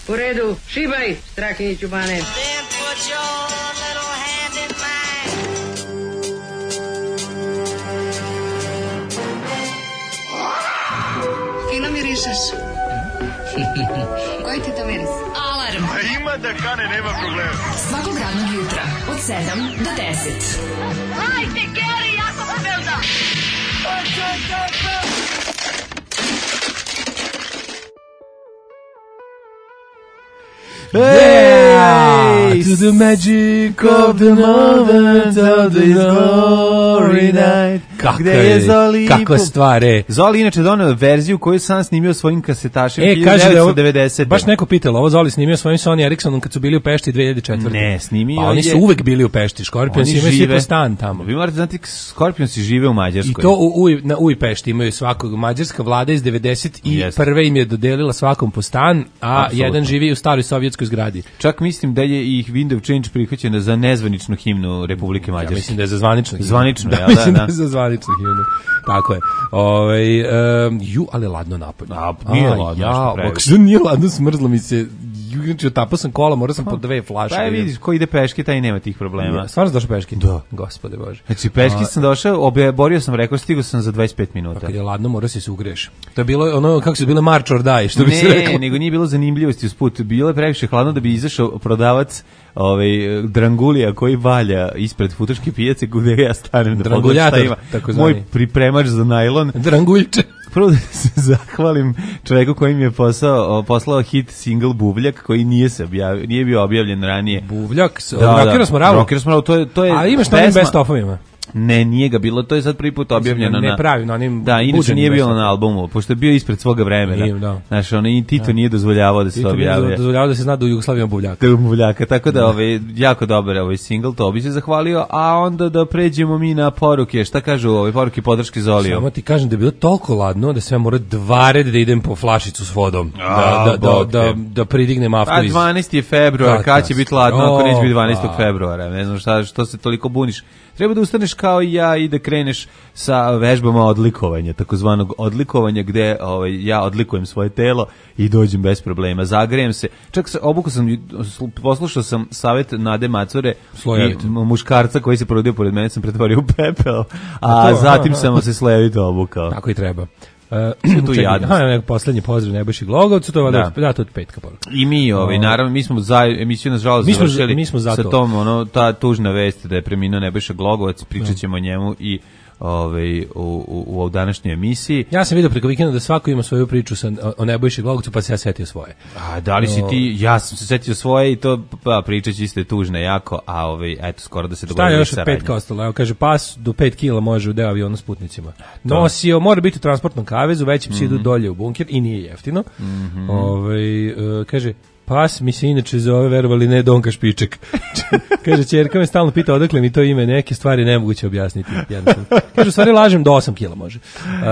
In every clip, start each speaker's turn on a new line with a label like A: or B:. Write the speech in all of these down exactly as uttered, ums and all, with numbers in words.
A: U redu, šibaj, Strahinjiću Bane.
B: Then put your little hand in mine.
C: Fino mirišeš. Koji ti to miris? Alarm.
D: A ima da kane, nema problema.
C: Svakog radnog jutra, od sedam do deset.
B: Hajde, Geri, jako se velda.
E: Hey, to the magic of the moment of the glory night.
F: Gde je Zoli? Kakva stvar, e.
E: Zoli inače doneo verziju koju sam snimio svojim kasetašem
F: e,
E: devetnaest devedeset.
F: Baš neko pitalo, ovo Zoli snimio svojim Sony Ericssonom kad su bili u Pešti dve hiljade četvrte.
E: Ne, snimio
F: pa, oni su
E: je...
F: uvek bili u Pešti. Scorpions imaju svi po stan tamo.
E: Vi morate znati, Scorpionsi žive u Mađarskoj.
F: I to u, u, na Uj Pešti imaju svakog. Mađarska vlada iz devedeset prve im je dodelila svakom po stan, a absolutno. Jedan živi u staroj sovjetskoj zgradi.
E: Čak mislim da je ih Window Change prihvaćena za nezvaničnu himnu Republike Mađarske.
F: Ja mislim da je za zvaničnu himnu.
E: Zvanično,
F: da,
E: ja,
F: mislim
E: da,
F: da je za zvaničnu himnu. Tako je. Ovaj um, ju, ali ladno napolje.
E: A, nije ladno,
F: ja,
E: što previše.
F: Što nije ladno, smrzlo mi se. Juče otapao sam kola, morao sam po dve flaše.
E: Pa vidiš, ko ide peške, taj nema tih problema.
F: Ja, stvarno došao peške?
E: Da.
F: Gospode Bože.
E: Znači, peške sam došao, obje, borio sam rekord, stigao sam za dvadeset pet minuta.
F: Pa kad je ladno, morao si se ugreš. To je bilo ono, kako se bile March or Die, što bi se rekao.
E: Ne, nego nije bilo zanimljivosti usput. Bilo je previše hladno da bi izašao prodavac ovaj, drangulija koji valja ispred futoške pijace gde ja stanem da pogledam šta ima. Moj pripremač za najlon.
F: Dranguljče.
E: Prvo da se zahvalim čoveku koji mi je posao, poslao hit single Buvljak koji nije se objavio, nije bio objavljen ranije.
F: Buvljak,
E: da,
F: Rokero smo ravo.
E: Rokero smo ravo, to je, to je
F: a imaš na onim best ofovima?
E: Ne, nije ga bilo, to je sad prvi put objavljeno.
F: Ne pravi, na onim
E: da, inače nije bilo na albumu, pošto je bio ispred svoga vremena.
F: Nije, da.
E: Znaš, ono i Tito da. Nije dozvoljavao da se objavlja.
F: Tito dozvoljavao da se zna da u Jugoslaviji ima Buvljaka.
E: Da, Buvljaka, tako da ovaj, jako dobar ovaj single, to bi se zahvalio, a onda da pređemo mi na poruke. Šta kažu ove poruke podrške Zoliju?
F: Samo ti kažem da je bilo toliko ladno da sve mora dva red da idem po flašicu s vodom.
E: A,
F: da, da, da, da, da pridignem aftu iz...
E: A dvanaesti je februar, kad će biti ladno ako neće biti dvanaestog februara? Ne znam šta, što se toliko buniš. Treba da ustaneš kao i ja i da kreneš sa vežbama odlikovanja, takozvanog odlikovanja gde ovaj, ja odlikujem svoje telo i dođem bez problema, zagrejem se. Čak se, obuku sam, poslušao sam savjet Nade Macore i muškarca koji se porodio pored mene, sam pretvorio u pepeo, a, a to, zatim sam se slevito obukao.
F: Tako i treba.
E: Uh, tu jadnost.
F: Ha, poslednji pozdrav Nebojši Glogovcu, to je da. Da, to od petka poruka.
E: I mi, ovaj, naravno, mi smo za emisiju nažalost
F: mi smo,
E: završili
F: mi smo
E: sa tom, ono, ta tužna vest da je preminuo Nebojša Glogovac, pričat ćemo o njemu i ovaj, u, u, u današnjoj emisiji.
F: Ja sam vidio preko vikenda da svako ima svoju priču sa, o Nebojši Glogovcu, pa se ja setio svoje.
E: A da li si ti, ja sam se setio svoje i to pa, pričat će isto tužne jako, a ovaj, eto, skoro da se dogodilo.
F: Šta je još od petka ostalo? Evo, kaže, pas do pet kila može u deo aviona s putnicima. Nosio, mora biti u transportnom kavezu, veći psi idu mm-hmm. dolje u bunker i nije jeftino. Mm-hmm. Ovaj, uh, kaže, pas mi se inače zove, verovali ne, Donka Špiček. Kaže, ćerka me stalno pita odakle mi to ime, neke stvari nemoguće objasniti. Kaže, u stvari lažem do osam kila može.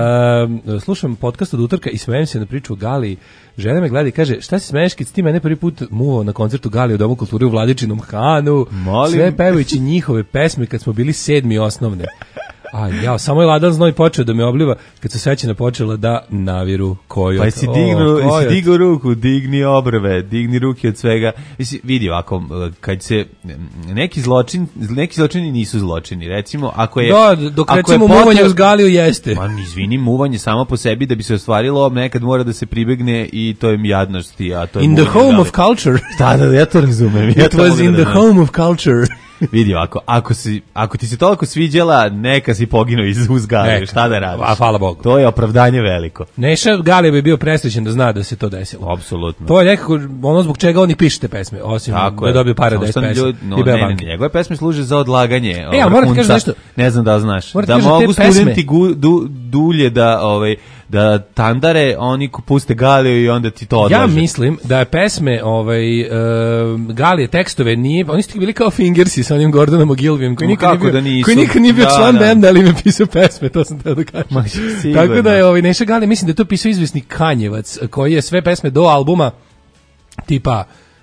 F: Uh, slušam podcast od utorka i smejem se na priču o Gali. Žena me gleda i kaže, šta se smeješ kad si ti mene prvi put muvao na koncertu Gali u Domu kulture u Vladičinom Hanu,
E: Molim.
F: Sve pevajući njihove pesme kad smo bili sedmi osnovne. A ja, samo je ladan znoj počeo da me obliva kad su Sećina počela da naviru koju.
E: Pa si dignu, o, si dignu ruku, digni obrve, digni ruke od svega. Mislim, vidi ovako, kad se neki zločin, neki zločini nisu zločini. Recimo, ako je
F: da, dok recimo je muvanje uz Galiju jeste.
E: Ma izvini, muvanje samo po sebi da bi se ostvarilo, nekad mora da se pribegne i to je jadnosti, a to je
F: in the home of culture.
E: Da, da, ja to razumem.
F: Ja It to was in the home of culture.
E: Vidi ovako, ako, si, ako ti se toliko sviđala, neka si poginuo iz uzgalije, šta da radiš?
F: A hvala Bogu.
E: To je opravdanje veliko.
F: Neša Galija bi bio presrećen da zna da se to desilo.
E: Apsolutno.
F: To je nekako ono zbog čega oni pišu te pesme, osim tako da dobiju pare da je pesme.
E: No, ne, ne, njegove pesme služe za odlaganje.
F: E, a moram ti kažem nešto.
E: Ne znam da znaš.
F: Moram
E: da mogu studenti gu, du, dulje da... Ovaj, da tandare, oni puste Galiju i onda ti to odlaže.
F: Ja mislim da je pesme ovaj, uh, Galije tekstove, nije, oni su bili kao Fingersi sa onim Gordonom Ogilvijem, koji nikad nije bio, da koji nikad nije bio da, član da. benda, ali im je pisao pesme, to sam teo da kažem. Ma, tako da je ovaj, Neša Galije, mislim da je to pisao izvesni Kanjevac, koji je sve pesme do albuma tipa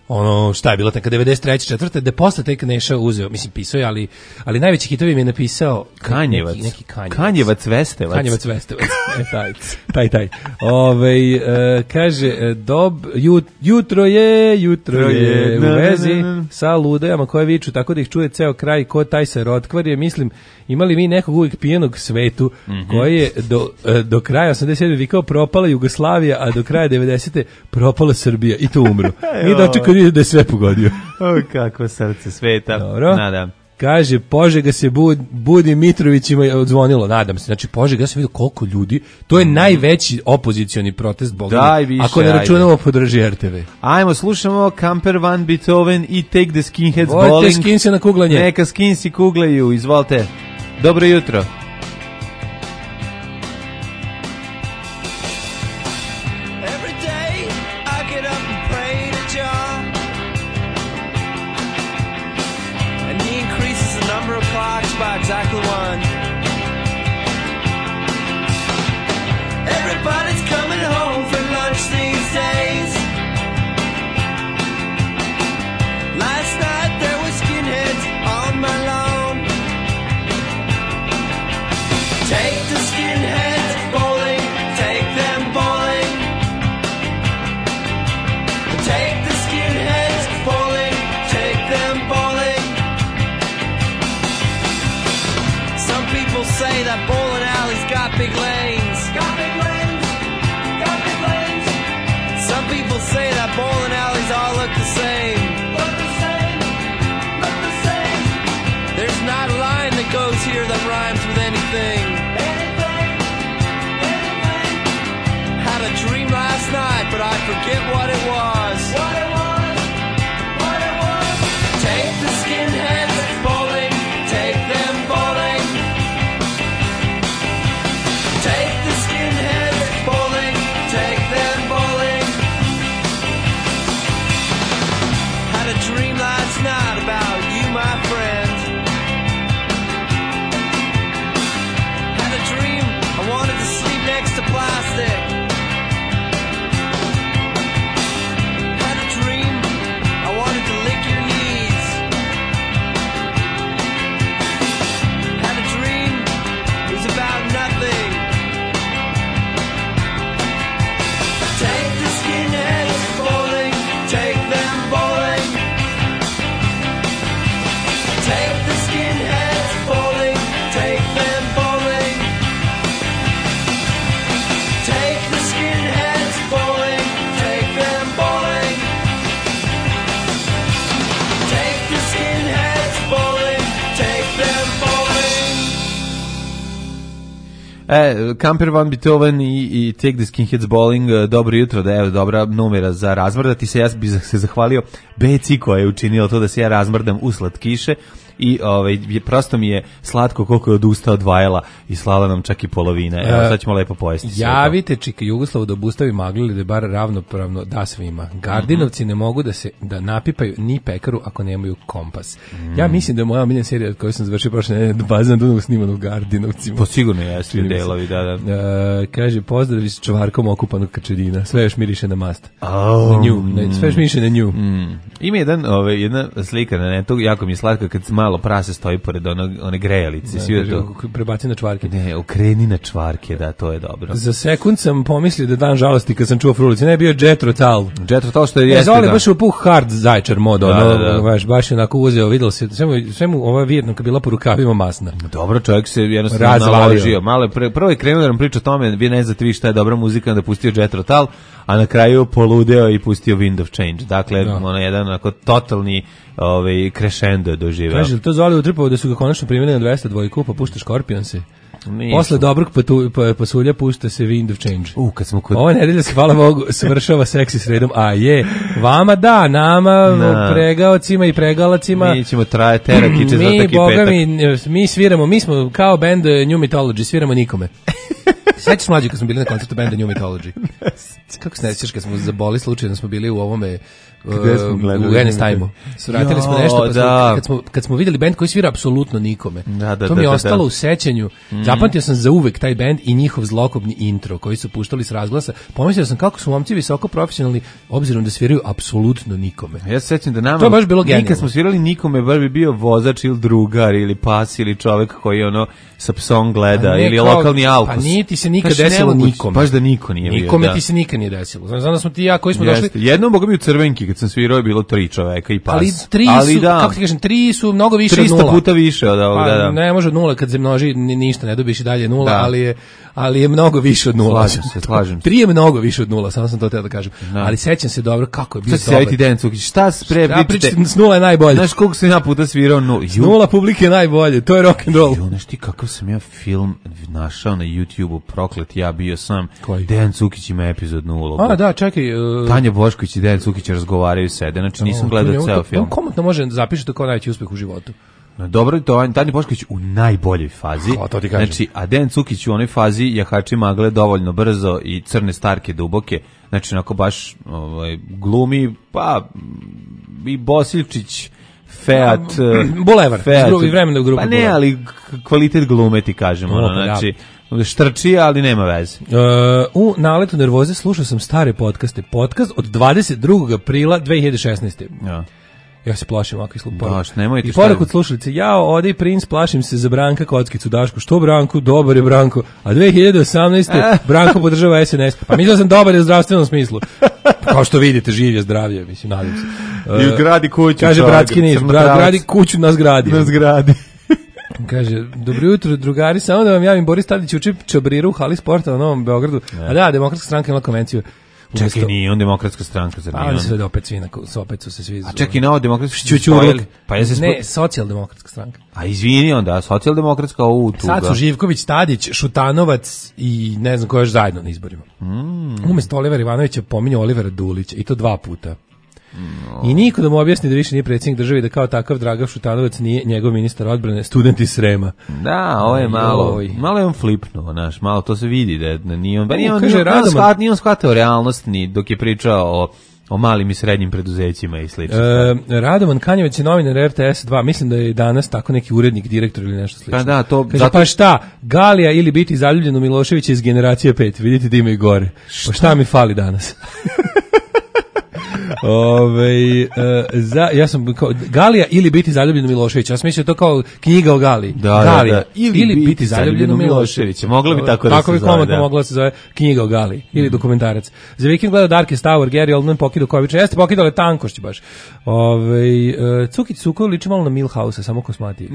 F: ono šta je bilo neka devedeset treće četvrte da posle tek Neša uzeo, mislim pisao je, ali ali najveći hitovi mi je napisao
E: Kanjevac.
F: neki, neki Kanjevac.
E: Kanjevac Vestevac.
F: Kanjevac Vestevac. E, taj, taj, taj. Ovaj e, kaže, e, dob, jut, jutro je, jutro je, u vezi sa ludojama koje viču, tako da ih čuje ceo kraj, ko taj se rotkvarje, mislim, imali mi nekog uvijek pijenog svetu, mm-hmm. koji je do, do kraja osamdeset sedme vikao propala Jugoslavija, a do kraja devedesete propala Srbija i to umro. I dočekao da je sve pogodio.
E: O, kakvo srce sveta.
F: Dobro.
E: Nadam.
F: Kaže, Požega se bud, budi Mitrovićima je odzvonilo, nadam se. Znači, Požega, ja sam vidio koliko ljudi, to je mm. najveći opozicioni protest, Boga.
E: Daj više,
F: ako ne računamo podrži R T V.
E: Ajmo, slušamo Camper Van Beethoven i Take the Skinheads
F: Volite
E: Bowling.
F: Volite skinsi na kuglanje.
E: Neka skinsi kuglaju, izvolite. Dobro jutro.
G: By exactly one. Everybody's coming home for lunch these days. Last night there were skinheads on my lawn. Take the skinheads bowling, take them bowling. Take the skinheads bowling, take them bowling. People say that bowling alleys got big lanes. Got big lanes. Got big lanes. Some people say that bowling alleys all look the same. Look the same. Look the same. There's not a line that goes here that rhymes with anything. Anything. Anything. Had a dream last night, but I forget what it was. What it was. What it was. Take the skinheads bowling. Take them bowling. Take the skinheads bowling, take them bowling. Had a dream last night about you, my friend. Had a dream I wanted to sleep next to plastic. Had a dream I wanted to lick your knees. Had a dream it was about nothing. Take the skinheads bowling, take them bowling. Take the skinheads bowling, take them bowling. Take the skinheads bowling, take them bowling. Take the skinheads bowling, take them bowling.
E: E, Camper Van Beethoven i, i Take the Skinheads Bowling, dobro jutro, da je dobra numera za razmrdati se. Ja bih se zahvalio Beci koja je učinila to da se ja razmrdam usled kiše i ovaj, prosto mi je slatko koliko je od usta odvajala i slala nam čak i polovine. Evo, sad ćemo lepo pojesti.
F: Javite Čika Jugoslavu da obustavi magli da je bar ravnopravno da svima. Gardinovci mm-hmm. ne mogu da se da napipaju ni pekaru ako nemaju kompas. Mm. Ja mislim da je moja omiljena serija koju sam završio prošle nedelje Bazan Dunav snimano u Gardinovcima.
E: Po sigurno jesu delovi, da, da.
F: Uh, kaže, pozdravi s čvarkom okupanog kačedina. Sve još miriše na mast.
E: Oh.
F: Na nju. Ne, sve još miriše na nju.
E: Mm. Ima jedan, ove, jedna slika na netu, jako mi je slatka kad malo prase stoji pored onog, one grejalice.
F: Ne, to... Prebaci na čvarke.
E: Ne, okreni na čvarke, da, to je dobro.
F: Za sekund sam pomislio da dan žalosti kad sam čuo Frulici. Ne, bio Jethro Tull.
E: Jethro Tull što je jeste,
F: da. Ne,
E: da.
F: baš u puh hard zajčar mod,
E: da,
F: ono,
E: da, da.
F: Baš, baš je onako uzeo, videlo se, sve mu, sve mu ova vjerno kad bila po rukavima masna.
E: Dobro, čovjek se jednostavno naložio. Malo pre, prvo je krenuo da nam priča o tome, vi ne znate vi šta je dobra muzika, da pustio Jethro Tull, a na kraju poludeo i pustio Wind of Change. Dakle, da. ono jedan onako totalni ovaj crescendo je doživeo.
F: Kaže, to Zoli utrpao da su ga konačno primili na dvesta dvojku, pa pušta Scorpionse.
E: Nisu.
F: Posle dobrog patu, pa, pasulja pušta se Wind of Change.
E: U, kad smo kod...
F: Ova nedelja se, hvala Bogu, svršava seksi sredom, a je, vama da, nama, no. pregaocima i pregalacima.
E: Mi ćemo traje terakiče za
F: mi,
E: taki
F: Boga
E: petak.
F: Mi, mi sviramo, mi smo kao band New Mythology, sviramo nikome. Sećaš mlađi kad smo bili na koncertu benda New Mythology? kako se ne sjećaš kad smo zaboli slučajno smo bili u ovome
E: Gde smo gledali?
F: u N S Time-u. Svratili smo nešto, pa smo,
E: da.
F: kad, smo, kad smo vidjeli bend koji svira apsolutno nikome.
E: Da, da,
F: to mi je
E: da, da,
F: ostalo
E: da.
F: u sećanju. Mm. Zapamtio sam za uvek taj bend i njihov zlokobni intro koji su puštali s razglasa. Pomislio sam kako su momci visoko profesionalni obzirom da sviraju apsolutno nikome.
E: Ja se sećam da nama
F: to je baš bilo
E: nikad
F: genijalno.
E: smo svirali nikome, bar bi bio vozač ili drugar ili pas ili čovek koji ono sa psom gleda
F: Pa ne,
E: ili
F: kao-
E: lokalni alkos.
F: Pa nije ti se nikad
E: Znači,
F: desilo
E: nemoguće,
F: nikome.
E: Baš da niko nije bio.
F: Nikome
E: da.
F: ti se nikad nije desilo. Znam, znam da smo ti i ja koji smo
E: Jeste.
F: došli.
E: Jednom boga mi u Crvenki kad sam svirao je bilo tri čoveka i pas.
F: Ali tri
E: Ali
F: su,
E: da,
F: kako ti kažem, tri su mnogo više od
E: trista
F: nula.
E: puta više od ovog,
F: Pa,
E: da, da.
F: ne može od nula, kad se množi ni, ništa, ne dobiš i dalje nula,
E: Da.
F: ali, je, ali je mnogo više od nula.
E: Slažem se, slažem se.
F: Tri je mnogo više od nula, samo sam to teo da kažem.
E: Da.
F: Ali sećam se dobro kako je bio
E: Sad se
F: dobar.
E: javiti Dejan Cukić, šta spre
F: Ja
E: pričate?
F: pričam, s nula je najbolje.
E: Znaš koliko sam ja puta svirao nul?
F: S nula publike je najbolje, to je rock and roll.
E: Jo, znaš ti kakav sam ja film našao na YouTubeu, proklet, ja bio sam.
F: Koji?
E: Dejan Cukić ima epizod nula.
F: A, da, čekaj. Uh,
E: Tanja Bošković i Dejan Cukić razgovaraju sede, znači nisam gledao ceo film.
F: On komotno može da zapiše to kao najveći uspeh u životu.
E: No, dobro, to je Tanja Bošković u najboljoj fazi.
F: Kao, to ti kažem.
E: Znači, a Dejan Cukić u onoj fazi jahači magle dovoljno brzo i crne starke duboke. Znači, onako baš ovaj, glumi, pa i Bosiljčić, Feat,
F: Bulevar,
E: Feat,
F: iz gru- iz vremena u grupu
E: pa ne,
F: Bulevar.
E: ali k- kvalitet glume ti kažemo,
F: O,
E: ono,
F: pa da.
E: znači, štrči, ali nema veze.
F: Uh, u naletu nervoze slušao sam stare podcaste. Podcast od dvadeset drugog aprila dve hiljade šesnaeste.
E: Ja.
F: Ja se plašim ovakvih slup poruka.
E: Baš, nemojte
F: I
E: šta-
F: poruka od slušalice, jao, ode i princ, plašim se za Branka Kockicu, Daško, što Branku, dobar je Branko, a dve hiljade osamnaeste Branko podržava S N S, pa mislim da sam dobar je u zdravstvenom smislu. Kao što vidite, živ je, zdravlje, mislim, nadam se.
E: I
F: Uh,
E: gradi kuću.
F: kaže
E: čovjek,
F: bratski niš,
E: crnotravac.
F: bra, gradi kuću na zgradi.
E: Na zgradi.
F: Kaže, dobro jutro, drugari, samo da vam javim, Boris Tadić uči čabriru u hali sporta na Novom Beogradu, a da, Demokratska stranka ima konvenciju.
E: Čekaj, nije on demokratska stranka, zar nije
F: Ali
E: on?
F: sve da opet svi, na, opet su se svi...
E: A čekaj, na ovo demokratski su
F: Šćućurluk.
E: spojili. Pa ja se
F: Ne,
E: spo...
F: socijaldemokratska stranka.
E: A izvini onda, socijaldemokratska u tuga.
F: Sad su Živković, Tadić, Šutanovac i ne znam ko još zajedno na izborima. Mm. Umesto Olivera Ivanovića pominje Olivera Dulića i to dva puta. No. I niko da mu objasni da više nije predsjednik države i da kao takav Dragaš Šutanovac nije njegov ministar odbrane, student iz Srema.
E: Da, ovo je malo,
F: Joj.
E: malo je on flipnuo, znaš, malo to se vidi da, da nije on, ba nije on,
F: Kaže,
E: nije on,
F: Radoman-
E: shvat, nije on shvatao realnost ni dok je pričao o, o malim i srednjim preduzećima i slično.
F: E, Radovan Kanjevac je novinar R T S dva, mislim da je danas tako neki urednik, direktor ili nešto slično.
E: Pa da, to-
F: Kaže,
E: zato-
F: pa šta, Galija ili biti zaljubljen u Miloševića iz generacije pet, vidite da ima i gore. Pa šta mi fali danas? Ove, e, za, ja sam kao, Galija ili biti zaljubljen u Miloševića. Ja sam mislio to kao knjiga o Galiji.
E: Da, da,
F: Galija
E: da.
F: ili, biti zaljubljen u Miloševića.
E: Moglo bi tako da
F: Tako
E: se
F: bi
E: zove,
F: komotno
E: da.
F: mogla da se zove knjiga o Galiji ili dokumentarac. Za vikend gledao Darkest Tower, Gary Oldman pokidao Kovića. Jeste pokidale tankošći baš. Ove, e, Cukić Suko liči malo na Milhouse, samo kosmatiji.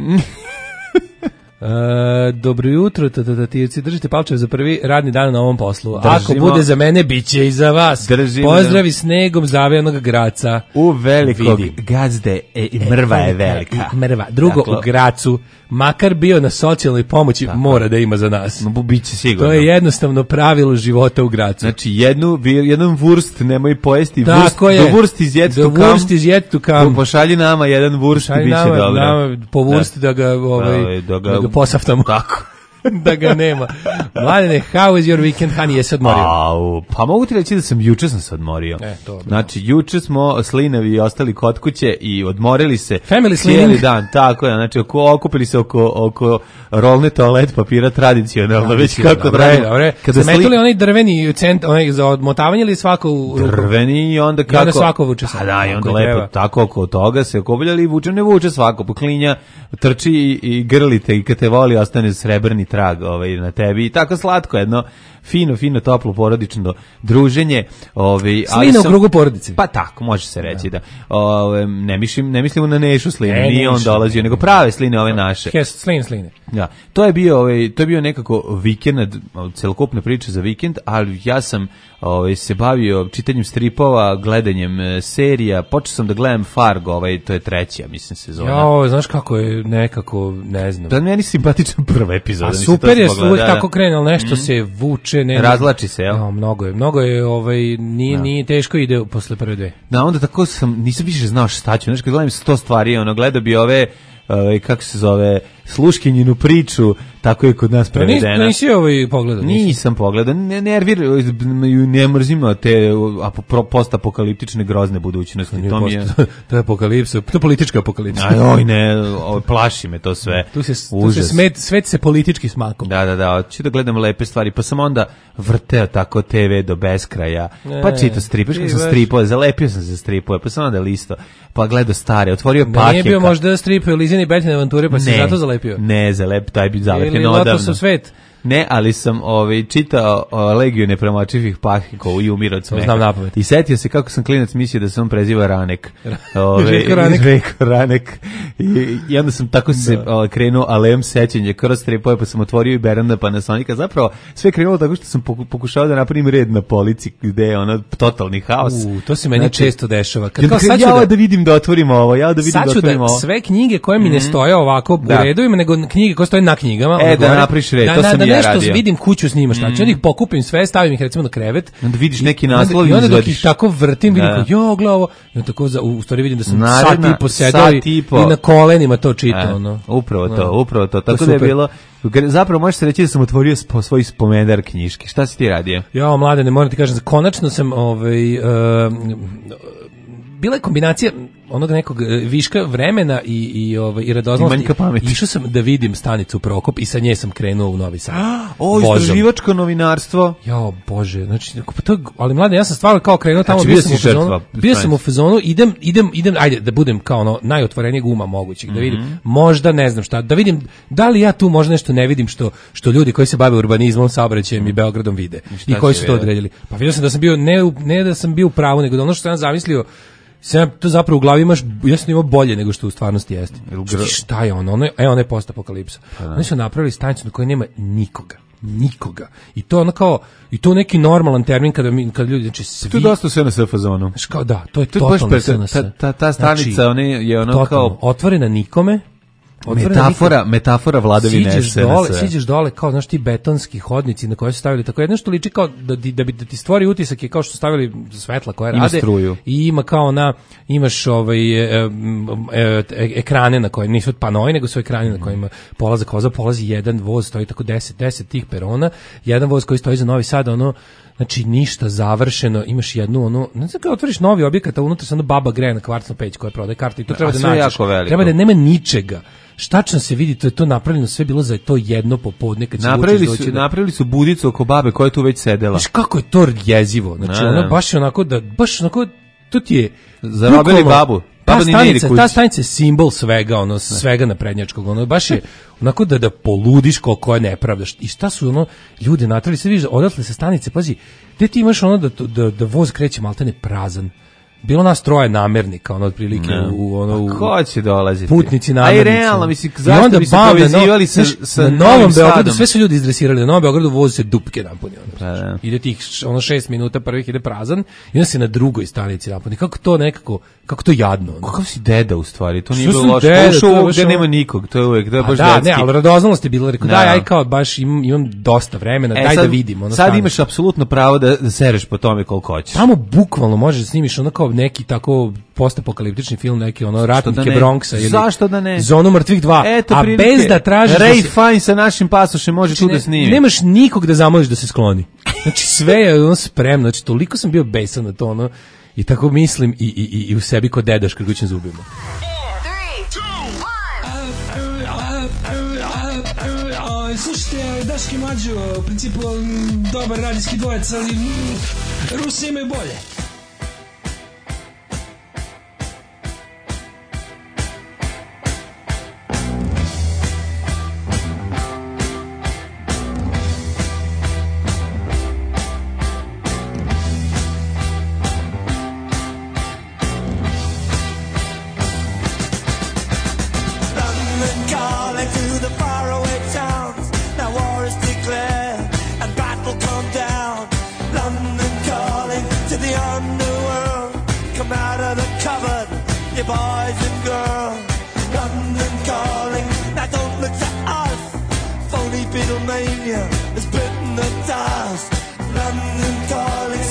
F: E, dobro jutro, tatativci, držite palčeve za prvi radni dan na ovom poslu. Ako
E: Držimo.
F: bude za mene, bit će i za vas.
E: Držimo.
F: Pozdravi snegom zavijanog Graca.
E: U velikog
F: Vidi.
E: gazde e, i mrva je velika.
F: I mrva. Drugo,
E: Dakle,
F: u Gracu, makar bio na socijalnoj pomoći, mora da ima za nas.
E: No, bit će sigurno.
F: To je jednostavno pravilo života u Gracu.
E: Znači, jednu, vir- jedan vurst nemoj pojesti.
F: Tako
E: vurst,
F: je.
E: Do vurst iz jet
F: Do
E: to come.
F: vurst iz yet to come.
E: Pošalji nama jedan vurst i
F: Šalji
E: bit će
F: nama,
E: dobro.
F: nama po vursti da ga, ovaj,
E: Ovaj,
F: da ga, posaftamo.
E: Tako.
F: Da ga nema. Mladene, how is your weekend, honey? Jesi odmorio?
E: Au, pa mogu ti reći da sam juče sam se odmorio.
F: E, to je
E: znači, juče smo slinavi i ostali kod kuće i odmorili se
F: Family
E: cijeli
F: slining.
E: dan. Tako je, znači oko, okupili se oko, oko rolne toalet papira tradicionalno, već kako
F: Dobre,
E: radimo.
F: dobre.
E: Kada
F: Ste metali onaj drveni cent, onaj za odmotavanje ili svako u ruku?
E: drveni i onda kako...
F: onda svako vuče
E: Pa
F: sam.
E: da, i onda
F: Ako
E: lepo
F: treba.
E: tako oko toga se okupljali i vuče, ne vuče svako, poklinja, trči i, i grlite i kad te voli ostane srebrni trag ovaj, na tebi i tako slatko jedno fino, fino, toplo, porodično druženje. Ovaj, ali
F: Slina u
E: sam-
F: krugu porodice.
E: Pa tako, može se reći da. Ove, ne, mislim, ne mislimo na Nešu slinu,
F: Ne,
E: nije on
F: Nešu.
E: dolazio, nego prave sline ove naše.
F: Kes, slin, sline.
E: Ja, to je bio ovaj to je bio nekako vikend, celokupna priča za vikend, ali ja sam ovaj se bavio čitanjem stripova, gledanjem e, serija, počeo sam da gledam Fargo, ovaj to je treća, mislim sezona.
F: Jao, znaš kako je nekako, ne znam.
E: Da meni simpatična prva epizoda.
F: A
E: mislim, to
F: super
E: sam
F: je,
E: pogledao,
F: uvijek
E: da,
F: tako krene, ali nešto se vuče. Ne,
E: Razvlači se, jel?
F: No, mnogo je, mnogo je, ovaj, nije, nije teško ide posle prve dve.
E: Da, onda tako sam, nisam više znao šta ću, znaš, kad gledam sto stvari, ono, gledao bi ove ovaj, kako se zove, sluškinjinu priču, tako je kod nas prevedena.
F: Pa nisi, nisi ovaj pogledao? Nisi.
E: Nisam pogledao, ne nervir, ne mrzim te postapokaliptične grozne budućnosti. To mi je
F: to je apokalipsa, to je politička apokalipsa.
E: Aj, oj ne, oj, plaši me to sve.
F: Tu se tu se smet, svet se politički smakom.
E: Da, da, da, hoću da gledam lepe stvari, pa sam onda vrteo tako te ve do beskraja. Pa čitao stripove, što sam stripove, zalepio sam se stripove, pa sam onda listo, pa gledao stare, otvorio
F: da
E: paket.
F: Nije bio možda stripove Lizine Betine avanture, pa si zato zalepio.
E: Ne, zalep, taj bi zalepio odavno.
F: Ili Lotusov svet.
E: Ne, ali sam ovaj, čitao o, Legiju nepremočivih pahikova i umiro od smeha.
F: Znam napamet.
E: I setio se kako sam klinac mislio da se on preziva Ranek. Ove,
F: Željko Ranek.
E: Željko Ranek. I, I onda sam tako se o, krenuo alem sećenje kroz stripove, pa sam otvorio i Beranda Panasonica. Zapravo sve krenulo tako što sam pokušao da napravim red na polici gde je ono totalni haos.
F: U, to se meni znači, često dešava.
E: Kad, kao, sad ja da, da vidim da otvorim ovo, ja da vidim da otvorim
F: da
E: ovo.
F: Sve knjige koje mi ne stoje ovako u
E: da.
F: redovima, nego knjige koje stoje na knjigama.
E: E, da napriš red,
F: da,
E: to
F: da,
E: sam
F: da,
E: ja
F: nešto
E: radio.
F: Vidim kuću snimaš, znači mm. onda ih pokupim sve, stavim ih recimo na krevet.
E: Onda vidiš neki naslov i
F: onda dok
E: izvadiš.
F: ih tako vrtim, vidim kao, jo, glavo, i onda tako za, u stvari vidim da sam Naredna, sat i po sedao i, i na kolenima to čitao.
E: E,
F: no.
E: Upravo to, no. upravo to. Tako
F: to
E: da je bilo, zapravo možeš se reći da sam otvorio spo, svoj spomenar knjiški. Šta si ti radio?
F: Ja, mlade, ne moram ti kažem, konačno sam ovaj, uh, bila je kombinacija onog nekog viška vremena i i ovaj i radoznalosti. Išao sam da vidim stanicu Prokop i sa nje sam krenuo u Novi Sad.
E: O, istraživačko novinarstvo.
F: Jo, bože, znači pa to, ali mlade, ja sam stvarno kao krenuo tamo,
E: znači,
F: bio sam u fazonu, bio sam u fazonu, idem idem idem ajde da budem kao ono najotvorenijeg uma mogućeg, da vidim. Mm-hmm. Možda ne znam šta, da vidim da li ja tu možda nešto ne vidim što što ljudi koji se bave urbanizmom, saobraćajem i Beogradom vide. I, I koji su to odredili. Pa vidio sam da sam bio ne ne da sam bio u pravu, nego da ono što sam zamislio sam to zapravo u glavi imaš, ja sam imao bolje nego što u stvarnosti jeste. Šta, šta je ono? ono je, e, ono je postapokalipsa. Pa oni su napravili stanicu na kojoj nema nikoga. Nikoga. I to ono kao, i to neki normalan termin kada, mi, kada ljudi, znači svi...
E: To je dosta S N S fazonu.
F: Kao da, to je to totalno S N S.
E: Ta, ta, ta stanica znači, one, je ono totalno, kao...
F: otvorena nikome.
E: Metafora, nikome. metafora vladavine S N S.
F: Dole, siđeš dole kao, znaš, ti betonski hodnici na koje su stavili, tako jedno što liči kao da, da bi da ti stvori utisak je kao što su stavili svetla koje
E: ima
F: rade.
E: Struju.
F: I ima kao na, imaš ovaj, e, e, e, ekrane na koje nisu panoji, nego su ekrani na kojima polazak voza, polazi jedan voz, stoji tako deset, deset tih perona, jedan voz koji stoji za Novi Sad, ono, znači ništa završeno, imaš jednu ono, ne znam kako otvoriš novi objekat, a unutra se ono baba greje na kvarcnu peć koja prodaje karte i to treba a da nađeš. Treba da nema ničega. Štačno se vidi, to je to napravljeno sve bilo za to jedno popodne kad se
E: napravili
F: doći
E: su
F: da...
E: napravili su budicu oko babe koja je tu već sedela.
F: Znaš kako je to jezivo. Znači ona baš je onako da baš onako to ti je
E: zarobili babu.
F: Ta stanica, ta stanica je simbol svega, ono, svega naprednjačkog, ono, baš je onako da, da poludiš koliko je nepravda. I šta su, ono, ljudi natrali, sve vidiš, odatle se stanice, pazi, gde ti imaš ono da, da, da voz kreće maltene prazan. Bilo nas troje namernika, ono, otprilike
E: no.
F: u, ono, u...
E: Ko će dolaziti?
F: Putnici namernici.
E: A i realno, mislim, zašto bi se povezivali sa, sa
F: na Novom Beogradu, sve su ljudi izdresirali, na Novom Beogradu vozi se dupke napuni, ono,
E: da, da.
F: Ide tih, ono, šest minuta prvih ide prazan, i onda se na drugoj stanici napuni. Kako to nekako, kako to jadno, ono.
E: Kakav si deda, u stvari, to nije bilo loše. Ušao gde nema nikog, to je uvek, to je baš
F: da,
E: detski.
F: ne, ali radoznalost je bilo, rekao, daj, aj kao, baš imam, imam dosta vremena,
E: e,
F: daj
E: sad,
F: da vidim, ono,
E: sad
F: stanicu.
E: imaš apsolutno pravo da, da sereš po tome koliko hoćeš.
F: Tamo bukvalno možeš da snimiš ono kao neki tako postapokaliptični film, neki ono ratnike da Bronxa ili
E: zašto da ne?
F: Zonu mrtvih dva,
E: eto,
F: a
E: prilike,
F: bez da tražiš
E: Ray
F: da se...
E: Fine sa našim pasošem može
F: znači,
E: tu da snimi.
F: Nemaš nikog da zamoliš da se skloni. Znači sve je ono spremno, znači toliko sam bio besan na to ono i tako mislim i, i, i u sebi kod deda škrgućim zubima.
H: Slušajte, Daški Mađo, u principu dobar radijski dvojec, ali Rusi imaju bolje.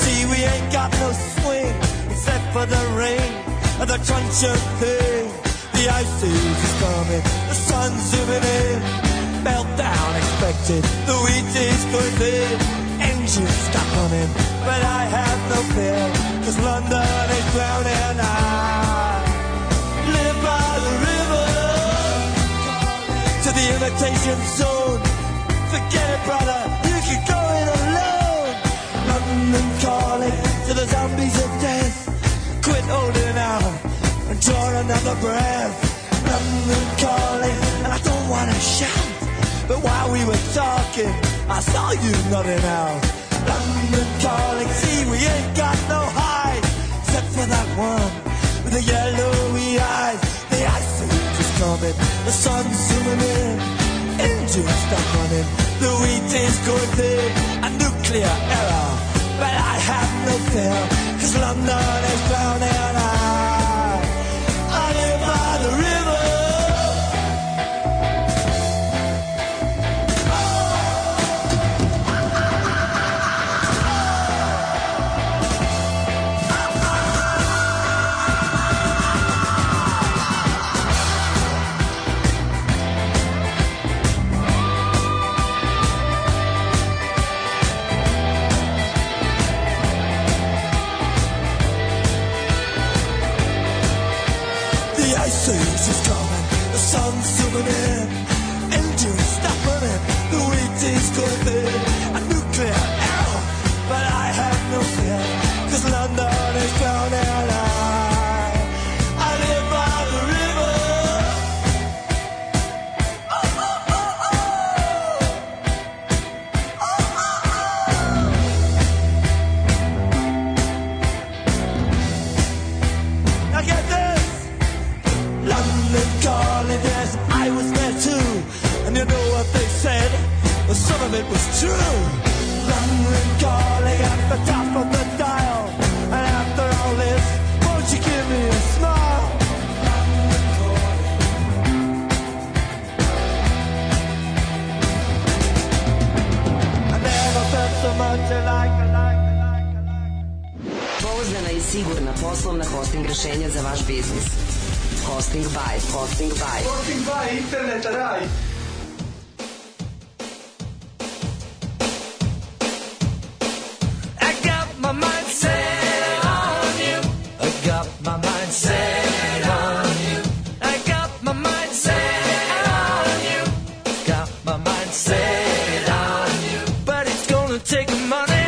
G: The truncheon thing, the The ice age is coming, the sun's zooming in. Meltdown expected, the wheat is going thin. Engines stop running, but I have no fear, cause London is drowning. I live by the river, to the imitation zone. Forget it, brother, you can go it alone. London calling to the zombies of death. Quit holding out and draw another breath. London calling, and I don't wanna shout, but while we were talking, I saw you nodding out. London calling, see we ain't got no hide, except for that one with the yellowy eyes. The ice age is coming, the sun's zooming in. Engines stop running, the wheat is going thin. A nuclear error, but I have no fear, cause London is drowning. I, I live by the river. The ice is coming, the sun's zooming in. Engines stop running, the wheat is going thin. A nuclear error, but I have no fear, cause London is drowning. I, I live by the river. Oh, oh, oh, oh. Oh, oh, oh. Now get this. London calling, yes, I was there too. And you know what they said? Well, some of it was true. London calling at the top of the dial. And after all this, won't you give me a smile? London calling. I never felt so much alike, alike, alike, alike.
C: Pouzdana i sigurna poslovna hosting rešenja za vaš biznis. Hosting by, hosting by.
H: Hosting by interneta raj.
G: I got my mind set on you. I got my mind set on you. I got my mind set on you. Got my mind set on you. But it's gonna take money.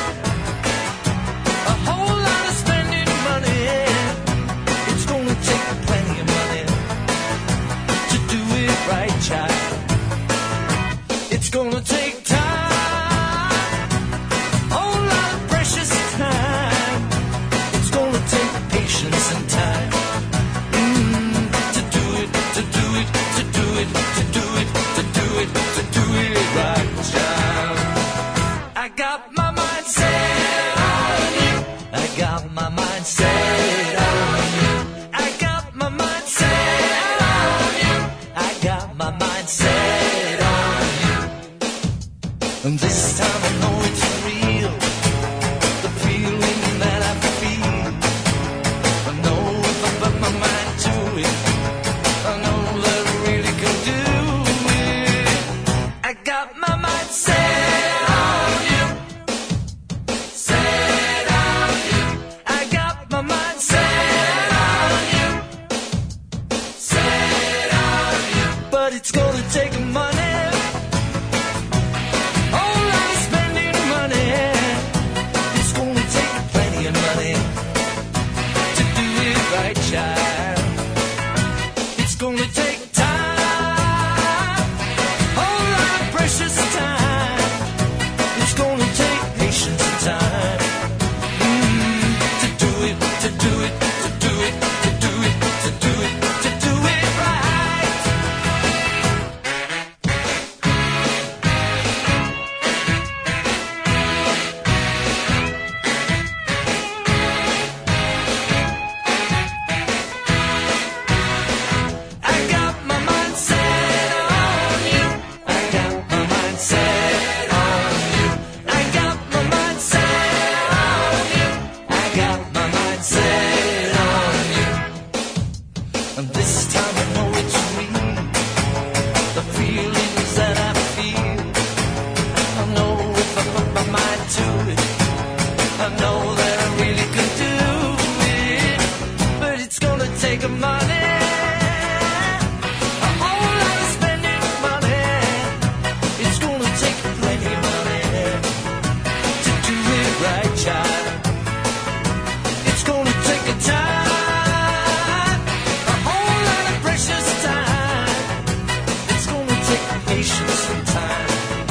G: A whole lot of spending money. It's gonna take plenty of money to do it right, child. It's gonna take time, whole lot of precious time. It's gonna take patience and time mm, to do it, to do it, to do it, to do it, to do it, to do it right, child. I got my mind set on you. I got my mind set on you. I got my mind set on you. I got my mind set on you. And this time I know it's real. The feeling that I feel. I know if I put my mind to it, I know that I really can do it. I got my mind set on you. Set on you. I got my mind set on you. Set on you. But it's gonna take money. Whole lot of spending money. It's gonna take plenty of money to do it right, child. It's gonna take time, whole lot of precious time. It's gonna take patience and time mm, to do it, to do it, to do it, to do it, to do it, to do it right. of money. A whole lot of spending money. It's gonna take plenty of money to do it right, child. It's gonna take a time, a whole lot of precious time. It's gonna take patience and time.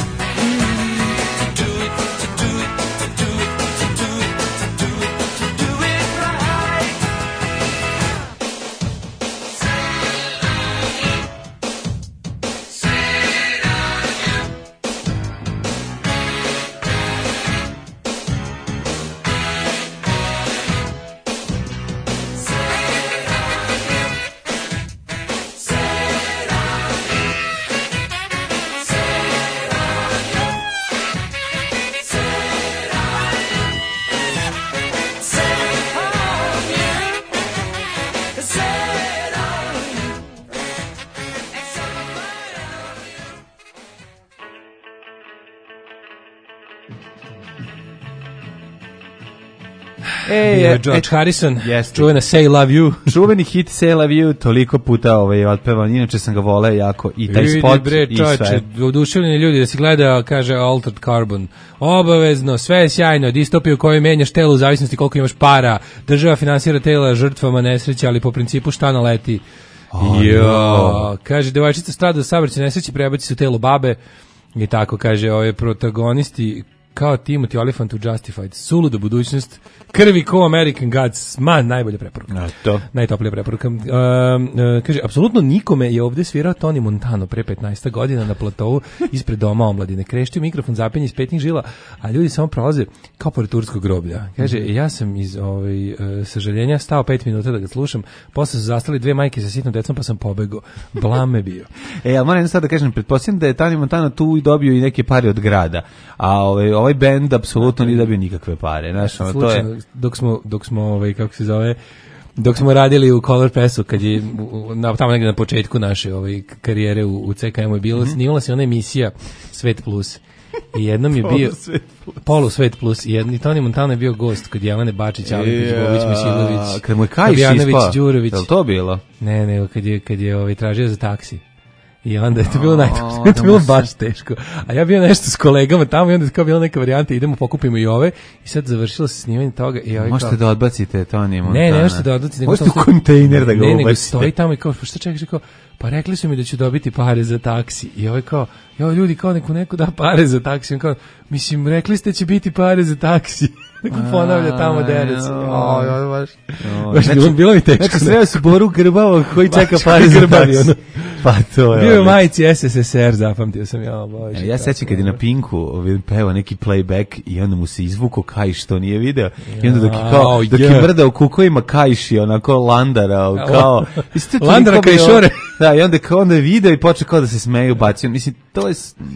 F: Ej,
E: e,
F: George
E: e,
F: Harrison,
E: jeste.
F: čuvena Say Love You.
E: Čuveni hit Say Love You, toliko puta ovaj, otpevan, inače sam ga voleo jako, i taj
F: Vidi,
E: spot
F: bre,
E: i
F: čoveče,
E: sve.
F: oduševljeni ljudi da si gleda, kaže Altered Carbon, obavezno, sve je sjajno, distopiju koju menjaš telo u zavisnosti koliko imaš para, država finansira tela žrtvama nesreće, ali po principu šta naleti.
E: Oh,
F: Jo,
E: no.
F: kaže, devojčica strada u saobraćajnoj nesreći, prebaci se u telo babe, i tako, kaže, ove protagonisti kao Timothy Olyphant u Justified, suluda budućnost, krvi ko American Gods, ma, najbolja preporuka.
E: A, to.
F: Najtoplija preporuka. Um, uh, kaže, apsolutno nikome je ovde svirao Tony Montano pre petnaest godina na platovu ispred doma omladine. Krešti mikrofon, zapenje iz petnih žila, a ljudi samo prolaze kao pored turskog groblja. Kaže, ja sam iz ovaj, uh, sažaljenja stao pet minuta da ga slušam, posle su zastali dve majke sa sitnom decom, pa sam pobegao. Blam me bio.
E: E, ali moram jedno sad da kažem, pretpostavljam da je Tony Montano tu i dobio i neke pare od grada, a ovaj, ovaj bend apsolutno nije dobio nikakve pare. Znaš, ono, to je...
F: Dok smo, dok smo ovaj, kako se zove, dok smo radili u Color Pressu, kad je na, tamo negdje na početku naše ovaj, karijere u, u C K M-u je bilo, mm-hmm. snimala se ona emisija Svet Plus. I jednom je bio Polu Svet Plus i jedni Tony Montano je bio gost kod Jelene Bačić, Alepić, Bović, Misilović,
E: kad mu je Kajš ispao,
F: Đurović.
E: je li to bilo?
F: Ne, ne, kad je, kad je ovaj, tražio za taksi. I onda je to bilo najteže, to je bilo baš teško. A ja bio nešto s kolegama tamo i onda je kao bila neka varijanta, idemo pokupimo i ove i sad završilo se snimanje toga. I ovaj
E: možete
F: kao,
E: da odbacite Tony Montana.
F: Ne, ne možete da odbacite.
E: Možete u kontejner da ga ubacite.
F: Ne, nego stoji tamo i kao, pa šta čekaš, kao, pa rekli su mi da ću dobiti pare za taksi. I ovaj kao, jo, ljudi, kao neko neko da pare za taksi. On kao, mislim, rekli ste će biti pare za taksi. Neko ponavlja tamo derec. Oj, oj, baš. Baš bilo, bilo mi teško.
E: Znači, sreo si Boru Grbavo koji čeka pare za taksi. Pa to je.
F: Bio je majici S S S R, zapamtio sam ja, bože.
E: Ja sećam kad je na Pinku pevao neki playback i onda mu se izvuko Kajš što nije video. I onda dok je kao, dok je mrdao kukovima Kajši, onako Landara, kao...
F: Landara Kajšore.
E: Da, i onda kao onda je video i počeo kao da se smeju, bacio. Mislim, to je...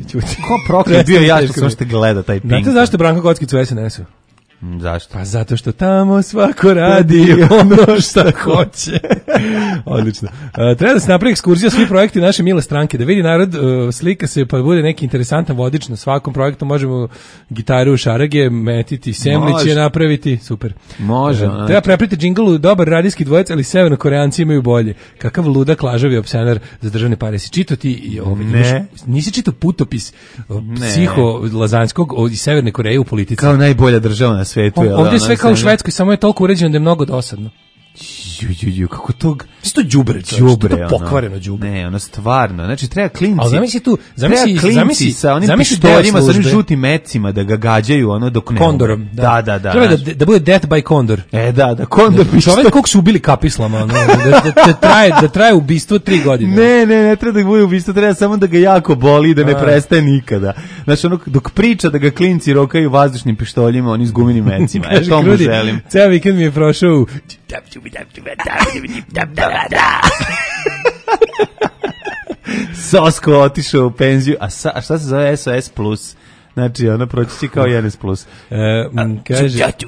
E: Ko proklet bio ja što sam što gleda taj Pink.
F: Znate zašto Branko Kockić u S N S-u?
E: Zašto?
F: Pa zato što tamo svako radi ono što hoće. Odlično. Uh, treba da se napravi ekskurzija svi projekti naše mile stranke, da vidi narod, uh, slika se pa bude neki interesantan vodič na svakom projektu, možemo gitaru, šarage, metiti, semliće napraviti, super.
E: Može.
F: Uh, treba prepriti džinglu, dobar radijski dvojec, ali severnokoreanci imaju bolje. Kakav ludak, lažavi opsenar za državne pare. Si čitao ti i ovaj,
E: ne.
F: Nisi čitao putopis uh, psiho Lazanskog iz Severne Koreje u politici.
E: Kao najbolja država na svetu.
F: O, ovdje je sve kao u Švedskoj, samo je toliko uređeno da je mnogo dosadno.
E: Ju, ju, ju, kako to...
F: Isto đubre,
E: đubre,
F: to pokvareno đubre.
E: Ne, ono stvarno. Znači, treba klinci.
F: Ali zamisli tu, zamisli,
E: treba klinci
F: zamisli,
E: sa onim
F: zamisli
E: pištoljima, sa onim žutim mecima da ga gađaju, ono, dok ne...
F: Kondorom.
E: Da, da, da. da
F: treba da, da bude death by kondor.
E: E, da, da, kondor pištolj.
F: Čovjek koliko su ubili kapislama, ono, da, da, da, traje, da traje ubistvo tri godine.
E: Ne, ne, ne treba da bude ubistvo, treba samo da ga jako boli i da ne A. prestaje nikada. Znači, ono, dok priča da ga klinci rokaju vazdušnim pištoljima, oni s guminim mecima. E, to mu želim.
F: Ceo vikend mi je prošao
E: Sosko otišao u penziju, a, sa, a šta se zove S O S plus? Znači, ona proći će kao N S plus.
F: E, m, kaže, e,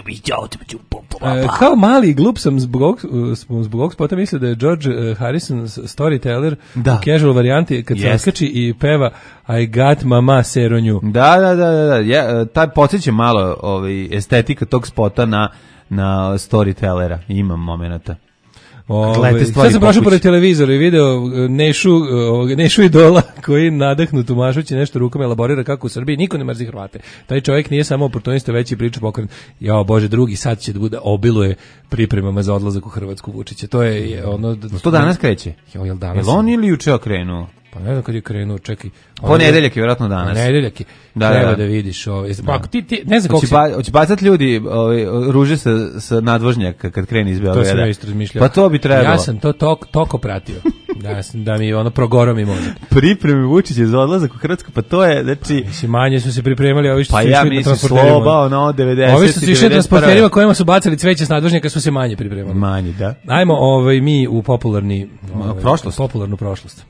F: kao mali i glup sam zbog ovog, zbog ovog spota mislio da je George Harrison storyteller
E: da.
F: u casual varijanti kad se naskači i peva I got mama seronju.
E: Da, da, da, da, da. Ja, taj podsjeća malo ovaj, estetika tog spota na na storytellera, imam momenata.
F: Ove, sad sam prošao pored televizora i video Nešu, Nešu idola koji nadahnutu mašući nešto rukama elaborira kako u Srbiji niko ne mrzi Hrvate. Taj čovjek nije samo oportunista, već i priča pokren. Jao Bože, drugi sad će da bude obiluje pripremama za odlazak u Hrvatsku Vučića. To je, je ono...
E: To danas kreće?
F: Jo, jel danas?
E: Jel on ili juče krenuo?
F: Pa ne znam kad je krenuo, čekaj.
E: Ponedeljak je vjerojatno danas.
F: Ponedeljak je.
E: Da,
F: treba da,
E: da
F: vidiš ovaj. Pa ti ti ne znam kako
E: se ba, hoće bacati ljudi ovaj ruže sa sa nadvožnjaka kad krene iz Beograda.
F: To sam ja isto razmišljao.
E: Pa to bi trebalo.
F: Ja sam to tok toko pratio. Da sam da mi ono progoro mi mozak.
E: Pripreme Vučića za odlazak u Hrvatsku, pa to je znači
F: mislim manje su se pripremali, a ovi što
E: pa
F: su
E: ja
F: išli na
E: transporterima. Pa ja mislim sloba ono devedeset.
F: Ovi što su išli na transporterima kojima su bacali cveće s nadvožnjaka su se manje pripremali.
E: Manje, da.
F: Ajmo ovaj mi u popularni
E: ovaj, prošlost.
F: Popularnu prošlost.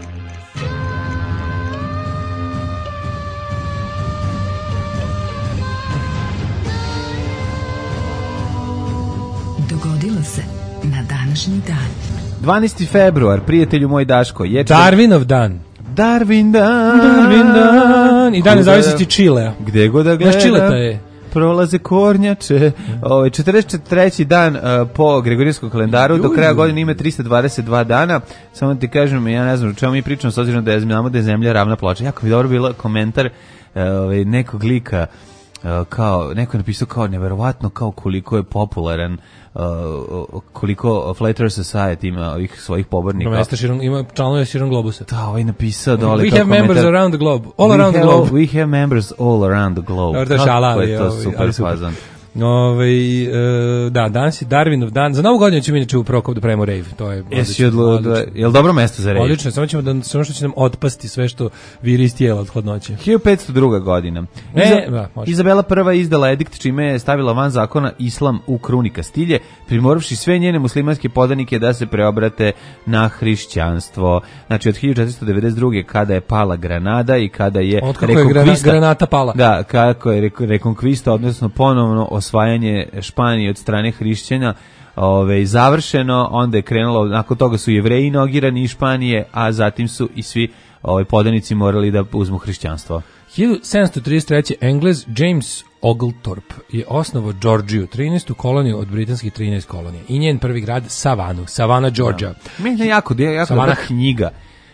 I: Dogodilo se na današnji dan.
E: dvanaesti februar, prijatelju moj Daško, je
F: Darwinov dan.
E: Darwin dan.
F: Darwin dan. I dan nezavisnosti Čilea.
E: Gde god da gledam.
F: Naš Čileta je.
E: Prolaze kornjače. Ovaj četrdeset treći dan uh, po Gregorijanskom kalendaru, Juj. Do kraja godine ima trista dvadeset dva dana. Samo ti kažem, ja ne znam o čemu mi pričamo, s obzirom da je znamo da je zemlja ravna ploča. Jako bi dobro bilo komentar uh, ovaj nekog lika, uh, kao neko je napisao kao neverovatno kao koliko je popularan, uh, koliko Flat Earth Society ima ovih svojih pobornika.
F: No, širom, ima članove širom globusa.
E: Da, ovaj napisao dole
F: we have
E: komentar,
F: members around the globe, all
E: we
F: around
E: have,
F: the globe.
E: We have members all around the globe.
F: Dobro, šala,
E: kako je to
F: ovaj,
E: super fazan.
F: Ove, e, da, danas je Darwinov dan. Za novu godinu ćemo inače u Prokop da pravimo rave. To je
E: Jesi odlučio, je li dobro mesto za rave?
F: Odlično, samo ćemo da samo što će nam otpasti sve što viri iz tijela od hladnoće.
E: hiljadu petsto druga godina.
F: Ne,
E: Iza,
F: da,
E: Izabela prva izdala edikt čime je stavila van zakona islam u kruni Kastilje, primoravši sve njene muslimanske podanike da se preobrate na hrišćanstvo. Znači od hiljadu četiristo devedeset druge kada je pala Granada i kada je
F: rekonkvista, je granata pala.
E: Da, kako je rekonkvista, odnosno ponovno osvajanje Španije od strane hrišćana, ove, završeno, onda je krenulo, nakon toga su Jevreji inogirani iz Španije, a zatim su i svi ove, podanici morali da uzmu hrišćanstvo.
F: hiljadu sedamsto trideset treće. Englez James Oglethorpe je osnovao Georgiju, trinaestu koloniju od britanskih trinaest kolonija, i njen prvi grad Savanu, Savannah, Georgia.
E: Da. Meni je jako, jako dobra knjiga.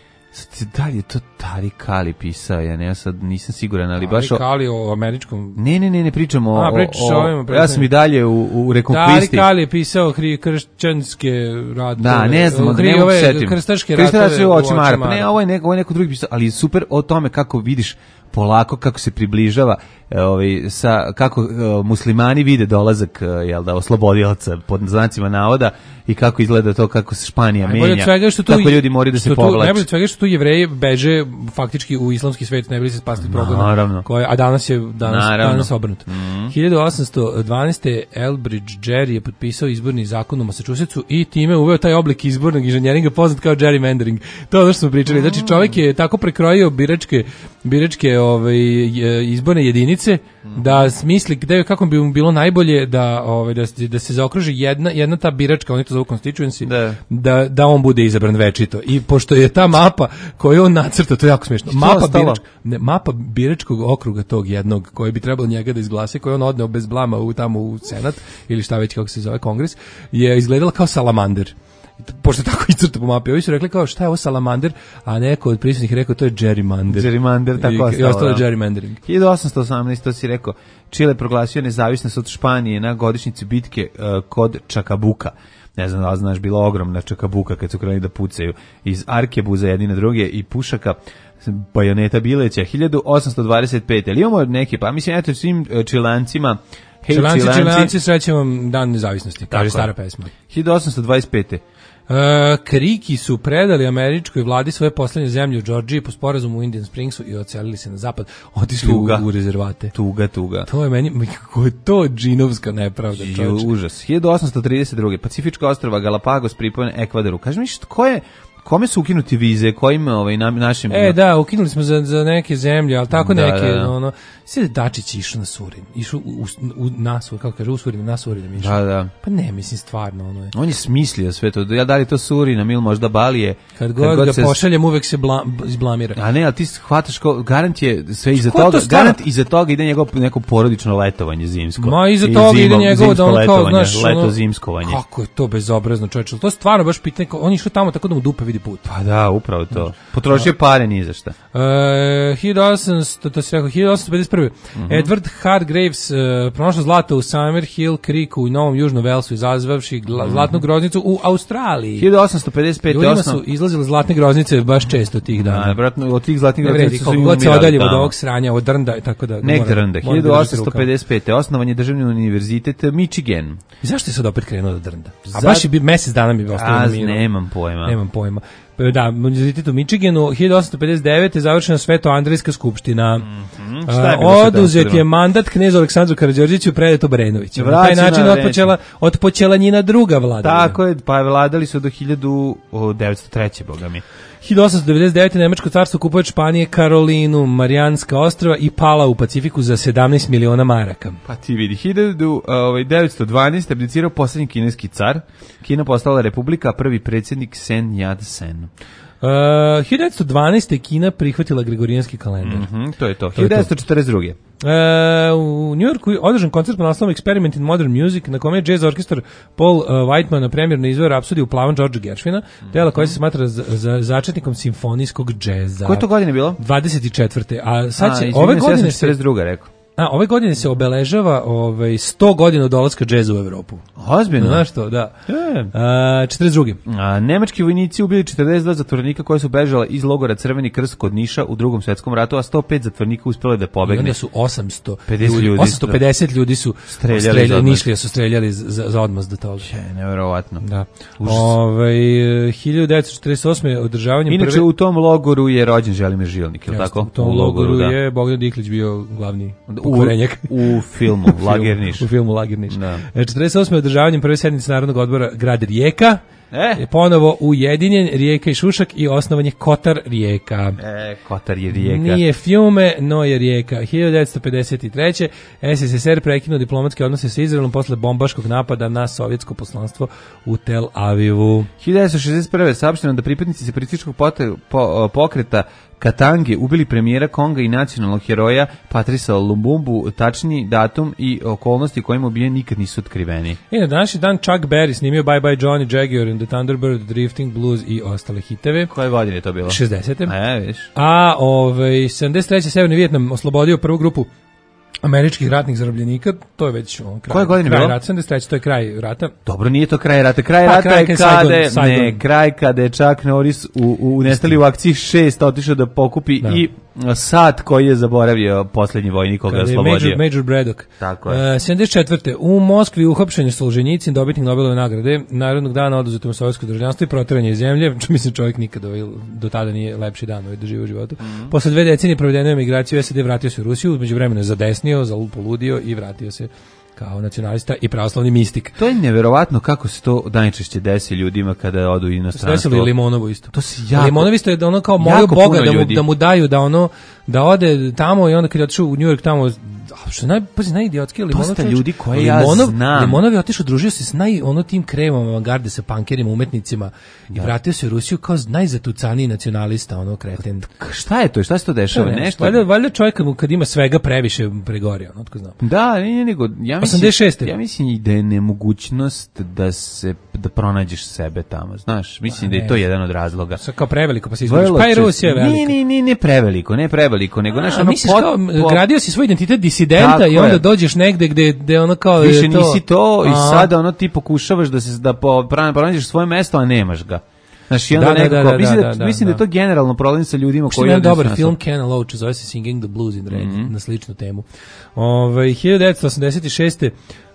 E: Da li je to Tariq Ali pisao, ja ne, ja sad nisam siguran, ali baš o...
F: Tariq Ali o američkom...
E: Ne, ne, ne, ne pričamo o...
F: A, pričaš o ovim...
E: Ja sam i dalje u, u rekonkvisti.
F: Tariq Ali je pisao hri, kršćanske ratove...
E: Da, ne znam,
F: hri,
E: ne mogu
F: ove,
E: setim.
F: Krstaške ratove
E: Krstaške
F: u
E: očima. Pa ne, ovo je, neko, ovo je neko drugi pisao, ali super o tome kako vidiš polako kako se približava, ovaj sa kako uh, muslimani vide dolazak uh, jel da oslobodilaca pod znacima navoda i kako izgleda to kako se Španija menja. Svega što tu, kako ljudi moraju da se povlače.
F: Najbolje svega što tu Jevreji beže faktički u islamski svet, ne bi se spasli problema. Koje a danas je danas Naravno. danas obrnuto. Mm. hiljadu osamsto dvanaeste. Elbridge Gerry je potpisao izborni zakon u Massachusettsu i time uveo taj oblik izbornog inženjeringa poznat kao gerrymandering. To je ono što smo pričali. Znači čovjek je tako prekrojio biračke biračke ovaj izborne jedinice da smisli gde kako bi mu bilo najbolje da ovaj da se da se zaokruži jedna jedna ta biračka, oni to zovu constituency, da. da da on bude izabran večito. I pošto je ta mapa koju on nacrta, to je jako smešno. Mapa biračk, ne, mapa biračkog okruga tog jednog koji bi trebalo njega da izglasa, koji on odneo bez blama u tamo u senat ili šta već kako se zove kongres, je izgledala kao salamander. Pošto tako izcrta po mapi, ovi su rekli kao šta je ovo salamander, a neko od prisutnih rekao to je gerrymander.
E: Gerrymander, tako ostalo.
F: I ostalo je gerrymandering.
E: hiljadu osamsto osamnaeste. to si rekao, Čile proglasio nezavisnost od Španije na godišnjici bitke uh, kod Čakabuka. Ne znam da li znaš, bila ogromna Čakabuka kad su krenuli da pucaju iz arkebuza jedni na druge i pušaka, bajoneta bileća. hiljadu osamsto dvadeset pete. Ali imamo neke, pa mislim, eto svim Čilancima, hej
F: Čilanci,
E: Čilanci,
F: Čilanci, srećem vam dan nezavisnosti, kaže stara pesma.
E: hiljadu osamsto dvadeset pete.
F: Uh, Kriki su predali američkoj vladi svoje poslednje zemlje u Georgiji po sporazumu u Indian Springsu i odselili se na zapad, otišli u, u rezervate.
E: Tuga, tuga.
F: To je meni, kako je to džinovska nepravda, čovječ.
E: Užas. hiljadu osamsto trideset druge. Pacifička ostrva Galapagos pripojene Ekvadoru. Kaži mi, ko je Kome su ukinuti vize? Kojim ovaj, na, našim...
F: E, da, ukinuli smo za, za neke zemlje, ali tako
E: Da,
F: neke,
E: da, da.
F: ono... Sve Dačić išao na Surin, išao u, u, u na Surin, kako kaže, u Surin, na Surin išao.
E: Da, da.
F: Pa ne, mislim, stvarno, ono je.
E: On je smislio sve to. Ja da li to Surinam ili možda Balije.
F: Kad god, kad ga
E: se...
F: pošaljem, uvek se bla, izblamira.
E: A ne, ali ti hvataš kao, garant je sve iza
F: Ko to
E: toga,
F: stvarno?
E: garant iza toga ide njegovo neko porodično letovanje zimsko.
F: Ma iza
E: I
F: toga ide
E: zimo-
F: njegovo da
E: zimsko
F: on kao,
E: letovanje,
F: znaš,
E: leto
F: ono,
E: zimskovanje.
F: kako je to bezobrazno, čoveče. To je stvarno baš pitanje, kao, on je išao tamo tako da mu dupe vidi put.
E: Pa da, upravo to. Potrošio pare ni za šta.
F: E, hiljadu osamsto, to se rekao, hiljadu osamsto pedeset prve.
E: Mhm.
F: Edward Hargreaves uh, pronašao zlato u Summerhill Creeku u Novom Južnom Velsu, izazvavši gla, zlatnu groznicu u Australiji.
E: hiljadu osamsto pedeset pete.
F: Ljudima
E: osnov...
F: su izlazile zlatne groznice baš često tih dana.
E: Da, vratno, od tih zlatnih
F: Ne vredi,
E: groznica su
F: koliko
E: i
F: god se
E: umirali
F: odaljimo od
E: tamo.
F: ovog sranja, od drnda, tako da...
E: Nek
F: mora-
E: drnda.
F: mora
E: hiljadu
F: držati
E: osamsto
F: rukama.
E: pedeset pete. osnovan je Državni univerzitet Michigan.
F: I zašto je sad opet krenuo da drnda? A
E: Zat-
F: baš je bi mesec dana mi bi ostalo na
E: Az,
F: miru.
E: nemam pojma.
F: Nemam pojma. Pa da, univerzitet u Michiganu, hiljadu osamsto pedeset devete je završena Sveto-Andrejska skupština.
E: Mm-hmm. Šta je bilo
F: A,
E: sa
F: oduzet
E: Amsterdamom?
F: je mandat knezu Aleksandru Karađorđeviću, predato Brenoviću. Na taj
E: Vraćena
F: način
E: reč.
F: otpočela, otpočela njena druga vladavina.
E: Tako je, pa vladali su do hiljadu devetsto treće. boga mi.
F: hiljadu osamsto devedeset devete. Nemačko carstvo kupuje od Španije Karolinu, Marijanska ostrva i pala u Pacifiku za sedamnaest miliona maraka.
E: Pa ti vidi, hiljadu devetsto dvanaeste. abdicirao posljednji kineski car. Kina postala republika, a prvi predsjednik Sen Yat-sen.
F: Uh, hiljadu devetsto dvanaeste. Kina prihvatila gregorijanski kalendar.
E: Mhm, to je to.
F: To je to.
E: hiljadu devetsto četrdeset druge.
F: E, u Njujorku je održan koncert pod naslovom Experiment in Modern Music, na kome je jazz orkestar Paul uh, Whiteman na premjerno izveo Rapsodiju u plavom Georgea Gershwina, dela koja se smatra za, za začetnikom simfonijskog džeza.
E: Koje to godine bilo?
F: dvadeset četvrte. A sad će,
E: A,
F: ove
E: izvinjam se, ja
F: godine
E: sam
F: se...
E: četrdeset druga rekao.
F: A, ove godine se obeležava ovaj, sto godina od dolaska džeza u Evropu.
E: Ozbiljno?
F: Znaš što, da.
E: E.
F: A, četrdeset druge.
E: A, nemački vojnici ubili četrdeset dva zatvorenika koji su bežala iz logora Crveni krst kod Niša u Drugom svetskom ratu, a sto pet zatvorenika uspjelo da
F: I
E: pobegne.
F: onda su osamsto
E: pedeset
F: ljudi,
E: ljudi,
F: osamsto pedeset ljudi su
E: streljali
F: streljali,
E: za odmazdu.
F: Nišlija su streljali za, za odmaz do toga.
E: Je, nevjerovatno.
F: Da.
E: Užas.
F: Ovaj hiljadu devetsto četrdeset osme. održavanjem
E: Inače,
F: prve...
E: u tom logoru je rođen Želimir Žilnik, je li
F: Jeste,
E: tako?
F: U tom logoru
E: da.
F: je Bogdan Diklić bio glavni
E: U,
F: pokvarenjak.
E: u filmu Lager Niš.
F: U filmu Lager Niš.
E: Da.
F: E, četrdeset osme. održavanjem prve sednice Narodnog odbora grad Rijeka.
E: E,
F: Je ponovo ujedinjen Rijeka i Šušak i osnovan je Kotar Rijeka.
E: e, Kotar je Rijeka.
F: Nije Fiume, no je Rijeka. hiljadu devetsto pedeset treće. es es es er prekinuo diplomatske odnose sa Izraelom posle bombaškog napada na sovjetsko poslanstvo u Tel Avivu.
E: hiljadu devetsto šezdeset prve. saopšteno da pripadnici separatističkog pote- po- pokreta Katange ubili premijera Konga i nacionalnog heroja Patrisa Lumbumbu, tačni datum i okolnosti kojima ubijen nikad nisu otkriveni.
F: I na današnji dan Chuck Berry snimio Bye Bye Johnny, Jaguar and the Thunderbird, Drifting Blues i ostale hiteve.
E: Koje godine je to bilo?
F: šezdesete.
E: E, vidiš.
F: A ovaj, sedamdeset treće. Severni Vijetnam oslobodio prvu grupu američkih ratnih zarobljenika, to je već on, kraj,
E: Koje godine
F: kraj
E: bilo?
F: rata, sedamdeset treće. to je kraj rata.
E: Dobro, nije to kraj rata. Kraj
F: Pa,
E: rata
F: kraj
E: je
F: kad
E: kada,
F: Saigon- Saigon.
E: ne, kraj kada je Chuck Norris u, u nestali u akciji šest otišao da pokupi
F: Da.
E: i sat koji je zaboravio posljednji vojnik koga je
F: Kada je
E: oslobodio.
F: Major, Major Braddock.
E: Tako je.
F: E, sedamdeset četvrte. U Moskvi uhapšen je Solženjicin, dobitnik Nobelove nagrade, Narodnog dana oduzeto mu sovjetsko državljanstvo i proteranje iz zemlje. Mislim, čovjek nikada ovaj, do tada nije lepši dan ovaj doživio u životu.
E: Mhm.
F: Posle dve decenije provedene emigracije u es a de vratio se u Rusiju, među vremenu je zadesnio, zalupoludio i vratio se kao nacionalista i pravoslavni mistik.
E: To je neverovatno kako se to najčešće desi ljudima kada odu u
F: Se
E: inostranstvo.
F: desilo i Limonovo isto.
E: To se jako-
F: Limonovo isto je da ono kao molio
E: jako
F: Boga
E: puno
F: da mu,
E: ljudi.
F: da mu daju da ono da ode tamo i onda kad je otišao u New York tamo a što naj pazi najidiotski je Limonov.
E: Dosta
F: čovječ.
E: ljudi koje ja
F: Limonov,
E: znam.
F: Limonov je otišao, družio se s naj ono tim kremom avangarde sa pankerima, umetnicima i vratio se u Rusiju kao najzatucaniji nacionalista, ono kreten.
E: K- Šta je to? Šta se to dešava?
F: Ne,
E: Nešto?
F: Valjda, valjda čovjek kad mu- kad ima svega previše pregori, ono tko zna.
E: Da, nije nego, ja mislim,
F: osamdeset šeste.
E: ja mislim i da je nemogućnost da se, da pronađeš sebe tamo, znaš, mislim da je to jedan od razloga.
F: Sa kao preveliko pa se izgubiš.
E: Vrlo
F: Pa i
E: često-
F: Rusija je velika.
E: Nije, nije, nije, ne preveliko, ne preveliko, nego, znaš,
F: A,
E: ono,
F: misliš
E: pot-
F: kao,
E: po-
F: gradio si svoj identitet disidenta
E: Tako
F: i onda
E: je.
F: dođeš negde gde, gde ono kao je
E: više
F: to...
E: nisi to i
F: A.
E: sada ono ti pokušavaš da se da po, pra- pronađeš svoje mesto, a nemaš ga. Znaš, i onda
F: Da, da,
E: nekako,
F: da, da,
E: mislim, da,
F: da, da,
E: mislim da,
F: da.
E: je to generalno problem sa ljudima
F: Pošto
E: koji...
F: je jedan
E: odu u
F: dobar
E: inostranstvo.
F: film Ken Loach, zove se Singing the Blues in Red,
E: Mhm.
F: na sličnu temu. Ove, hiljadu devetsto osamdeset šeste.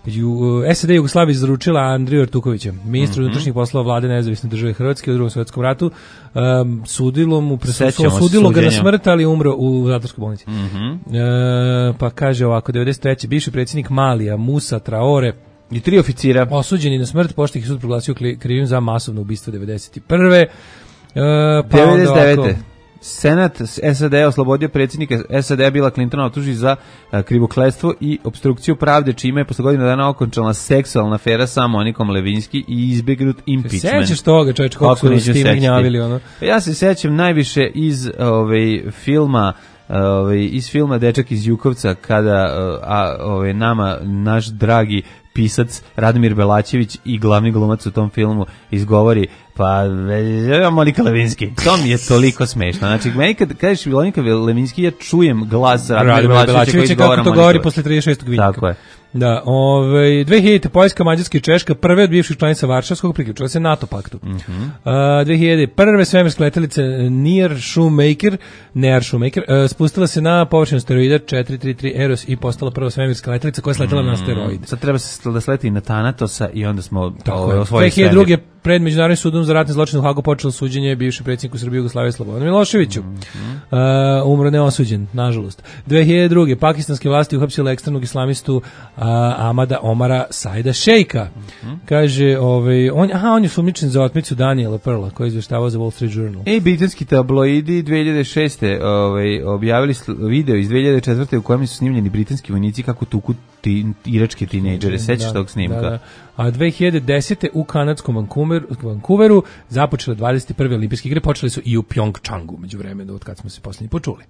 F: Ju, es a de Jugoslavija izručila Andriju Artukovića, ministru
E: Mhm.
F: unutrašnjih poslova vlade Nezavisne države Hrvatske u Drugom svjetskom ratu. Um, sudilo mu
E: Sećamo
F: presuđilo
E: se
F: sudilo ga na
E: suđenja.
F: smrt, ali umro u zatvorskoj bolnici.
E: Mhm.
F: E, pa kaže ovako, devedeset treće. bivši predsjednik Malija Musa Traore
E: I tri oficira.
F: osuđeni na smrt, pošto ih je sud proglasio kli- krivim za masovno ubistvo devedeset prve. Uh, pa
E: devedeset devete Senat S A D oslobodio predsjednika S A D Billa Clintona optuži za uh, krivokletstvo i opstrukciju pravde, čime je posle godina dana okončala seksualna afera sa Monikom Lewinsky i izbegnut impeachment.
F: Sećaš toga, čovječ, kako su s tim gnjavili, ono?
E: Ja se sećam najviše iz ovaj, filma ovaj, iz filma Dečak iz Jukovca, kada a, ovaj, nama, naš dragi pisac Radomir Belačević i glavni glumac u tom filmu izgovori pa Monika Lewinsky. To mi je toliko smešno. Znači, meni kad kažeš Monika Lewinsky, ja čujem glas Radomir Belačevića koji izgovara
F: kako to govori posle trideset šestog vinjaka.
E: Tako je.
F: Da, ovaj dve hiljadite Poljska, Mađarska i Češka, prve od bivših članica Varšavskog, priključile se NATO paktu. Mm -hmm. uh, dve hiljade prve svemirska letelica Near Shoemaker, Near Shoemaker, uh, spustila se na površinu asteroida četiri tri tri Eros i postala prva svemirska letelica koja je sletela mm, na asteroid.
E: Sad treba se da sleti na Thanatosa i onda smo
F: ovaj, osvojili sve. dve hiljade druge pred Međunarodnim sudom za ratne zločine u Hagu počelo suđenje bivšem predsjedniku Srbije Jugoslavije Slobodanu Miloševiću. Mm -hmm. uh, umro neosuđen, nažalost. dve hiljade druge pakistanske vlasti uhapsile ekstremnog islamistu uh, Ahmada Omara Saida Šejka. Mm -hmm. Kaže, ovaj, on, aha, on je sumnjičen za otmicu Daniela Pearla, koji je izveštavao za Wall Street Journal.
E: I britanski tabloidi dve hiljade šeste ovaj, objavili video iz dve hiljade četvrte u kojem su snimljeni britanski vojnici kako tuku ti, iračke tinejdžere. Sećaš da, tog snimka? Da, da.
F: A dve hiljade desete u kanadskom Vancouveru, Vancouveru započele dvadeset prve olimpijske igre, počeli su i u Pjongčangu, među vremenu, od kad smo se posljednji počuli.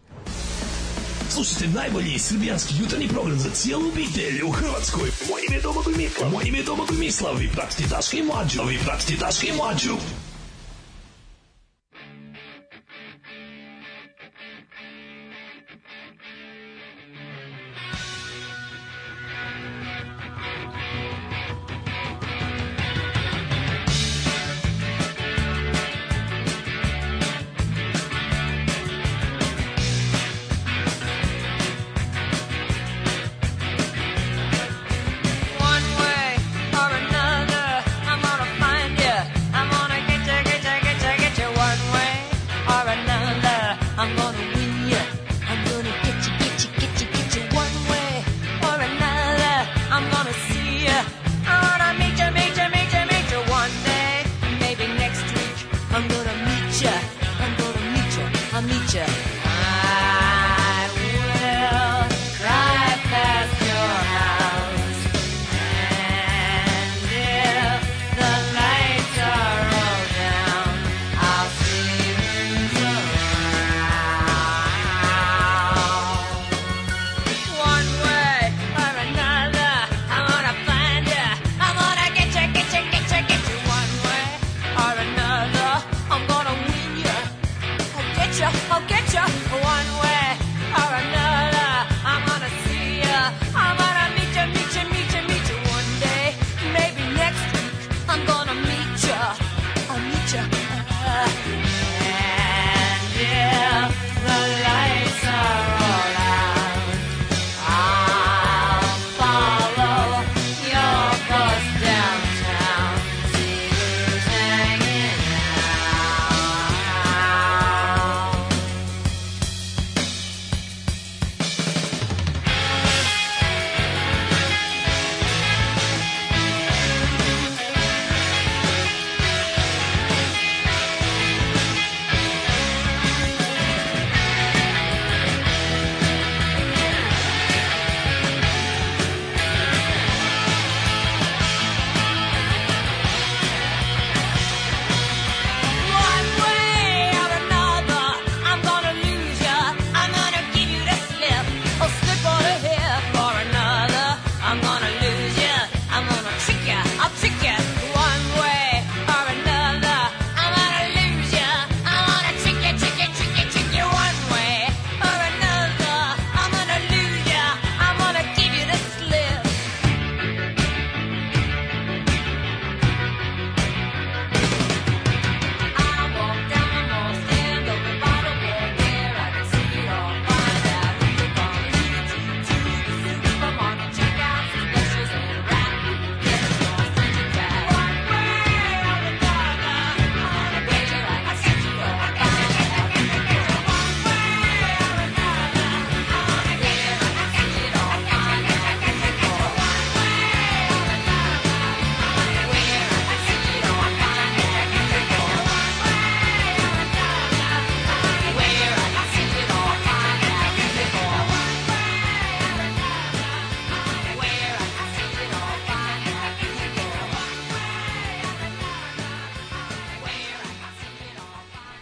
H: Slušajte najbolji srbijanski jutarnji program za cijelu obitelj u Hrvatskoj. Moje ime je Domagoj Mislav. Moje ime je Domagoj Mislav. Vi pratite Daška i Mlađu. Vi pratite Daška i Mlađu.
B: One way or another, I'm gonna find you. I'm gonna get you.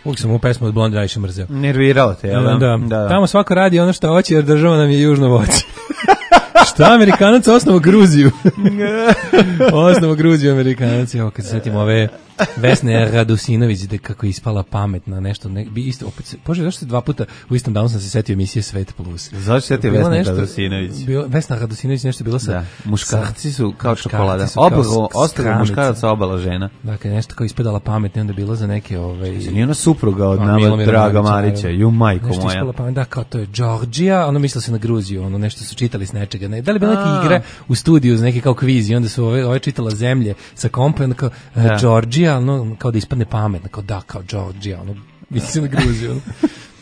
F: Uvijek sam u pesmu od Blonde najviše mrzeo.
E: Nervirao te, jel?
F: Da,
E: Da,
F: da.
E: da.
F: Tamo svako radi ono što hoće jer država nam je južno voće. Šta Amerikanac osnovu Gruziju? Osnovu Gruziju Amerikanac. Evo kad se setim ove Vesne Radosinović da kako je ispala pametna nešto ne, bi isto opet se, Bože, zašto se dva puta u istom danu sam se setio emisije Svet plus.
E: Zašto se setio Vesna Radosinović?
F: Bilo Vesna Radosinović nešto bilo sa
E: da. Muškarci su kao
F: muškarci
E: čokolada.
F: su kao
E: Oba ostalo
F: skramice.
E: muškaraca, obala žena.
F: Dakle nešto kao ispadala pametna, onda bilo za neke ovaj
E: Nije ona supruga od
F: A,
E: nama
F: Milomira
E: Draga
F: Marića,
E: Marića, ju majko
F: nešto
E: moja.
F: ispala pamet, da, kao to je Georgija, ono mislilo se na Gruziju, ono nešto su čitali s nečega. Ne, da li je bila neka igra u studiju uz neki kao kviz i onda su ove, ove čitala zemlje sa kompa i onda kao uh,
E: Da.
F: Georgija, ono, kao da ispadne pametna, kao da, kao Georgija, ono, misli se na Gruziju. Ono.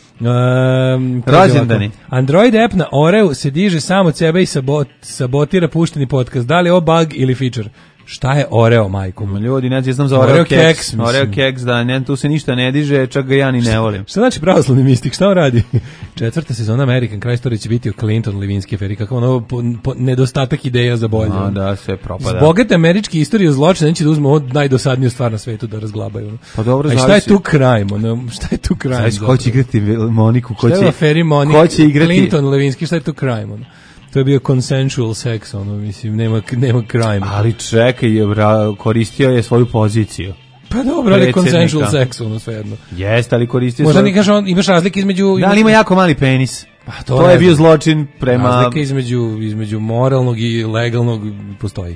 F: Um, kaže
E: Rođendani.
F: ovako, Android app na Oreu se diže sam od sebe i sabot, sabotira pušteni podcast. Da li je ovo bug ili feature? Šta je Oreo, majko?
E: Ma ljudi, ne znam za
F: Oreo
E: Oreo
F: keks,
E: keks.
F: mislim.
E: Oreo keks, da, ne, tu se ništa ne diže, čak ga ja ni ne volim.
F: Šta znači pravoslavni mistik? Šta on radi? Četvrta sezona American Crime Story će biti o Clinton Levinsky aferi. Kakav ono po, po, nedostatak ideja za bolje.
E: A, da, sve propada.
F: Bogate američke istorije o zločinu neće da uzmu od najdosadniju stvar na svetu da razglabaju.
E: Pa dobro,
F: A šta je
E: zavisi.
F: tu crime? Ono, šta je tu crime?
E: Znači, ko će igrati Moniku? Ko
F: Šta je
E: će,
F: u aferi Monika?
E: ko će igrati?
F: Clinton Levinsky, šta je tu crime? Ono? To je bio consensual sex, ono, mislim, nema, nema crime.
E: Ali čekaj, je, bra, koristio je svoju poziciju.
F: Pa dobro, ali
E: Predsjednika.
F: consensual sex, ono, svejedno.
E: Jeste, ali koristio
F: Možda
E: svoju...
F: ni kažeš, on, imaš razlike između...
E: Da, ali ima jako mali penis.
F: Pa
E: To,
F: ne
E: je bio
F: znam.
E: zločin prema...
F: Razlika između, između moralnog i legalnog postoji.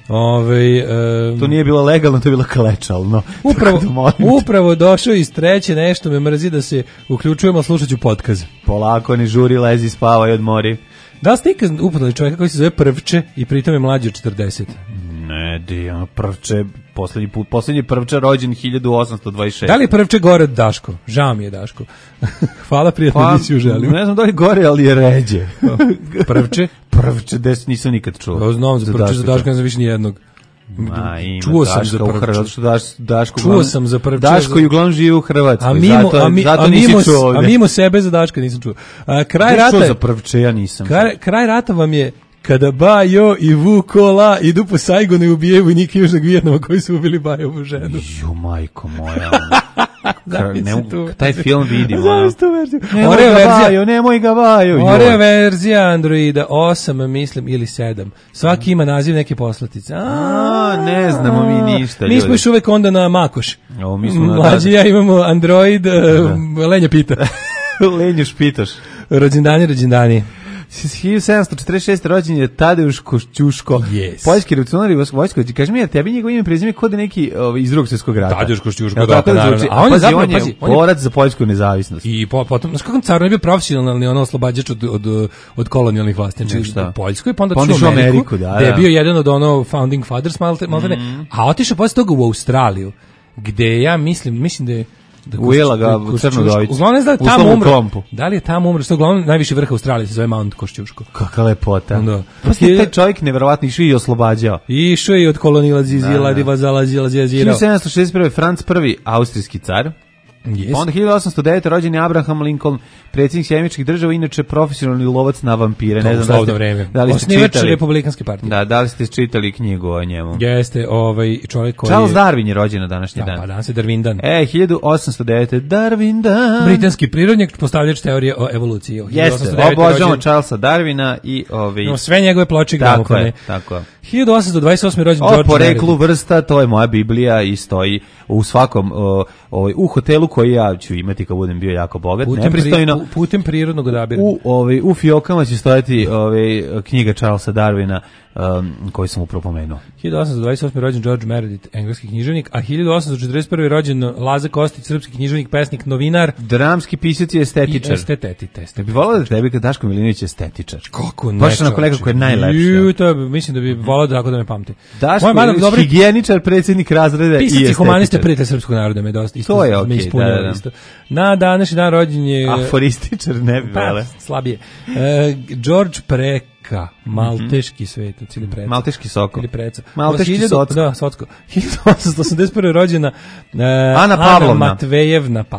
F: Ove, e,
E: To nije bilo legalno, to je bilo klečalno.
F: upravo,
E: Tako da molim te.
F: upravo došao iz treće, nešto me mrzi da se uključujemo, a slušat ću podcast.
E: Polako, ne žuri, lezi, spavaj, odmori.
F: Da li ste ikad upoznali čovjeka koji se zove Prvče i pritom je mlađi od četrdeset?
E: Ne, di, ono, Prvče, poslednji put, poslednji Prvče rođen hiljadu osamsto dvadeset šeste.
F: Da li je Prvče gore od Daško? Žao mi je Daško. Hvala, prijatnu
E: Pa,
F: ediciju želim.
E: ne znam da li je gore, ali je ređe.
F: Prvče?
E: Prvče, des nisam nikad čuo.
F: Ja znam za Prvče, za Daško ne znam više nijednog.
E: Ma, ima
F: Čuo sam
E: Daška
F: za
E: u
F: Prvče.
E: Hrvatskoj, zato što Daš, Daško
F: Čuo
E: uglavnom-
F: sam za Prvče.
E: Daško i uglavnom živi u Hrvatskoj,
F: A mimo,
E: zato,
F: a mi,
E: zato
F: a
E: nisi
F: mimo,
E: čuo ovde.
F: a mimo sebe za Daška nisam čuo. A, kraj
E: Nisi čuo
F: rata,
E: za Prvče, ja nisam.
F: kraj, kraj rata vam je kada Bajo i Vukola idu po Saigonu i ubijaju vojnike Južnog Vijetnama koji su ubili Bajovu ženu.
E: Ju, majko moja. ono.
F: Zamisli
E: ne mogu-
F: tu.
E: taj film vidim. ono.
F: Zamisli tu verziju.
E: Nemoj
F: Oreo
E: ga
F: verzija,
E: Bajo, nemoj ga Bajo. joj.
F: Oreo verzija Androida osam, mislim, ili sedam. Svaki ima naziv neke poslatice.
E: A, ne znamo mi ništa,
F: Mi smo
E: ljudi.
F: još uvek onda na Makoš.
E: Ovo, mi smo na-
F: Mlađi i ja imamo Android, uh, Lenja pita.
E: Lenju špitaš.
F: Rođendani, rođendani.
E: hiljadu sedamsto četrdeset šeste rođen je Tadeusz Košćuško,
F: Yes.
E: poljski revolucionar i vojskovođa. Kaži mi, ja tebi njegovo ime i prezime kod neki ovaj, iz drugog svjetskog rata.
F: Tadeusz Košćuško,
E: Jel
F: da,
E: tako
F: pa naravno.
E: zvuči?
F: A on je
E: Pazi,
F: zapravo,
E: on je
F: pazi, on je-
E: borac za poljsku nezavisnost.
F: I po, potom, znaš kako car on je bio profesionalni ono oslobađač od, od, od kolonijalnih vlasti, znači
E: šta?
F: u Poljskoj, pa onda
E: Pa onda
F: otišao u
E: išao u
F: Ameriku,
E: Ameriku, da,
F: gde je
E: da.
F: bio jedan od ono founding fathers, malte, maltene, a otišao posle toga u Australiju, gde ja mislim, mislim da je da
E: Ujela ga
F: Košću-
E: u Crnu
F: Košćuško-
E: Dovicu.
F: Uglavnom ne znam da je
E: U
F: tamo
E: slom
F: umro.
E: kompu.
F: Da li je tamo umro, što je uglavnom najviši vrh Australije se zove Mount Košćuško.
E: Kakva lepota.
F: Da.
E: Pa ste taj čovjek neverovatno išao i oslobađao.
F: I išao je od kolonila zizila,
E: Da, da.
F: diva zalazila, zazirao.
E: hiljadu sedamsto šezdeset prve. Franc prvi, austrijski car.
F: Yes.
E: Pa onda hiljadu osamsto devete. rođen je Abraham Lincoln, predsjednik Sjemičkih država, inače profesionalni lovac na vampire. Ne znam da li ste,
F: vreme.
E: da li ste
F: Osnivač
E: čitali.
F: Republikanske partije.
E: Da, da li ste čitali knjigu o njemu?
F: Jeste ovaj čovjek koji
E: Charles Darwin je rođen na današnji
F: Da,
E: dan.
F: pa danas je Darwin dan.
E: E, hiljadu osamsto devete. Darwin dan.
F: Britanski prirodnjak, postavljač teorije o evoluciji.
E: Jeste,
F: hiljadu osamsto devete.
E: obožavamo
F: rođen-
E: Charlesa Darwina i ovi...
F: No, sve njegove ploče i
E: Tako
F: gramofone.
E: je, tako je.
F: hiljadu osamsto dvadeset osme. rođen
E: O
F: George
E: poreklu
F: Meredith.
E: vrsta, to je moja Biblija i stoji u svakom, o, ovaj, u hotelu koji ja ću imati kad budem bio jako bogat,
F: Putem,
E: nepristojno.
F: pri, pu- putem prirodnog odabira.
E: U, ovaj, u fiokama će stojati ovaj, knjiga Charlesa Darwina um, koju sam upravo pomenuo.
F: hiljadu osamsto dvadeset osme. rođen George Meredith, engleski književnik, a hiljadu osamsto četrdeset prve. rođen Laza Kostić, srpski književnik, pesnik, novinar
E: Dramski pisac i
F: i
E: estetičar.
F: esteteti.
E: Ja bih volao da tebi kad Daško Milinović je estetičar.
F: Kako ne?
E: Baš onako nekako je najlepše.
F: Ju, to je, mislim da bi volao da tako da me pamti.
E: Daško
F: Moj madam,
E: Milinović,
F: dobri
E: higijeničar, predsjednik razreda i
F: pisac i humanista,
E: estetičar.
F: prijatelj srpskog naroda me dosta isto
E: To je
F: me
E: okej,
F: ispunjava
E: da, da, da.
F: isto. Na današnji dan rođen je
E: Aforističar ne bi
F: pa,
E: vele.
F: slabije. E, George Preka, malteški svetac ili preca.
E: Malteški soko.
F: Ili preca.
E: Malteški
F: Hiljadu-
E: socko.
F: Da, socko. hiljadu osamsto osamdeset prve. rođena e,
E: Ana Pavlovna.
F: Matvejevna Pavlovna.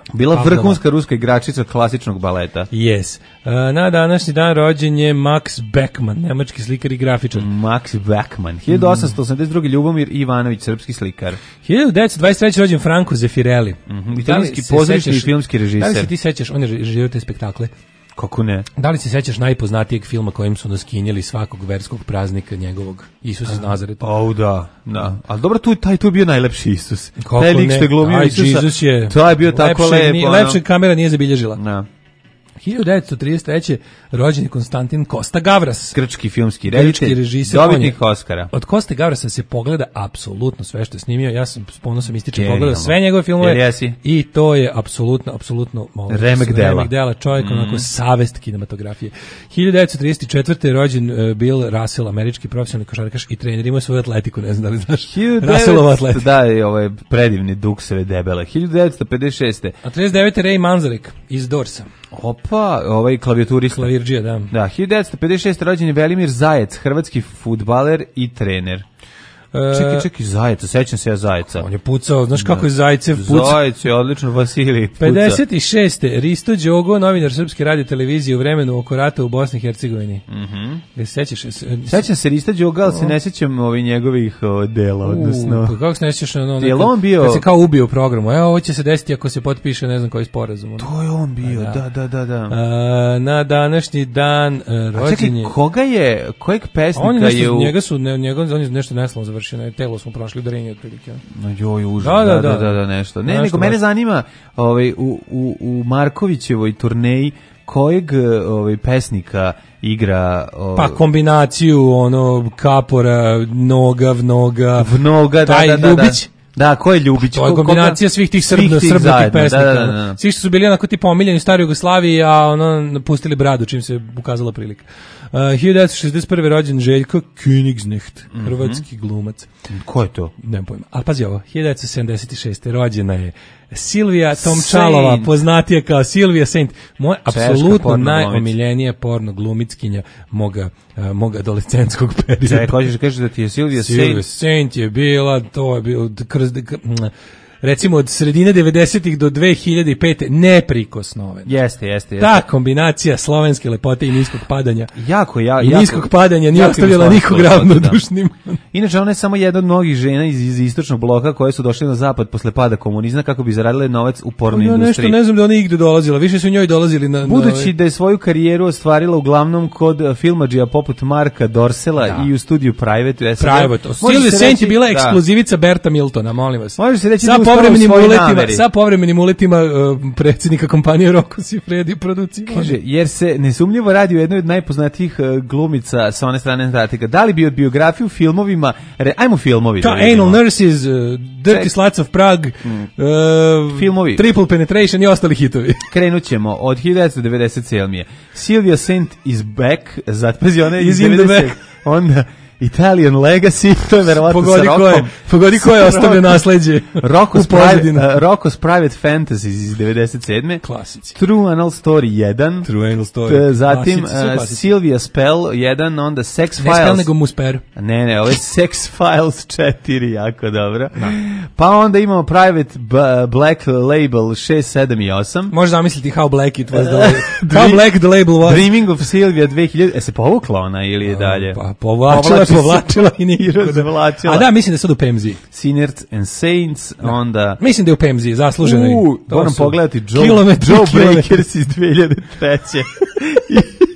E: Bila
F: Pavlova.
E: vrhunska ruska igračica klasičnog baleta.
F: Yes. Uh, na današnji dan rođen je Max Beckmann, nemački slikar i grafičar.
E: Max Beckmann. hiljadu osamsto osamdeset drugi. Ljubomir Ivanović, srpski slikar.
F: hiljadu devetsto dvadeset treće. rođen Franco Zeffirelli.
E: Mm-hmm. Italijanski pozorišni i filmski režiser.
F: Da li se ti sećaš, on je režirao te spektakle?
E: Kako ne?
F: Da li se sećaš najpoznatijeg filma kojim su nas kinjeli svakog verskog praznika njegovog, Isus iz Nazareta?
E: O, da, da. Ali dobro, tu, taj tu je bio najlepši Isus.
F: Kako
E: taj lik
F: ne?
E: što je glumio
F: Aj,
E: Isusa.
F: Jesus je,
E: to je bio tako
F: lepše,
E: lepo.
F: Nije,
E: ono.
F: lepše kamera nije zabilježila.
E: Da.
F: hiljadu devetsto trideset treće. rođen je Konstantin Kosta Gavras.
E: Grčki filmski
F: Grčki
E: reditelj,
F: režiser.
E: dobitnik Oskara.
F: Od Koste Gavrasa se pogleda apsolutno sve što je snimio. Ja sam s ponosom ističem
E: Genijalno.
F: pogledao sve njegove filmove.
E: Jel jesi?
F: I to je apsolutno, apsolutno
E: remek dela.
F: Remek dela, čovjek mm. onako savest kinematografije. hiljadu devetsto trideset četvrte. je rođen uh, Bill Russell, američki profesionalni košarkaš i trener, imao svoju atletiku, ne znam da li znaš. Russellova atletika.
E: Da, je ovaj predivni dukseve debele. hiljadu devetsto pedeset šeste.
F: A trideset devete. Ray Manzarek iz Dorsa.
E: Opa, ovaj klavijaturista.
F: Klavirđija, da.
E: Da, hiljadu devetsto pedeset šeste. rođen je Velimir Zajec, hrvatski fudbaler i trener.
F: E,
E: čekaj, čekaj, Zajeca, sećam se ja Zajeca.
F: On je pucao, znaš kako je Zajcev pucao?
E: Zajec je odlično, Vasilij puca.
F: pedeset šeste. Risto Đogo, novinar Srpske radio televizije u vremenu oko rata u Bosni i Hercegovini.
E: Mhm.
F: Ga se sećaš?
E: Sećam se Rista Đoga, ali se ne sećam ovih njegovih o, dela, odnosno.
F: Pa kako se ne sećaš na ono?
E: Jel on bio?
F: Kad se kao ubio u programu. Evo, ovo će se desiti ako se potpiše ne znam koji sporazum.
E: To je on bio, da, da, da, da.
F: A, na današnji dan uh, rođen je...
E: Koga je, kojeg pesnika
F: on je, nešto,
E: je u...
F: njega su, ne, njega, on je nešto neslavno završio, ne, telo smo prošli udarenje otprilike.
E: Joj, užas,
F: Da,
E: da,
F: da,
E: da,
F: da.
E: da, da, nešto. Ne,
F: Nešto
E: nego mene
F: baš.
E: zanima ovaj, u, u, u Markovićevoj turneji kojeg ovaj, pesnika igra... Ovaj,
F: Pa kombinaciju, ono, kapora, noga, vnoga,
E: Vnoga, da,
F: taj
E: da, da,
F: Ljubić.
E: Da, ko je Ljubić?
F: To je
E: Ko-
F: kombinacija
E: koga-
F: svih tih
E: svih
F: srbno,
E: tih
F: srbnatih
E: zajedno,
F: pesnika.
E: da, da, da, da.
F: Svi što su bili onako tipa omiljeni u staroj Jugoslaviji, a ono pustili bradu čim se ukazala prilika. Uh, hiljadu devetsto šezdeset prve. rođen Željko Königsnecht,
E: Mhm.
F: hrvatski glumac.
E: Ko je to?
F: Nemam pojma. Ali pazi ovo, hiljadu devetsto sedamdeset šeste. rođena je Silvija Tomčalova,
E: Saint.
F: poznatija kao Silvija Saint. Moja apsolutno
E: porno
F: najomiljenija porno glumickinja moga, uh, moga adolescentskog perioda.
E: Čekaj, hoćeš da kažeš da ti je Silvija
F: Silvija
E: Saint?
F: Saint je bila, to je bilo kroz, recimo od sredine devedesetih do dve hiljade pete. neprikosnoven.
E: Jeste, jeste, jeste.
F: Ta kombinacija slovenske lepote i niskog padanja.
E: Jako, ja,
F: I
E: jako,
F: niskog padanja nije
E: jako
F: ostavila
E: ima
F: nikog
E: slatko,
F: ravnodušnim.
E: da. Inače, ona je samo jedna od mnogih žena iz, iz istočnog bloka koje su došle na zapad posle pada komunizma kako bi zaradile novac u porno
F: Ja nešto
E: industriji.
F: ne znam da ona igde dolazila, više su njoj dolazili na... na
E: Budući da je svoju karijeru ostvarila uglavnom kod uh, filmadžija poput Marka Dorsela
F: Da.
E: i u studiju Private. u S A D.
F: Private.
E: Može
F: Silvija
E: se
F: Saint
E: reći-
F: je bila
E: da.
F: ekskluzivica Berta Miltona, molim vas.
E: Može se reći
F: sa
E: da je uspela u
F: povremenim
E: svojoj
F: uletima,
E: nameri.
F: sa povremenim uletima uh, predsjednika kompanije Rocco Siffredi produci.
E: Kaže, jer se nesumnjivo radi o jednoj od najpoznatijih uh, glumica sa one strane Antarktika. Da li bi od biografiju filmovima, re, ajmo filmovi.
F: Ta
E: da vidimo.
F: Anal Nurses, uh, Dirty
E: Ček.
F: Sluts of Prague, uh,
E: Filmovi.
F: Triple Penetration i ostali hitovi.
E: Krenut ćemo od hiljadu devetsto devedeset sedme. Silvia Saint is back, zatpazi ona
F: Is
E: iz
F: in the
E: devedeset.
F: back.
E: Onda Italian Legacy, to je verovatno
F: Pogodi
E: sa
F: ko je,
E: Rockom.
F: pogodi ko je ostavio nasleđe.
E: Rocco's
F: u pozadini.
E: Private, uh, Rocco's Private Fantasies iz devedeset sedme.
F: Klasici.
E: True Anal Story jedan.
F: True Anal Story.
E: T- Zatim
F: Klasici, sve
E: uh,
F: klasici.
E: Silvia Spell jedan, onda Sex
F: Ne spell
E: Files.
F: nego Musper.
E: Ne, ne, ovo je Sex Files četiri, jako dobro. Pa onda imamo Private B- Black Label šest, sedam i osam.
F: Možeš zamisliti how black it was the label. How black the label was.
E: Dreaming of Silvia dve hiljade. E se povukla ona ili je dalje?
F: Pa povlačila,
E: Povlači se.
F: povlačila i
E: I
F: nikako da-
E: razvlačila.
F: A da, mislim da je sad u P M Z.
E: Sinners and Saints, onda...
F: Mislim da je u P M Z, zasluženo je.
E: U,
F: To
E: moram
F: su
E: pogledati Joe,
F: kilometri,
E: Joe
F: kilometri.
E: Breakers iz dve hiljade treće. I,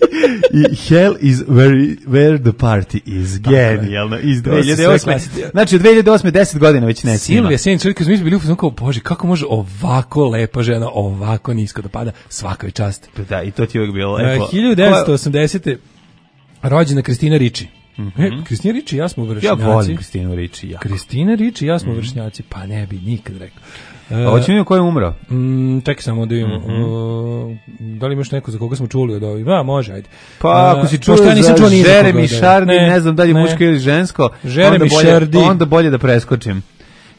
E: I Hell is where, where the party is. Genijalno. Iz
F: To su sve
E: dve hiljade osme.
F: klasici.
E: Znači, od dve hiljade osme deset godina već ne snima.
F: Silvija Saint, čovjek, kad smo mi bili u fazonu kao, bože, kako može ovako lepa žena, ovako nisko da pada, svaka je čast.
E: Da, i to ti je uvijek bilo
F: E,
E: lepo.
F: hiljadu devetsto osamdesete. rođena Kristina Ricci.
E: Mhm.
F: E, Kristina Ricci i ja smo
E: Ja
F: vršnjaci.
E: volim Kristinu Ricci. Ja.
F: Kristina Ricci i ja smo vršnjaci, pa ne bi nikad rekao. E,
E: A hoćemo ko je umro?
F: Mm, čekaj samo da vidimo.
E: Mhm.
F: Uh, da li imaš neko za koga smo čuli od ovih? Da, može, ajde.
E: Pa ako
F: Uh,
E: si
F: pošto
E: čuo
F: ja nisam
E: za
F: čuo ni za koga,
E: Jeremy
F: da.
E: Shardy, ne,
F: Ne,
E: znam da li je
F: ne.
E: muško ili žensko,
F: Jeremy
E: onda bolje,
F: Shardy.
E: onda bolje da preskočim.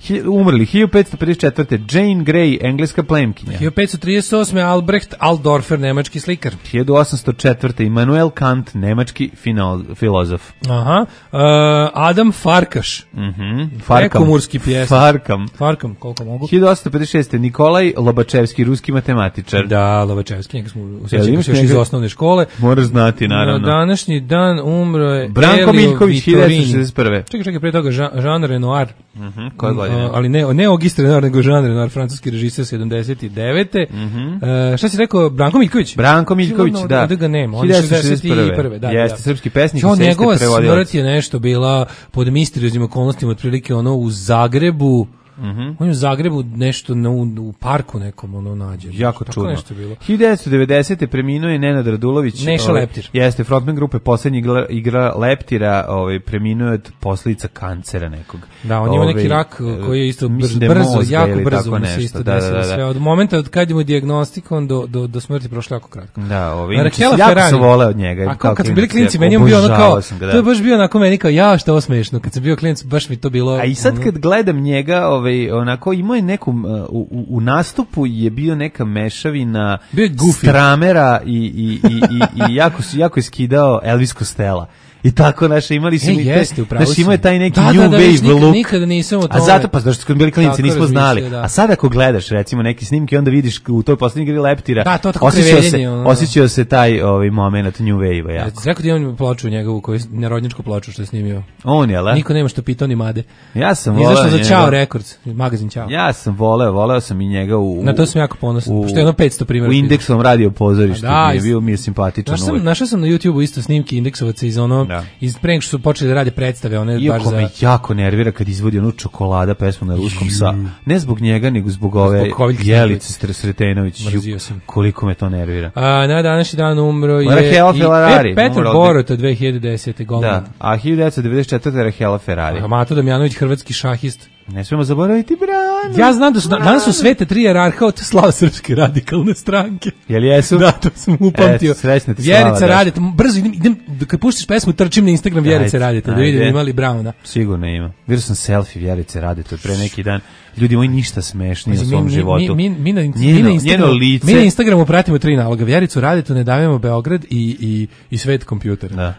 E: Umrli hiljadu petsto pedeset četvrte. Jane Grey, engleska plemkinja.
F: hiljadu petsto trideset osme. Albrecht Aldorfer, nemački slikar.
E: hiljadu osamsto četvrte. Immanuel Kant, nemački final, filozof.
F: Aha. Uh, Adam Farkaš.
E: Mhm. Farkam.
F: Prekomurski pjesnik.
E: Farkam.
F: Farkam, koliko mogu.
E: hiljadu osamsto pedeset šeste. Nikolaj Lobačevski, ruski matematičar.
F: Da, Lobačevski, njega smo
E: Jel imaš
F: još iz
E: njega?
F: osnovne škole.
E: Moraš znati, naravno.
F: Na današnji dan umro je
E: Branko
F: Elio
E: Miljković, hiljadu devetsto
F: Vittorini.
E: šezdeset prve.
F: Čekaj, čekaj, pre toga Jean, Jean Renoir.
E: Mhm, koje godine?
F: Uh, ali ne, ne Auguste Renoir, nego Jean Renoir, francuski režiser sedamdeset devete.
E: Mhm.
F: Uh, šta si rekao, Branko Miljković?
E: Branko Miljković,
F: Ovdje-
E: da.
F: Ovdje ga nema, on je
E: hiljadu devetsto
F: šezdeset
E: šezdeset
F: prve. Da,
E: Jeste,
F: da.
E: srpski pesnik
F: Jo,
E: i srpski
F: njegova
E: prevodilac.
F: smrt je nešto bila pod misterioznim okolnostima, otprilike ono u Zagrebu.
E: Mhm.
F: On je u Zagrebu nešto na, u, u parku nekom ono nađe.
E: Jako
F: Tako
E: čudno.
F: nešto je bilo.
E: hiljadu devetsto devedesete. preminuo je Nenad Radulović.
F: Neša
E: ovaj,
F: Leptir.
E: Jeste, frontman grupe Poslednji igra, igra Leptira, ovaj, preminuo je od posljedica kancera nekog.
F: Da, on ima
E: Ovaj,
F: neki rak koji je isto brzo,
E: mislim da je
F: brzo
E: mozga
F: jako
E: ili
F: brzo
E: tako
F: mu se
E: nešto.
F: isto
E: Da, da,
F: desilo
E: da,
F: sve.
E: da.
F: Od momenta od kad je mu dijagnostikovan do, do, do smrti prošlo jako kratko.
E: Da, ovaj,
F: A
E: inače,
F: Rahela
E: jako
F: Ferrari.
E: sam voleo od njega.
F: A
E: kao
F: kao kad smo bili
E: klinac,
F: klinci, meni je on bio ono kao,
E: obožavao sam ga, da.
F: to je baš bio onako meni kao, ja, što je ovo smešno. Kad sam bio klinac, baš mi to bilo...
E: A i sad
F: ono-
E: kad gledam njega, ovaj, onako, imao je neku, u, u, u nastupu je bio neka mešavina
F: Bio je goofy.
E: Stramera i, i, i, i, i jako, su- jako je skidao Elvis Costello. I tako, naše, imali su
F: E,
E: mi te-
F: jeste, upravo
E: znaš,
F: si.
E: imao je taj neki
F: Da,
E: new
F: da, da, viš,
E: wave
F: nikad-
E: look.
F: nikada nisam o
E: A
F: tome.
E: zato, pa zašto smo bili klinici,
F: Tako
E: nismo
F: razmišljao,
E: znali.
F: da.
E: A sad ako gledaš, recimo, neki snimke, onda vidiš u toj posljednji igri Leptira,
F: Da, to tako
E: osjećao se,
F: kreveljenje, ono.
E: osjećao se taj ovaj moment new wave-a,
F: Ja.
E: jako.
F: Rekao ti imam ploču njegovu, koju, narodnjačku ploču što je snimio.
E: On je, le?
F: Niko nema što pitao ni Made.
E: Ja sam voleo
F: Izašao za
E: njega.
F: Ćao Records, magazin Ćao.
E: Ja sam voleo, voleo sam i njega u...
F: Na to sam jako ponosan,
E: u-
F: pošto je ono petsto primjera.
E: U Indeksovom radio pozorištu,
F: A da,
E: gdje je
F: iz-
E: bio mi je simpatičan
F: Našao sam,
E: uvek.
F: našao sam na YouTubeu isto snimke indeksovaca iz ono,
E: Da.
F: iz pre nego što su počeli da rade predstave, one baš
E: Iako
F: za...
E: me jako nervira kad izvodi onu Čokolada pesmu na ruskom sa, ne zbog njega, nego zbog ove
F: Zbog Koviljke
E: Jelice Stre- Sretenović.
F: Mrzio
E: Ju,
F: sam.
E: koliko me to nervira.
F: A, na današnji dan umro je
E: Rahela
F: i
E: Ferrari,
F: e, Petar
E: umro od-
F: Borota dve hiljade desete. golman.
E: Da, a hiljadu devetsto devedeset četvrte. Rahela Ferrari.
F: A Mato Damjanović, hrvatski šahist.
E: Ne smemo zaboraviti Branu.
F: Ja znam da su, danas su svete tri jerarha od slava srpske radikalne stranke.
E: Jel jesu?
F: Da, to sam upamtio.
E: Eto, srećna ti slava,
F: Vjerica
E: Daško.
F: Radeta, brzo idem, idem, kad puštiš pesmu, trčim na Instagram Vjerice
E: Ajde,
F: Radeta, da
E: ajde.
F: vidim ima li Brauna.
E: Sigurno ima. Vidio sam selfie Vjerice Radeta od pre neki dan. Ljudi moji ništa smešnije u
F: Znači,
E: svom
F: mi,
E: životu.
F: Mi, mi, mi, na, mi,
E: Njeno-
F: na Instagramu,
E: njeno lice.
F: mi na Instagramu pratimo tri naloga. Vjericu Radetu, Ne davimo Beograd i, i, i svet kompjutera.
E: Da.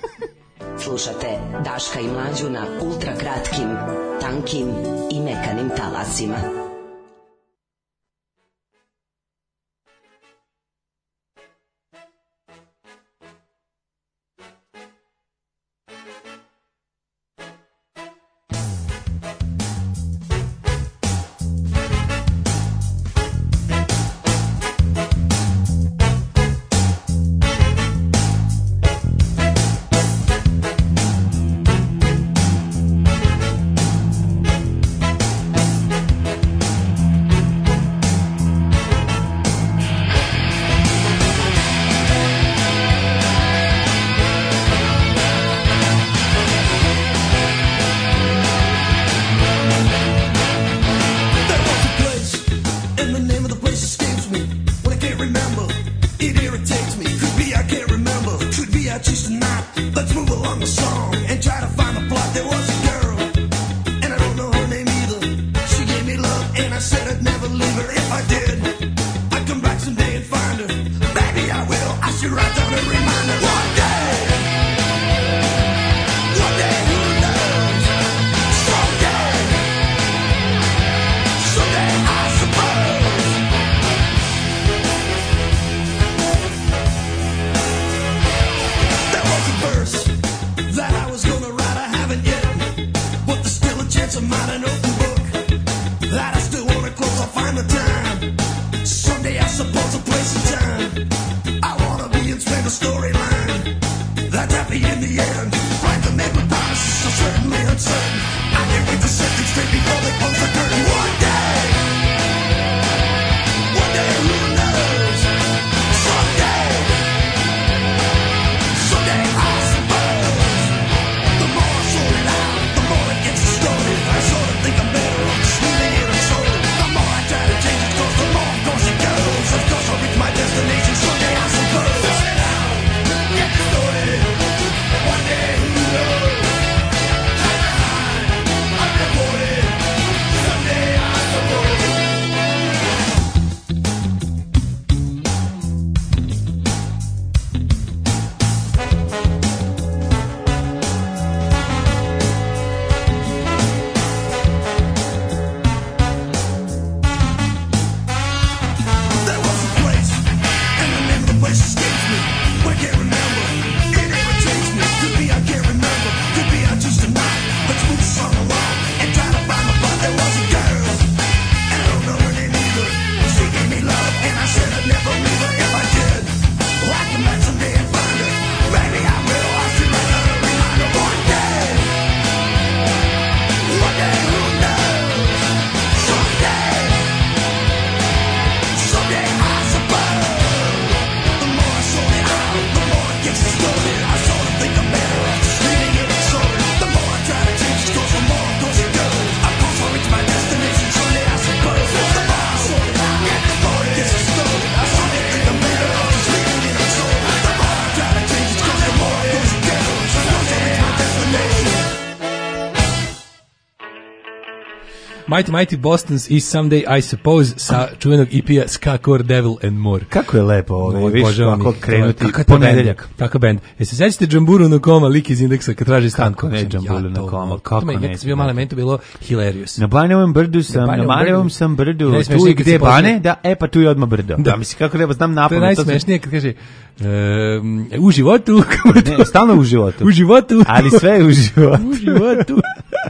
C: Slušate Daška i Mlađu na ultra kratkim, tankim i mekanim talasima.
G: There was a place, and the name of the place escapes me. When I can't remember, it irritates me. Could be I can't remember, could be I choose to not. Let's move along the song and try to find the plot. There was a girl, and I don't know her name either. She gave me love, and I said I'd never leave her. If I did, I'd come back someday and find her. Maybe I will. I should write down a reminder. One day, one day, who knows? Someday. Someday, I suppose. There was a verse that I was gonna write, I haven't yet. But there's still a chance of mine, an open book that I still wanna close. I'll find the time. Someday, I suppose, a place and time. I wanna be and spend a storyline that's happy in the end. Like the neighbor pass, so certainly uncertain. I can't wait to set things straight before they close the curtain. One day, one day, who knows? Someday, someday, I suppose. The more I sort it out, the more it gets distorted. I sort of think I'm better off just leaving it unsorted. The more I try to change its course, the more of course it goes. Of course I'll reach my destination someday, I suppose. Sort it out, get distorted. One day, who knows?
F: Mighty Mighty Boston's i Someday I Suppose sa čuvenog E P-a Ska Core Devil and More.
E: Kako je lepo ovo,
F: Oj,
E: viš
F: Bože,
E: kako
F: mi,
E: krenuti
F: kakav
E: ponedeljak.
F: Kakav bend. E se sećate Džamburu na koma, lik iz Indeksa kad traži stan?
E: Kako ne Džamburu na koma, kako
F: ne?
E: ne?
F: Nekad sam bio malo mento bilo hilarious.
E: Na Banovom brdu sam, na Banovom sam brdu, tu i gde je Bane, da, e pa tu je odmah brdo. Da, misli kako treba, znam napamet.
F: To je najsmešnije kad kaže u životu.
E: Ne, stalno u životu.
F: U životu.
E: Ali sve je u životu.
F: U životu.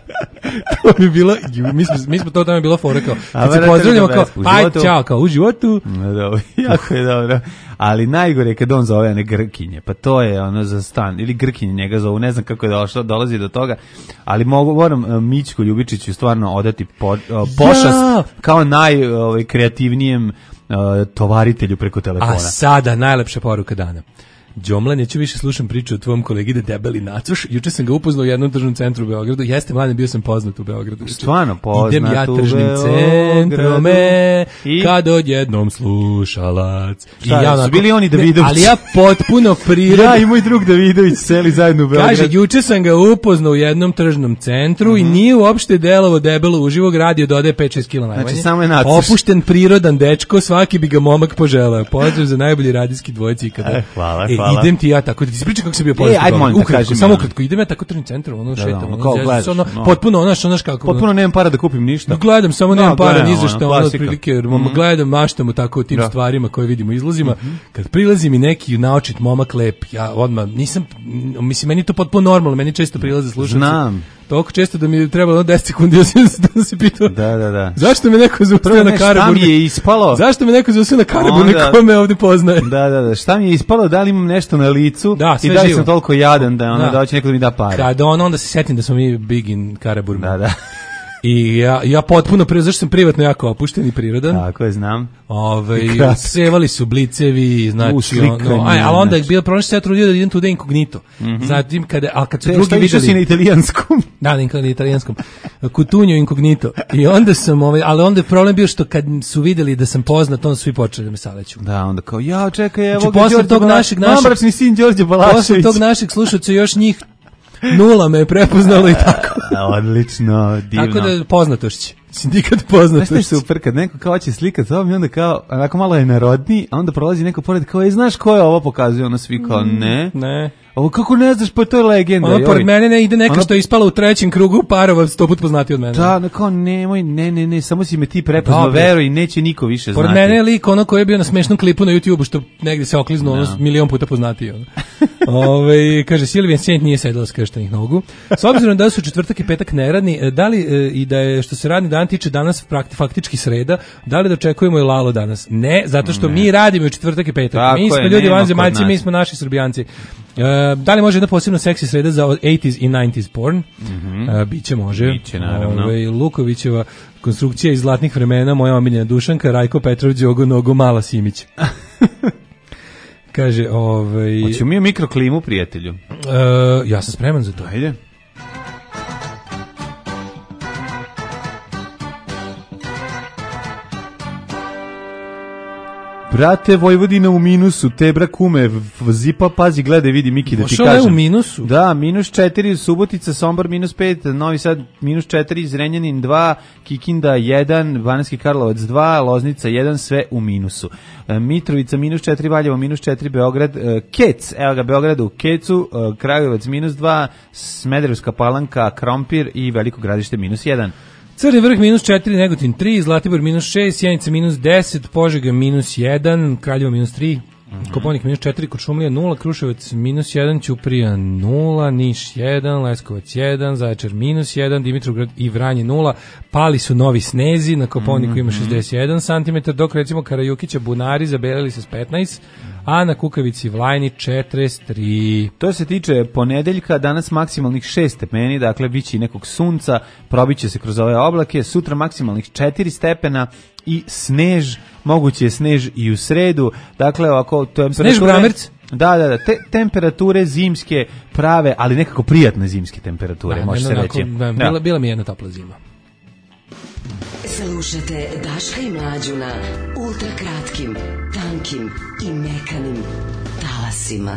F: To bi bilo, mi smo, mi smo to tamo je bilo fora kao, kad se pozdravljamo kao, aj, čao, kao, u životu.
E: No, dobro, jako je dobro. Ali najgore je kad on zove one Grkinje, pa to je ono za stan, ili Grkinje njega zovu, ne znam kako je došlo, dolazi do toga, ali mogu, moram uh, Mićku Ljubičiću stvarno odati po, uh, pošast ja! kao najkreativnijem uh, tovaritelju preko telefona.
F: A sada najlepša poruka dana. Đomla, neću više slušam priču o tvom kolegi da debeli nacuš. Juče sam ga upoznao u jednom tržnom centru u Beogradu. Jeste, mladen, bio sam poznat u Beogradu.
E: Stvarno poznat.
F: Idem ja tržnim centrom, I... kad odjednom slušalac.
E: Šta,
F: I ja,
E: su
F: onako,
E: bili oni Davidović?
F: Ali ja potpuno prirodno.
E: Ja i moj drug Davidović seli zajedno u Beograd.
F: Kaže, juče sam ga upoznao u jednom tržnom centru mm-hmm. i nije uopšte delovo debelo uživo, gradio dodaje pet šest kila najmanje.
E: Znači, samo je nacuš.
F: Opušten, prirodan dečko, svaki bi ga momak poželeo. Pozdrav za najbolji radijski dvojci ikada.
E: E, hvala,
F: e,
E: hvala.
F: Idem ti ja tako, da ti ispričam kako sam bio poznat.
E: E, ajde, molim,
F: ukratko, samo ukratko, idem ja tako tržnim centrom, ono šetam,
E: ono, kao gledaš,
F: ono,
E: no.
F: potpuno, ono, ono, kako...
E: Potpuno nemam para da kupim ništa.
F: Gledam, samo nemam
E: no,
F: para ni za što, ono, otprilike,
E: mm.
F: gledam, maštamo tako o tim da. stvarima koje vidimo izlozima. Mm-hmm. Kad prilazi mi neki naočit momak lep, ja odmah, nisam, mislim, meni to potpuno normalno, meni često prilaze slušalci. Znam. Toliko često da mi je trebalo deset sekundi da se pitao.
E: Da, da, da.
F: Zašto me neko zaustavio na Karaburmi?
E: Šta mi je ispalo?
F: Zašto me neko zaustavio na Karaburmi ko me ovdje poznaje?
E: Da, da, da. Šta mi je ispalo? Da li imam nešto na licu?
F: Da, sve
E: i da li
F: živo.
E: sam toliko jadan da ono da, da hoće neko da mi da pare.
F: Kada on onda se setim da smo mi big in Karaburmi.
E: Da, da.
F: I ja, ja potpuno, zašto sam privatno jako opušten i prirodan.
E: Tako je, znam.
F: Ove, sevali su blicevi, znači, ono, aj, ali onda je bilo prošlo se ja trudio da idem tuda inkognito. Mm-hmm. Zatim, kada, ali kad su
E: Te,
F: drugi vidjeli...
E: Te, si na italijanskom?
F: Da, na italijanskom. Kutunju inkognito. I onda sam, ovaj, ali onda je problem bio što kad su vidjeli da sam poznat, onda su svi počeli da me saleću.
E: Da, onda kao, ja, čekaj, evo
F: znači,
E: ga Đorđe
F: tog našeg, našeg,
E: namračni sin Đorđe Balašević.
F: Posle tog našeg slušaca još njih nula me je prepoznalo i tako.
E: Odlično, divno.
F: Tako da poznatošće. Sindikat poznatošće.
E: Znaš što je super, kad neko kao će slikat s ovom i onda kao, onako malo je narodni, a onda prolazi neko pored kao, e, znaš ko je ovo pokazuje? Ono svi kao, ne.
F: Ne.
E: Ovo kako ne znaš, pa to je legenda.
F: Ono pored mene ne ide neka ono... što je ispala u trećem krugu parova sto put poznati od mene.
E: Da, no, kao nemoj, ne, ne, ne, samo si me ti prepoznao, vero i neće niko više
F: pored
E: znati.
F: Pored mene je lik ono koji je bio na smešnom klipu na YouTubeu što negdje se okliznuo, ono milion puta poznatiji. Ono. Ove, kaže, Silvijan Sent nije sedela skrštenih nogu. S obzirom da su četvrtak i petak neradni, da li e, i da je što se radni dan tiče danas prakti, faktički sreda, da li da očekujemo i Lalo danas? Ne, zato što ne. mi radimo u četvrtak i petak. Tako mi smo je, ljudi vanzemaljci, mi smo naši Srbijanci. E, da li može jedna posebno seksi sreda za eighties i nineties porn? Mm-hmm. E, biće može.
E: Biće, naravno.
F: Ove, Lukovićeva konstrukcija iz zlatnih vremena, moja omiljena Dušanka, Rajko Petrov, Đogo, Nogo, Mala Simić. Kaže, ovaj...
E: Hoćemo mi u mikroklimu, prijatelju?
F: E, ja sam spreman za to.
E: Ajde. Brate, Vojvodina u minusu, Tebra kume, Zipa, pazi, gledaj, vidi, Miki, da ti
F: Mošao
E: kažem.
F: je u minusu?
E: Da, minus četiri, Subotica, Sombor, minus pet, Novi Sad, minus četiri, Zrenjanin dva, Kikinda jedan, Banatski Karlovac dva, Loznica jedan, sve u minusu. E, Mitrovica, minus četiri, Valjevo, minus četiri, Beograd, e, Kec, evo ga, Beograd u Kecu, e, Kragujevac, minus dva, Smederevska Palanka, Krompir i Veliko Gradište, minus jedan.
F: Crni vrh minus četiri, Negotin tri, Zlatibor minus šest, Sjenica minus deset, Požega minus jedan, Kraljevo minus tri, mm-hmm. Koponik minus četiri, Kuršumlija nula, Kruševac minus jedan, Ćuprija nula, Niš jedan, Leskovac jedan, Zaječar minus jedan, Dimitrovgrad i Vranje nula, pali su novi snezi, na Koponiku mm-hmm. ima šezdeset jedan santimetar, dok recimo Karajukića Bunari zabeleli se s petnaest, a na Kukavici Vlajni četrdeset tri.
E: To se tiče ponedeljka, danas maksimalnih šest stepeni, dakle biće i nekog sunca, probiće se kroz ove oblake, sutra maksimalnih četiri stepena i snež, moguće je snež i u sredu, dakle ovako temperature...
F: Snež Bramerc?
E: Da, da, da, te, temperature zimske prave, ali nekako prijatne zimske temperature, da, može se reći.
F: Da, bila, ja. bila mi jedna topla zima.
C: Slušajte Daška i Mlađu na ultra kratkim, tankim i mekanim talasima.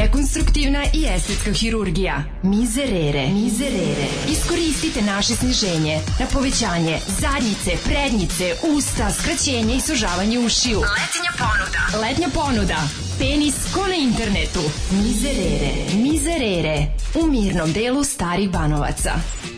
J: Rekonstruktivna i estetska hirurgija. Mizerere. Mizerere. Iskoristite naše sniženje na povećanje zadnjice, prednjice, usta, skraćenje i sužavanje ušiju. Letnja ponuda. Letnja ponuda. Penis ko na internetu. Mizerere. Mizerere. U mirnom delu Starih Banovaca.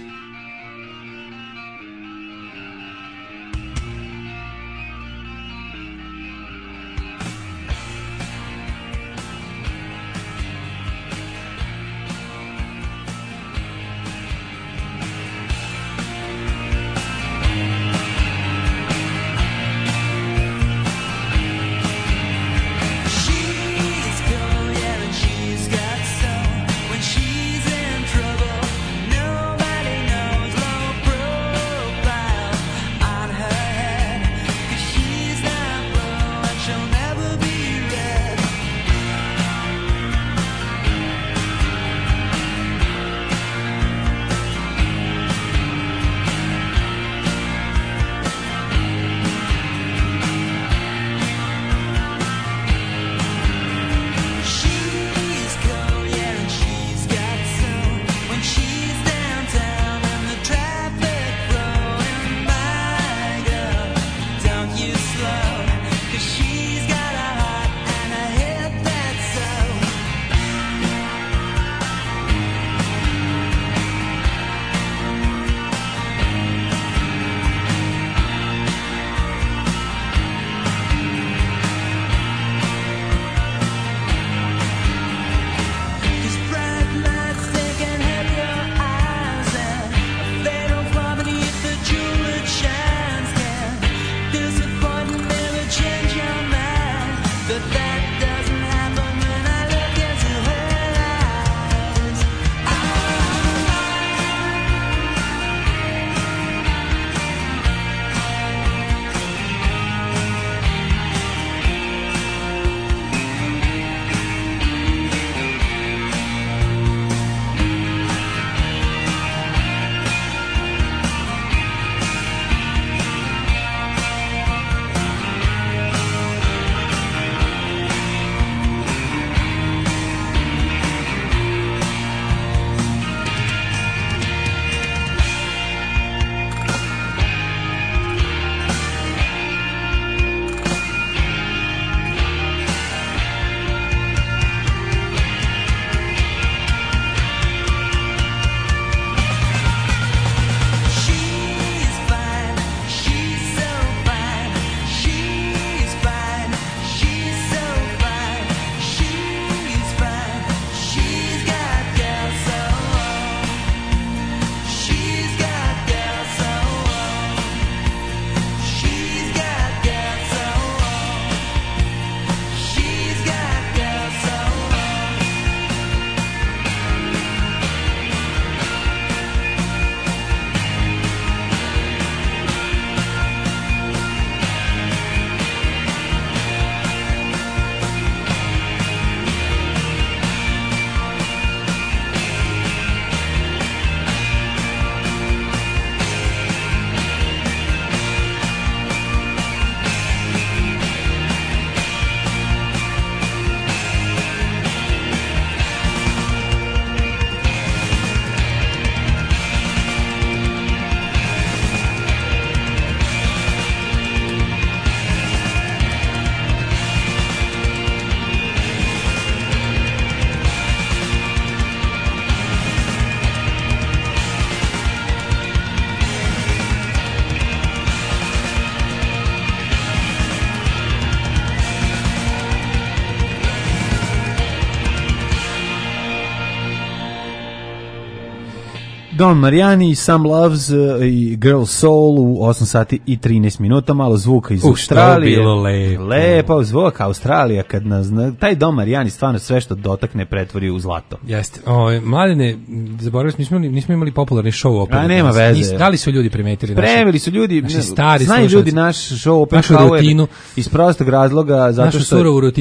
E: Don Mariani, Some Loves uh, i Girl Soul u osam sati i trinaest minuta, malo zvuka iz
F: uh,
E: Australije.
F: Bilo lepo.
E: Lepo zvuk Australija, kad nas, taj Don Mariani stvarno sve što dotakne pretvori u zlato.
F: Jeste. O, mladine, zaboravili smo, nismo, nismo imali popularni show opet.
E: A nema veze.
F: Nis, da li su ljudi primetili?
E: Premili su ljudi,
F: naši stari
E: znaju
F: slušalci.
E: Ljudi naš show opet
F: našu rutinu.
E: Iz prostog razloga, zato
F: našu
E: što...
F: surovu rutinu.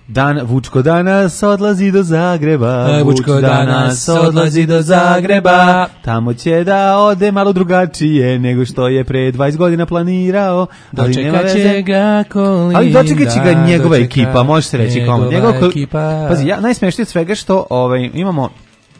E: Dan, Vučko danas odlazi do Zagreba,
F: Vučko danas odlazi do Zagreba,
E: tamo će da ode malo drugačije nego što je pre dvadeset godina planirao.
F: Dočekat će ga Kolinda.
E: Ali dočekat će ga njegova ekipa, može se reći kao njegova
F: ekipa.
E: Pazi, ja, najsmešnije od svega što ovaj, imamo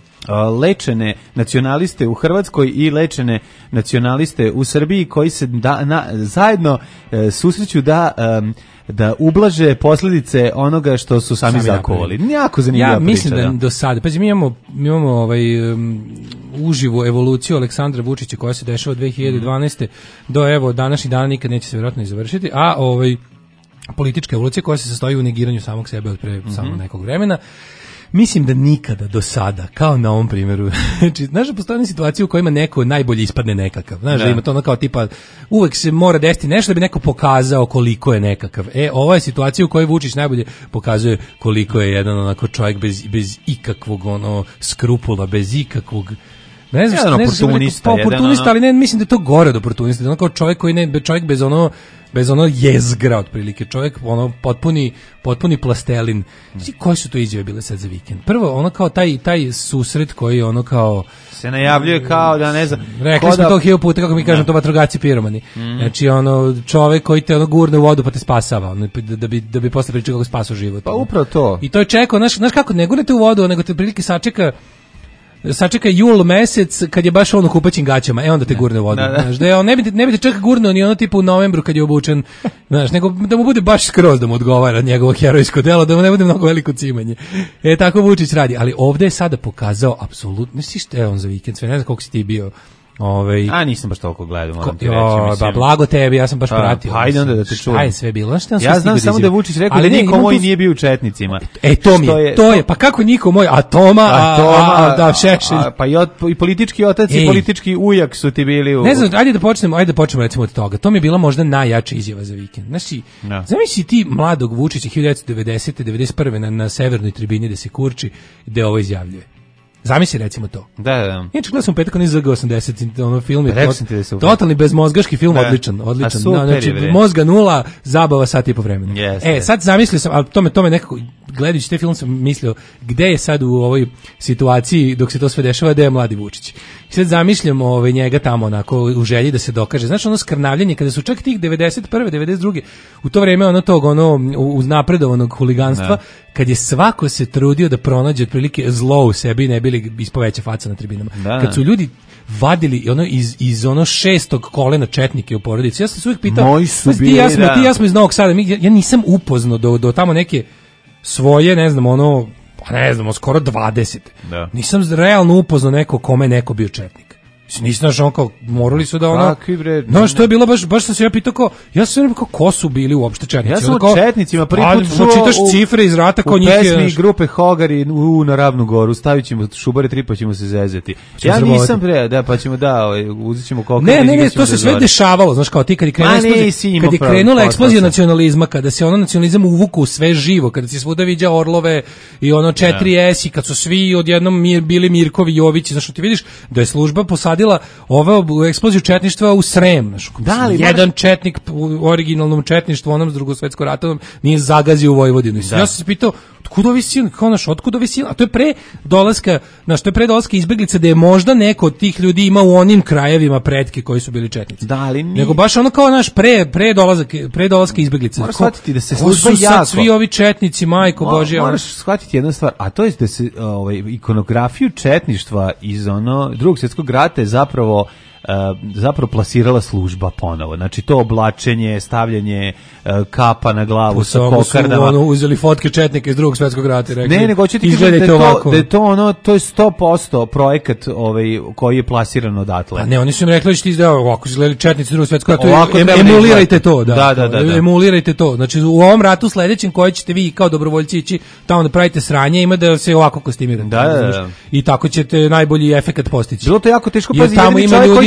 E: lečene nacionaliste u Hrvatskoj i lečene nacionaliste u Srbiji koji se da, na, zajedno e, susreću da um, da ublaže posljedice onoga što su sami, sami zakovali. Jako zanimljiva
F: ja
E: priča. Ja
F: mislim da,
E: da
F: do sada, pa mi imamo, mi imamo ovaj, um, uživu evoluciju Aleksandra Vučića koja se dešava od dve hiljade dvanaeste Mm. do evo današnjih dana, nikad neće se vjerojatno i završiti, a ovaj, politička evolucija koja se sastoji u negiranju samog sebe od pre mm-hmm. samo nekog vremena. Mislim da nikada do sada, kao na ovom primjeru, znači, znaš da postoje situacije u kojima neko najbolje ispadne nekakav, znaš da, da ima to ono kao tipa, uvek se mora desiti nešto da bi neko pokazao koliko je nekakav. E, ova je situacija u kojoj Vučić najbolje pokazuje koliko je jedan onako čovjek bez, bez ikakvog ono skrupula, bez ikakvog ne znam,
E: jedan
F: ne
E: oportunista,
F: znam, rekao, oportunista,
E: jedan,
F: ali ne, mislim da je to gore od oportunista, da ono kao čovjek koji ne, čovjek bez ono bez ono jezgra otprilike, čovjek ono potpuni potpuni plastelin. Znači, koje su to izjave bile sad za vikend? Prvo, ono kao taj taj susret koji ono kao
E: se najavljuje kao da ne znam.
F: Rekli smo da, to hiljadu puta, kako mi kažemo, to vatrogasci piromani. Mm. Znači, ono, čovjek koji te ono gurne u vodu pa te spasava, ono, da bi, da bi posle pričao kako spasao život.
E: Pa upravo to.
F: I to je čekao, znaš, znaš kako, ne gurnete u vodu, nego te prilike sačeka sačeka jul mesec kad je baš on u kupaćim gaćama, e onda te gurne u vodu. Da, da. Znaš, da je on, ne bi te, ne bi te čak gurnuo ni ono tipa u novembru kad je obučen, znaš, nego da mu bude baš skroz da mu odgovara njegovo herojsko delo, da mu ne bude mnogo veliko cimanje. E, tako Vučić radi, ali ovde je sada pokazao apsolutno, ne si što je on za vikend, sve ne znam koliko si ti bio. Ovaj
E: a nisam baš toliko gledao, moram ti
F: reći,
E: mislim.
F: Ba blago tebi, ja sam baš pratio.
E: Hajde onda da te čujem.
F: Aj sve bilo, šta
E: ja znam samo da je Vučić rekao da niko moj nije bio u četnicima.
F: E to mi je, to je, pa kako niko moj, a Toma, a, Toma, a, a da Šešelj.
E: Pa i, od, i politički otac i politički ujak su ti bili u.
F: Ne znam, ajde da počnemo, ajde da počnemo recimo od toga. To mi je bila možda najjača izjava za vikend. Znači, no. Zamisli ti mladog Vučića hiljadu devetsto devedesete devedeset prve na, na severnoj tribini da se kurči, gde ovo izjavljuje. Zamisli recimo to.
E: Da, da.
F: Inače gledao sam petak onaj Z G osamdeset, ono film je tot, totalni bezmozgaški film, da. odličan, odličan. No, znači, mozga nula, zabava sat i po vremena.
E: Yes,
F: e, sad zamislio sam, ali to me, to me nekako, gledajući te film sam mislio, gde je sad u ovoj situaciji, dok se to sve dešava, gde je mladi Vučić. I sad zamišljam ovaj, njega tamo onako u želji da se dokaže. Znaš, ono skrnavljanje, kada su čak tih devedeset prve, devedeset druge u to vreme ono tog, ono, uznapredovanog huliganstva, da. Kad je svako se trudio da pronađe otprilike zlo u sebi, ne bili ispoveća faca na tribinama. Da. Kad su ljudi vadili ono iz, iz ono šestog kolena četnike u porodici. Ja sam se uvijek pitao,
E: moji su
F: bili, ti, ja smo, ti ja smo iz Novog Sada, mi, ja, ja nisam upoznao do, do tamo neke svoje, ne znam, ono, pa ne znam, skoro dvadeset. Da. Nisam realno upoznao neko kome neko bio četnik. Nisi znaš, on kao, morali su da ono... No, što je bilo, baš, baš sam se ja pitao kao, ja sam rekao, ko su bili uopšte četnici?
E: Ja sam o četnicima prvi put
F: čuo čitaš cifre iz rata kao njih je...
E: U pesmi grupe Hogari u, na Ravnu Goru, stavit ćemo šubare tri pa ćemo se zezeti. Ja nisam pre, da, pa ćemo da, uzet ćemo koliko...
F: Ne, ne, ne, to se sve dešavalo, znaš, kao ti kad je krenula eksplozija, kad je krenula eksplozija nacionalizma, kada se ono nacionalizam uvuku u sve živo, kada si svuda viđa Orlove i ono četiri S i kad su svi odjednom mir, bili Mirkovi Jovići, znaš, ti vidiš da je služba posadila ovo eksploziju četništva u Srem. Da li jedan četnik u originalnom četništvu, onom s drugosvetskom ratom, nije zagazio u Vojvodinu. Ja sam se pitao, otkud ovi silni, kao naš, otkud ovi silni? A to je pre dolaska, znaš, to je pre dolaska izbeglica da je možda neko od tih ljudi imao u onim krajevima pretke koji su bili četnici.
E: Da, ali nije.
F: Nego baš ono kao naš pre, pre, dolazak, pre dolaska izbeglica.
E: Moraš shvatiti da se služba
F: jako... Sad svi ovi četnici, majko Mo, Božja.
E: Moraš shvatiti jednu stvar, a to je da se ovaj, ikonografiju četništva iz ono drugog svjetskog rata je zapravo Uh, zapravo plasirala služba ponovo. Znači to oblačenje, stavljanje uh, kapa na glavu sa kokardama.
F: Ono, uzeli fotke četnika iz drugog svjetskog rata i rekli,
E: ne, nego ću ti kažem da, da je to ono, to je sto posto projekat ovaj, koji je plasiran odatle.
F: A ne, oni su im rekli da ćete izdeo ovako, izgledali četnici iz drugog svjetskog rata, em, emulirajte to. Da,
E: da, da, da, da.
F: Emulirajte to. Znači u ovom ratu sledećem koji ćete vi kao dobrovoljci ići tamo da pravite sranje, ima da se ovako kostimirate.
E: Da, da, da.
F: I tako ćete najbolji efekat postići.
E: Bilo to jako teško,
F: pazi, tamo ima ljudi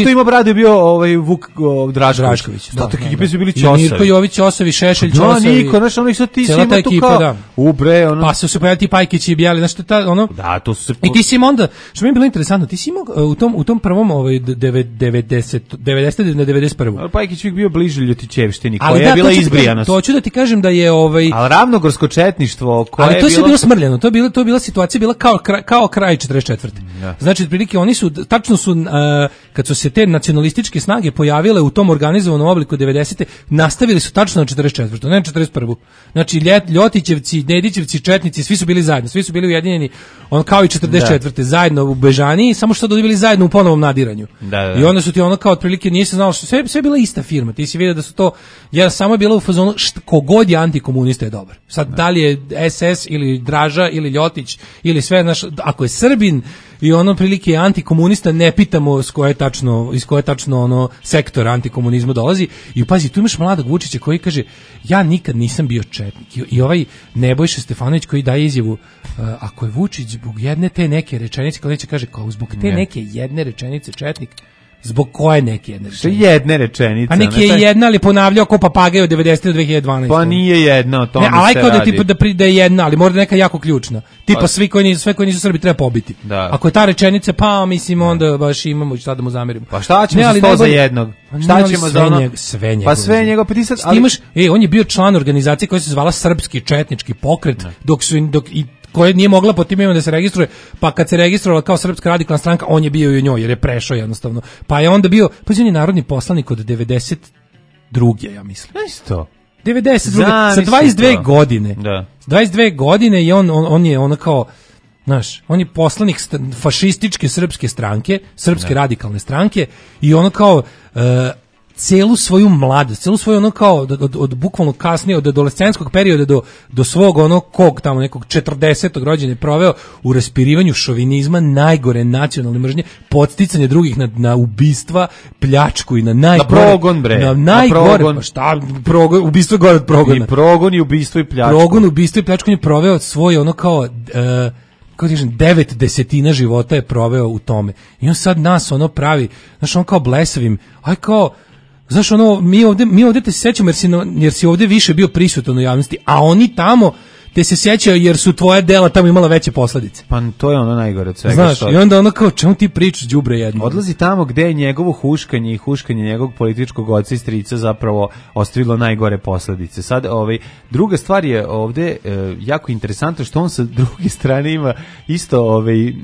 E: što ima bradu je bio ovaj Vuk o, Drašković.
F: Drašković.
E: Da,
F: Da,
E: ekipe
F: da,
E: su bili
F: da.
E: Ćosavi.
F: Mirko Jović Ćosavi, Šešelj Ćosavi.
E: Da, niko, znaš, ono i sad ti si
F: Cela ta
E: ima tu
F: ekipa,
E: kao,
F: da.
E: u bre, ono.
F: Pa su se pojavili ti Pajkići i Bijeli, znaš što ta, ono...
E: Da, to su se...
F: I ti si im onda, što mi je bilo interesantno, ti si imao uh, u tom, u tom prvom ovaj, devedeset, devedeset na devedeset prvu.
E: Ali Pajkić uvijek bio bliže Ljotićevštini, koja
F: Ali
E: je
F: da,
E: bila
F: to ću,
E: izbrijana.
F: to ću da ti kažem da je ovaj...
E: Ali ravnogorsko četništvo, koje
F: ali to
E: je
F: je sve
E: bilo...
F: bilo smrljeno, to je bila, to je bila situacija, bila kao, kraj, kao kraj četrdeset četvrte.
E: Ja.
F: Znači, otprilike, oni su, tačno su, uh, kad su se te nacionalističke snage pojavile u tom organizovanom obliku devedesete, nastavili su tačno na četrdeset četvrtu, ne na četrdeset prvu. Znači, Ljet, Ljotićevci, Nedićevci, Četnici, svi su bili zajedno, svi su bili ujedinjeni, on kao i četrdeset četvrte. Da. Zajedno u Bežaniji, samo što da bili zajedno u ponovom nadiranju.
E: Da, da.
F: I onda su ti ono kao otprilike nisi znao što sve sve je bila ista firma. Ti si vidio da su to ja samo je bilo u fazonu kogod je antikomunista je dobar. Sad da li je es es ili Draža ili Ljotić ili sve naš ako je Srbin i ono prilike je antikomunista, ne pitamo s koje tačno iz koje tačno ono sektor antikomunizma dolazi. I pazi, tu imaš mladog Vučića koji kaže ja nikad nisam bio četnik. I, i ovaj Nebojša Stefanović koji daje izjavu uh, ako je Vučić zbog jedne te neke rečenice, kao neće kaže kao zbog te ne. neke jedne rečenice četnik. Zbog koje neke jedne rečenice?
E: Jedne rečenice.
F: Pa neki je jedna, ali ponavljao ko papagaj od devedesete do dve hiljade dvanaeste.
E: Pa nije jedna, o tome
F: ne, ali
E: se
F: kao da
E: radi.
F: tipa da pri da je jedna, ali možda neka jako ključna. Tipa svi koji nisu sve koji nisu Srbi treba pobiti.
E: Da.
F: Ako je ta rečenica, pa mislim onda baš imamo šta da mu zamerimo.
E: Pa šta ćemo
F: ne,
E: za sto za jednog? Šta ćemo za ono?
F: Njeg, sve njegov.
E: Pa sve njegov, pa ti sad,
F: ali imaš, ej, on je bio član organizacije koja se zvala Srpski četnički pokret, ne. dok su dok i koja nije mogla po tim imenom da se registruje, pa kad se registrovala kao Srpska radikalna stranka, on je bio i u njoj, jer je prešao jednostavno. Pa je onda bio, pa on je narodni poslanik od devedeset druge ja mislim.
E: Isto.
F: devedeset druge sa dvadeset dve godine.
E: Da.
F: dvadeset dve godine i on, on, on je ono kao, znaš, on je poslanik fašističke srpske stranke, Srpske da. radikalne stranke i ono kao... Uh, celu svoju mladost, celu svoju ono kao od, od, od bukvalno kasnije od adolescenskog perioda do, do svog ono kog tamo nekog četrdesetog rođenja proveo u raspirivanju šovinizma, najgore nacionalne mržnje, podsticanje drugih na, na ubistva, pljačku i na najgore...
E: Na progon, bre.
F: Na najgore,
E: na progon.
F: Pa šta, progon, ubistvo je gore od progona.
E: I progon i ubistvo i pljačku.
F: Progon, ubistvo i pljačku je proveo svoj ono kao... Uh, kako ti kažem, devet desetina života je proveo u tome. I on sad nas ono pravi, znaš, on kao blesavim, aj kao... Znaš, ono, mi ovde, mi ovde te se sećamo jer si, no, jer si ovde više bio prisutan u javnosti, a oni tamo te se sećaju jer su tvoje dela tamo imala veće posledice.
E: Pa to je ono najgore od svega.
F: Znaš,
E: što...
F: i onda ono kao, čemu ti pričaš đubre jedno?
E: Odlazi tamo gde je njegovo huškanje i huškanje njegovog političkog oca i strica zapravo ostavilo najgore posledice. Sad, ovaj, druga stvar je ovde e, jako interesantno što on sa druge strane ima isto ovaj, e,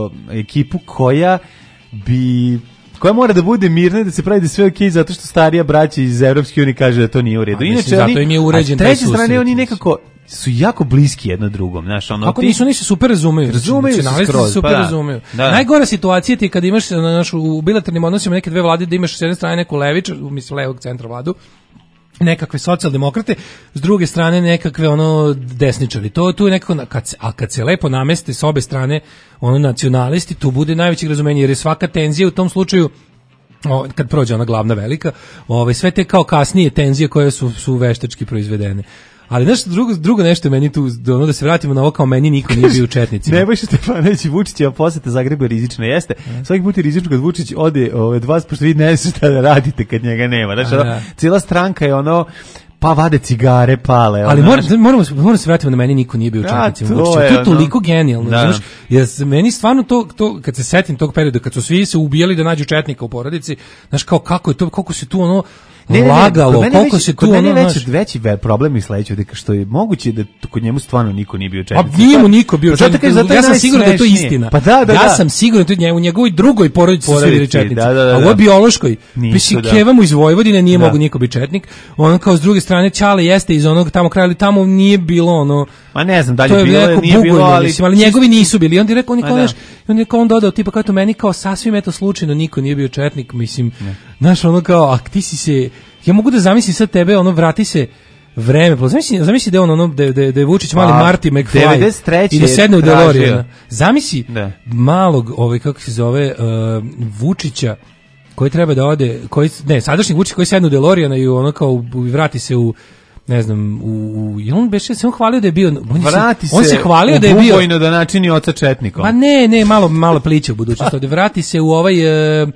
E: ekipu koja bi... koja mora da bude mirna i da se pravi da sve okej, zato što starija braća iz Evropske unije kaže da to nije u redu.
F: Inače, mislim, zato im je uređen taj
E: treće strane oni nekako su jako bliski jedno drugom, znaš, ono.
F: Kako
E: ti...
F: nisu, nisu super razumeju.
E: Razumeju se skroz,
F: super
E: pa da.
F: razumeju.
E: Da.
F: Najgora situacija ti je kad imaš naš u bilateralnim odnosima neke dve vlade da imaš s jedne strane neku levičar, mislim levog centra vladu, nekakve socijaldemokrate, s druge strane nekakve ono desničari. To tu je nekako kad se, a kad se lepo nameste s obe strane ono nacionalisti, tu bude najveće razumenje jer je svaka tenzija u tom slučaju o, kad prođe ona glavna velika, ovaj sve te kao kasnije tenzije koje su su veštački proizvedene. Ali nešto drugo, drugo nešto meni tu, ono da se vratimo na ovo kao meni niko nije bio u četnicima.
E: Nebojša Stefanović i Vučićeva poseta Zagrebu rizična jeste. Mm. Svaki put je rizično kad Vučić ode ove dva, pošto vi ne znate šta da radite kad njega nema. Znači, ono, cijela stranka je ono, pa vade cigare, pale.
F: Ali mora, moramo, moramo se vratiti na meni niko nije bio u četnicima. Ja, to, je, to je toliko ono, genijalno. Da. Znaš, jer meni stvarno to, to, kad se setim tog perioda, kad su svi se ubijali da nađu četnika u porodici, znaš kao kako je to, kako se tu ono, Ne, ne, ne, lagalo, koliko se tu ono,
E: veći, veći problem je sledeći, da što je moguće da kod njemu stvarno niko nije bio četnik.
F: A nije mu niko bio četnik. Ja sam siguran da je to istina.
E: Pa da, da,
F: ja
E: da.
F: sam siguran da je u njegovoj drugoj porodici su bili četnici.
E: Da, da, da,
F: a u ovoj biološkoj, mislim, Keva mu iz Vojvodine nije
E: da.
F: mogu niko biti četnik. On kao s druge strane Ćale jeste iz onog tamo kraja, ali tamo nije bilo ono.
E: Ma ne znam, dalje bilo je, nije bilo, ali
F: mislim, ali njegovi nisu bili. On je rekao, on je kao, znaš, on je kao on dodao tipa kao to meni kao sasvim eto slučajno niko nije bio četnik, mislim. Znaš, ono kao, a ti si se ja mogu da zamislim sad tebe, ono, vrati se vreme, pa zamisli, zamisli da je on, ono, da, da, da je Vučić mali Marty McFly i da sedne u DeLorean. Zamisli da. malog, ovaj, kako se zove, uh, Vučića, koji treba da ode, koji, ne, sadašnji Vučić koji sedne u DeLorean i ono kao vrati se u ne znam, u, u i on beše se on hvalio da je bio on
E: vrati
F: se, on se hvalio da je bio
E: ubojno da načini oca četnikom.
F: Pa ne, ne, malo malo pliće u budućnosti. Da vrati se u ovaj uh,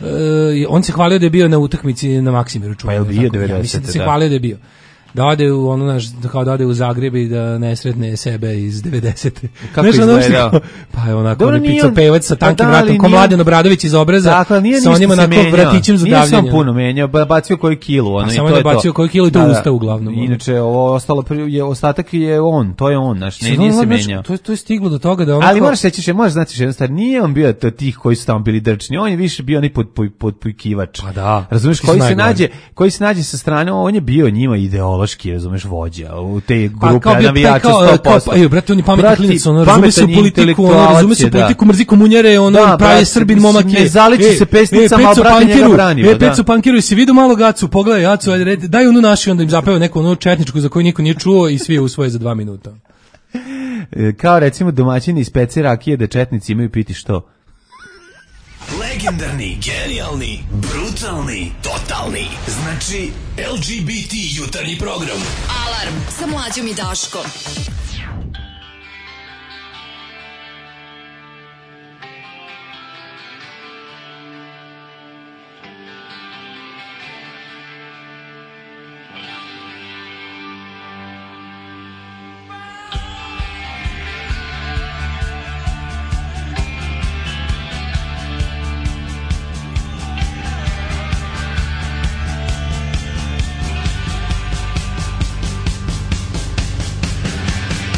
F: uh, on se hvalio da je bio na utakmici na Maksimiru.
E: Pa je li bio devedesete?
F: Ja mislim da se hvalio da je bio. Da ode u ono naš, kao da ode u Zagreb i da ne sretne sebe iz devedesete.
E: Kako izgledao?
F: Pa je onako
E: Dobro,
F: ne
E: nije
F: pico
E: on-
F: pevac sa tankim
E: pa da, ali
F: vratom, ko
E: nije-
F: Mladen Obradović iz Obreza,
E: Dakle, nije
F: sa
E: ništa
F: onim
E: se
F: onako
E: menjao.
F: vratićem za
E: Nije
F: davljanje.
E: sam puno menjao, ba- bacio koju kilu. Ono,
F: A
E: i
F: samo
E: to
F: je
E: je
F: bacio
E: to.
F: koju kilu i to
E: Da,
F: u
E: da.
F: usta uglavnom.
E: Inače, ovo ostalo, pri- je, ostatak je on, to je on, znaš, ne,
F: Sad
E: nije
F: ono,
E: se
F: znaš,
E: menjao.
F: To, je- to je stiglo do toga da ono
E: Ali
F: kao-
E: moraš reći, še, možeš znati jednu stvar, nije on bio to tih koji su tamo bili drčni, on je više bio onaj pod, pod, podpujkivač.
F: Pa da.
E: Razumeš,
F: Ti
E: koji
F: su
E: se
F: najgori.
E: nađe, koji se nađe sa strane, on je bio njima ideološki, razumeš, vođa u te grupe
F: kao bio
E: navijača
F: kao,
E: sto
F: kao,
E: posto.
F: pa, ej, brate, on je pametan
E: Brati,
F: klinac, ono, razume se u
E: pametan
F: politiku, ono,
E: intelektualac
F: razume se
E: je,
F: u
E: da.
F: politiku, mrzi komunjare, ono,
E: Da,
F: pravi
E: brate,
F: Srbin
E: mislim,
F: momak je.
E: ne zaliči
F: Ej,
E: se pesnicama,
F: ej,
E: a
F: Peco
E: brate njega
F: Pankiru,
E: branimo,
F: ej,
E: da.
F: Peco Pankiru, si vidio malo Gacu, pogledaj Gacu, ajde, red- daj onu našu, onda im zapeva neku onu četničku za koju niko nije čuo i svi je usvoje za dva minuta.
E: E, Kao recimo domaćini iz pece rakije da četnici imaju piti što?
H: Legendarni, genijalni, brutalni, totalni. Znači, L G B T jutarnji program.
J: Alarm sa Mlađom i Daškom.
G: Thank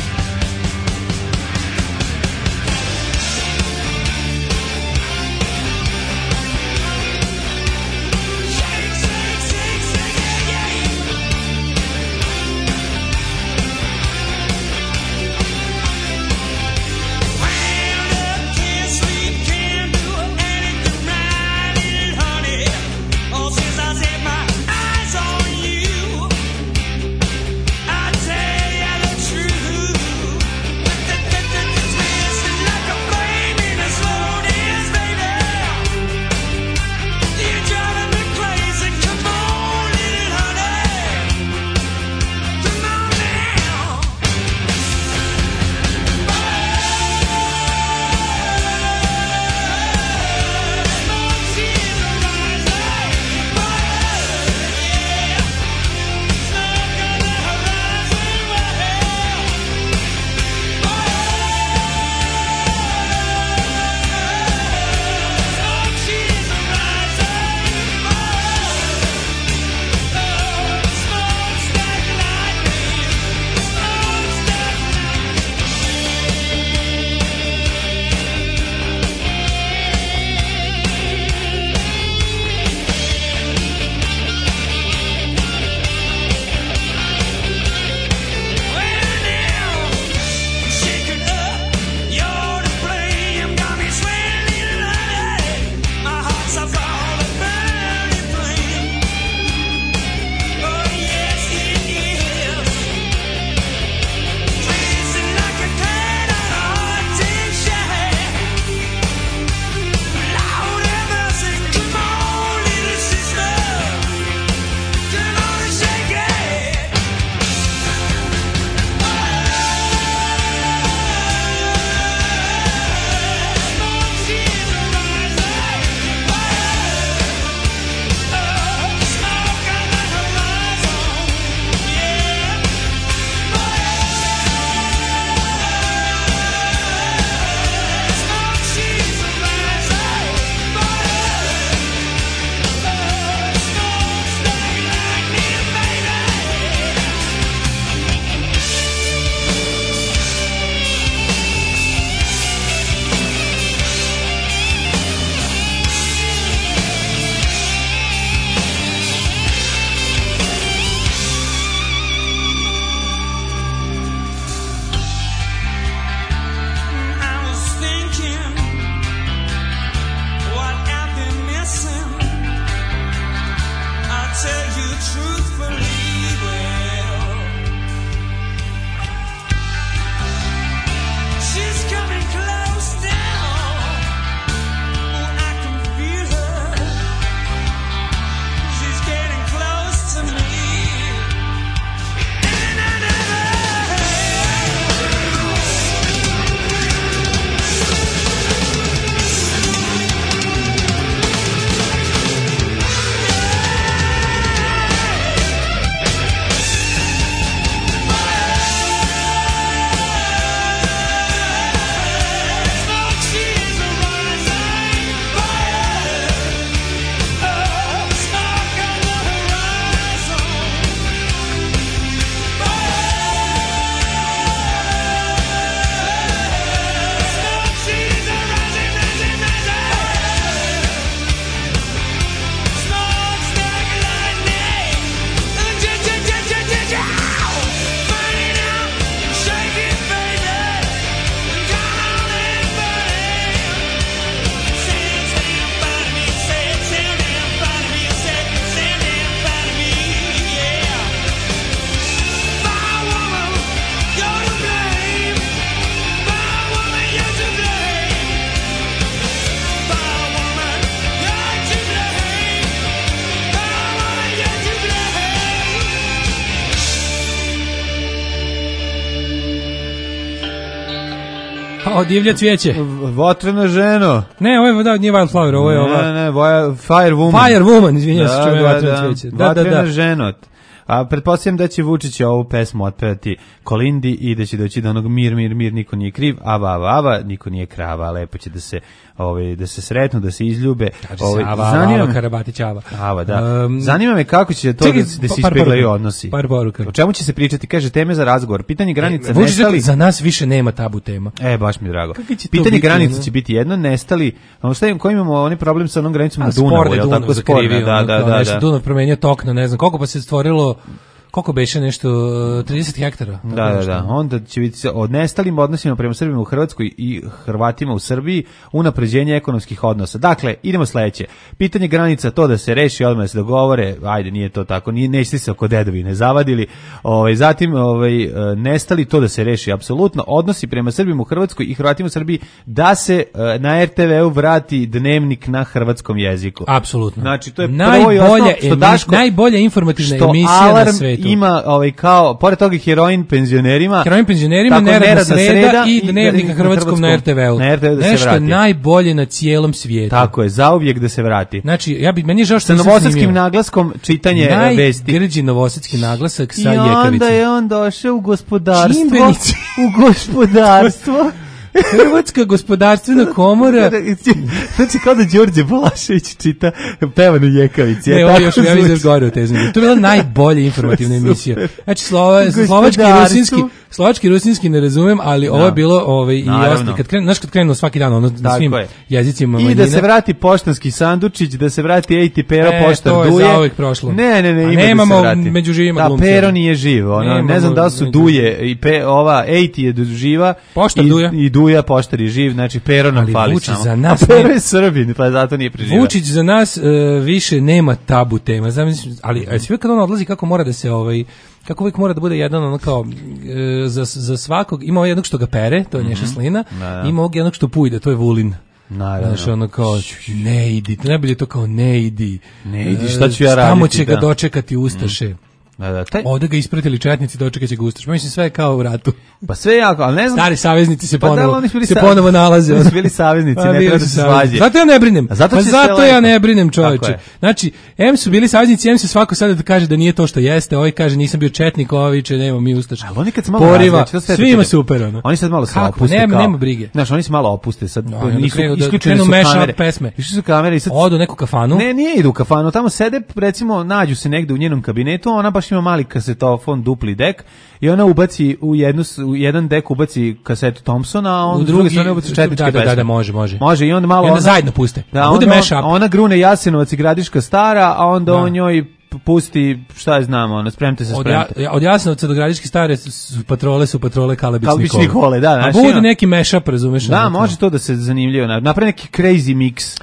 F: O, divlje cvijeće.
E: Vatrena ženo.
F: Ne, ovo je, da, nije Wildflower, ovo je ova.
E: Ne, ne, voja, Fire Woman.
F: Fire Woman, izvinjam se,
E: da,
F: čujem
E: da,
F: vatreno
E: da.
F: cvijeće. Da,
E: Vatrena
F: da, da.
E: ženo. A pretpostavljam da će Vučić ovu pesmu otpevati Kolindi i da će doći do onog mir, mir, mir, niko nije kriv, ava, ava, ava, niko nije krava, lepo će da se, ovaj, da se sretnu, da se izljube.
F: Kaže
E: ovaj,
F: se Ava,
E: zanima,
F: Ava, Karabatić, Ava.
E: Ava, da.
F: Um,
E: zanima me kako će to
F: čekaj,
E: da, da se
F: par
E: ispeglaju
F: poruka.
E: odnosi.
F: Par poruka.
E: O čemu će se pričati? Kaže, teme za razgovor. Pitanje granica
F: E, Vučić
E: nestali.
F: rekao, za nas više nema tabu tema.
E: E, baš mi je drago.
F: Će
E: Pitanje
F: biti,
E: granica
F: ono?
E: će biti jedno, nestali. Ono šta im, ko imamo oni problem sa onom granicom
F: A,
E: na Dunavu,
F: sporno
E: je li
F: Dunav
E: tako sporno?
F: zakrivio,
E: Da,
F: ono,
E: da,
F: kao
E: da,
F: nešto
E: da.
F: Dunav promenio tok na ne znam koliko, pa se stvorilo koliko beše nešto trideset hektara. tako
E: Da, da,
F: nešto.
E: da. Onda će biti se o nestalim odnosima prema Srbima u Hrvatskoj i Hrvatima u Srbiji, unapređenje ekonomskih odnosa. Dakle, idemo sledeće. Pitanje granica, to da se reši, odmah da se dogovore, ajde, nije to tako, nije, nećete se oko dedovine zavadili. Ovaj, zatim, ovaj, nestali, to da se reši, apsolutno. Odnosi prema Srbima u Hrvatskoj i Hrvatima u Srbiji, da se na er te ve u vrati dnevnik na hrvatskom jeziku.
F: Apsolutno.
E: Znači, to je
F: najbolja,
E: prvo i osnovno, što
F: emi-
E: Daško,
F: najbolja informativna
E: što
F: emisija
E: Alarm
F: na svetu.
E: ima, ovaj, kao, pored toga heroin penzionerima,
F: Heroin penzionerima,
E: tako,
F: neradna
E: neradna
F: sreda,
E: sreda
F: i dnevnik na hrvatskom na er te ve u.
E: Na er te ve da se
F: Nešto
E: vrati.
F: najbolje na cijelom svijetu.
E: Tako je, zauvijek da se vrati.
F: Znači, ja bi, meni je žao što
E: Sa
F: nisam
E: novosadskim
F: snimio.
E: naglaskom čitanje vesti.
F: Najgrđi novosadski naglasak sa
E: I onda
F: Jekavice.
E: je on došao u gospodarstvo.
F: Čimbenici.
E: U gospodarstvo.
F: Hrvatska gospodarstvena komora.
E: Znači kao da Đorđe Balašević čita pevanu Jekavici.
F: Ne,
E: ja,
F: ovo
E: tako
F: još ja
E: zvuči.
F: vidim gore od te zemlje. To je bila najbolja informativna emisija. Znači, slova,
E: Gospodarstvo.
F: slovački i rusinski, slovački i rusinski ne razumem, ali ovo je bilo ovaj, i
E: Naravno.
F: jasno. Kad krenu, znaš kad krenu svaki dan, ono, na
E: Tako
F: svim
E: je.
F: jezicima
E: I
F: manjina.
E: da se vrati poštanski sandučić, da se vrati ej ti Pero
F: E,
E: poštar
F: to je
E: Duje.
F: zauvek prošlo.
E: Ne, ne, ne,
F: A
E: ima
F: nemamo
E: da se vrati.
F: među živima
E: da,
F: glumce.
E: Pero nije živ, ono,
F: Nemamo
E: ne znam da li su
F: među-
E: Duje i pe, ova ej ti je živa.
F: Poštar
E: i,
F: Duja.
E: I Duja poštar je živ, znači Pero nam
F: Ali
E: fali
F: Vučić
E: samo.
F: za nas
E: A Pero
F: ne-
E: je Srbin, pa zato nije preživao.
F: Vučić za nas uh, više nema tabu tema. Zamislim, ali a sve kad on odlazi kako mora da se ovaj kako uvijek mora da bude jedan ono kao e, za, za svakog, ima ovaj jednog što ga pere, to je Nješa Slina,
E: Da, da.
F: ima ovog jednog što pujde, to je Vulin.
E: Naravno.
F: Znaš, ono kao, ne idi, najbolje je to kao, ne idi.
E: Ne idi, šta ću ja
F: E, Tamo
E: raditi,
F: će ga
E: da.
F: dočekati Ustaše.
E: Da, da, taj,
F: Ovde ga ispratili četnici, dočekat će ga Ustaše. Mislim, sve je kao u ratu.
E: pa sve jako, ali ne znam.
F: Stari saveznici se
E: Pa da,
F: ponovo,
E: oni su bili
F: se
E: sa-
F: ponovo nalaze.
E: Oni su bili saveznici,
F: Pa,
E: ne
F: bili
E: treba
F: su
E: da se
F: saveznici.
E: svađaju.
F: Zato ja ne brinem.
E: A zato
F: pa
E: će
F: zato
E: sve
F: ja
E: lepo.
F: ne brinem,
E: Tako
F: čoveče.
E: je.
F: Znači, em su bili saveznici, em se svako sada da kaže da nije to što jeste, ovaj kaže nisam bio četnik, ovaj viče nema mi Ustaša.
E: Ali oni kad se malo
F: Poriva,
E: razveće, to sve
F: svima
E: to-
F: super, ono.
E: Oni sad malo se
F: Kako?
E: opuste
F: Nema-
E: kao.
F: nema brige.
E: Znaš, oni se malo opuste sad.
F: No, i onda
E: nisu
F: krenu da-
E: isključene
F: krenu
E: su
F: mashup
E: kamere.
F: pesme.
E: Išli su kamere i sad
F: Odu u neku kafanu.
E: Ne, nije idu u kafanu, tamo sede, recimo, nađu se negde u njenom kabinetu, ona baš ima mali kasetofon, dupli dek, i ona ubaci u, jednu, s- u jedan dek ubaci kasetu Thompsona, a on
F: U
E: s druge
F: drugi-
E: strane ubaci četničke
F: da, da, da,
E: pesme.
F: da, može, može.
E: Može, i onda malo...
F: I onda
E: ona-
F: zajedno puste.
E: Da,
F: Bude
E: onda
F: mashup.
E: Ona grune Jasenovac i Gradiška stara, a onda
F: Da.
E: on njoj p- pusti, šta je znamo, ono, spremte se,
F: Od, ja,
E: spremte.
F: od Jasnovca do Gradiške stare su, su patrole, su patrole Kalabić
E: Kalabić
F: Nikole.
E: Nikole, da,
F: A
E: znaš,
F: bude
E: ima-
F: neki mashup, razumeš?
E: Da,
F: ono,
E: može to da se zanimljivo napravi. Napravi neki crazy mix.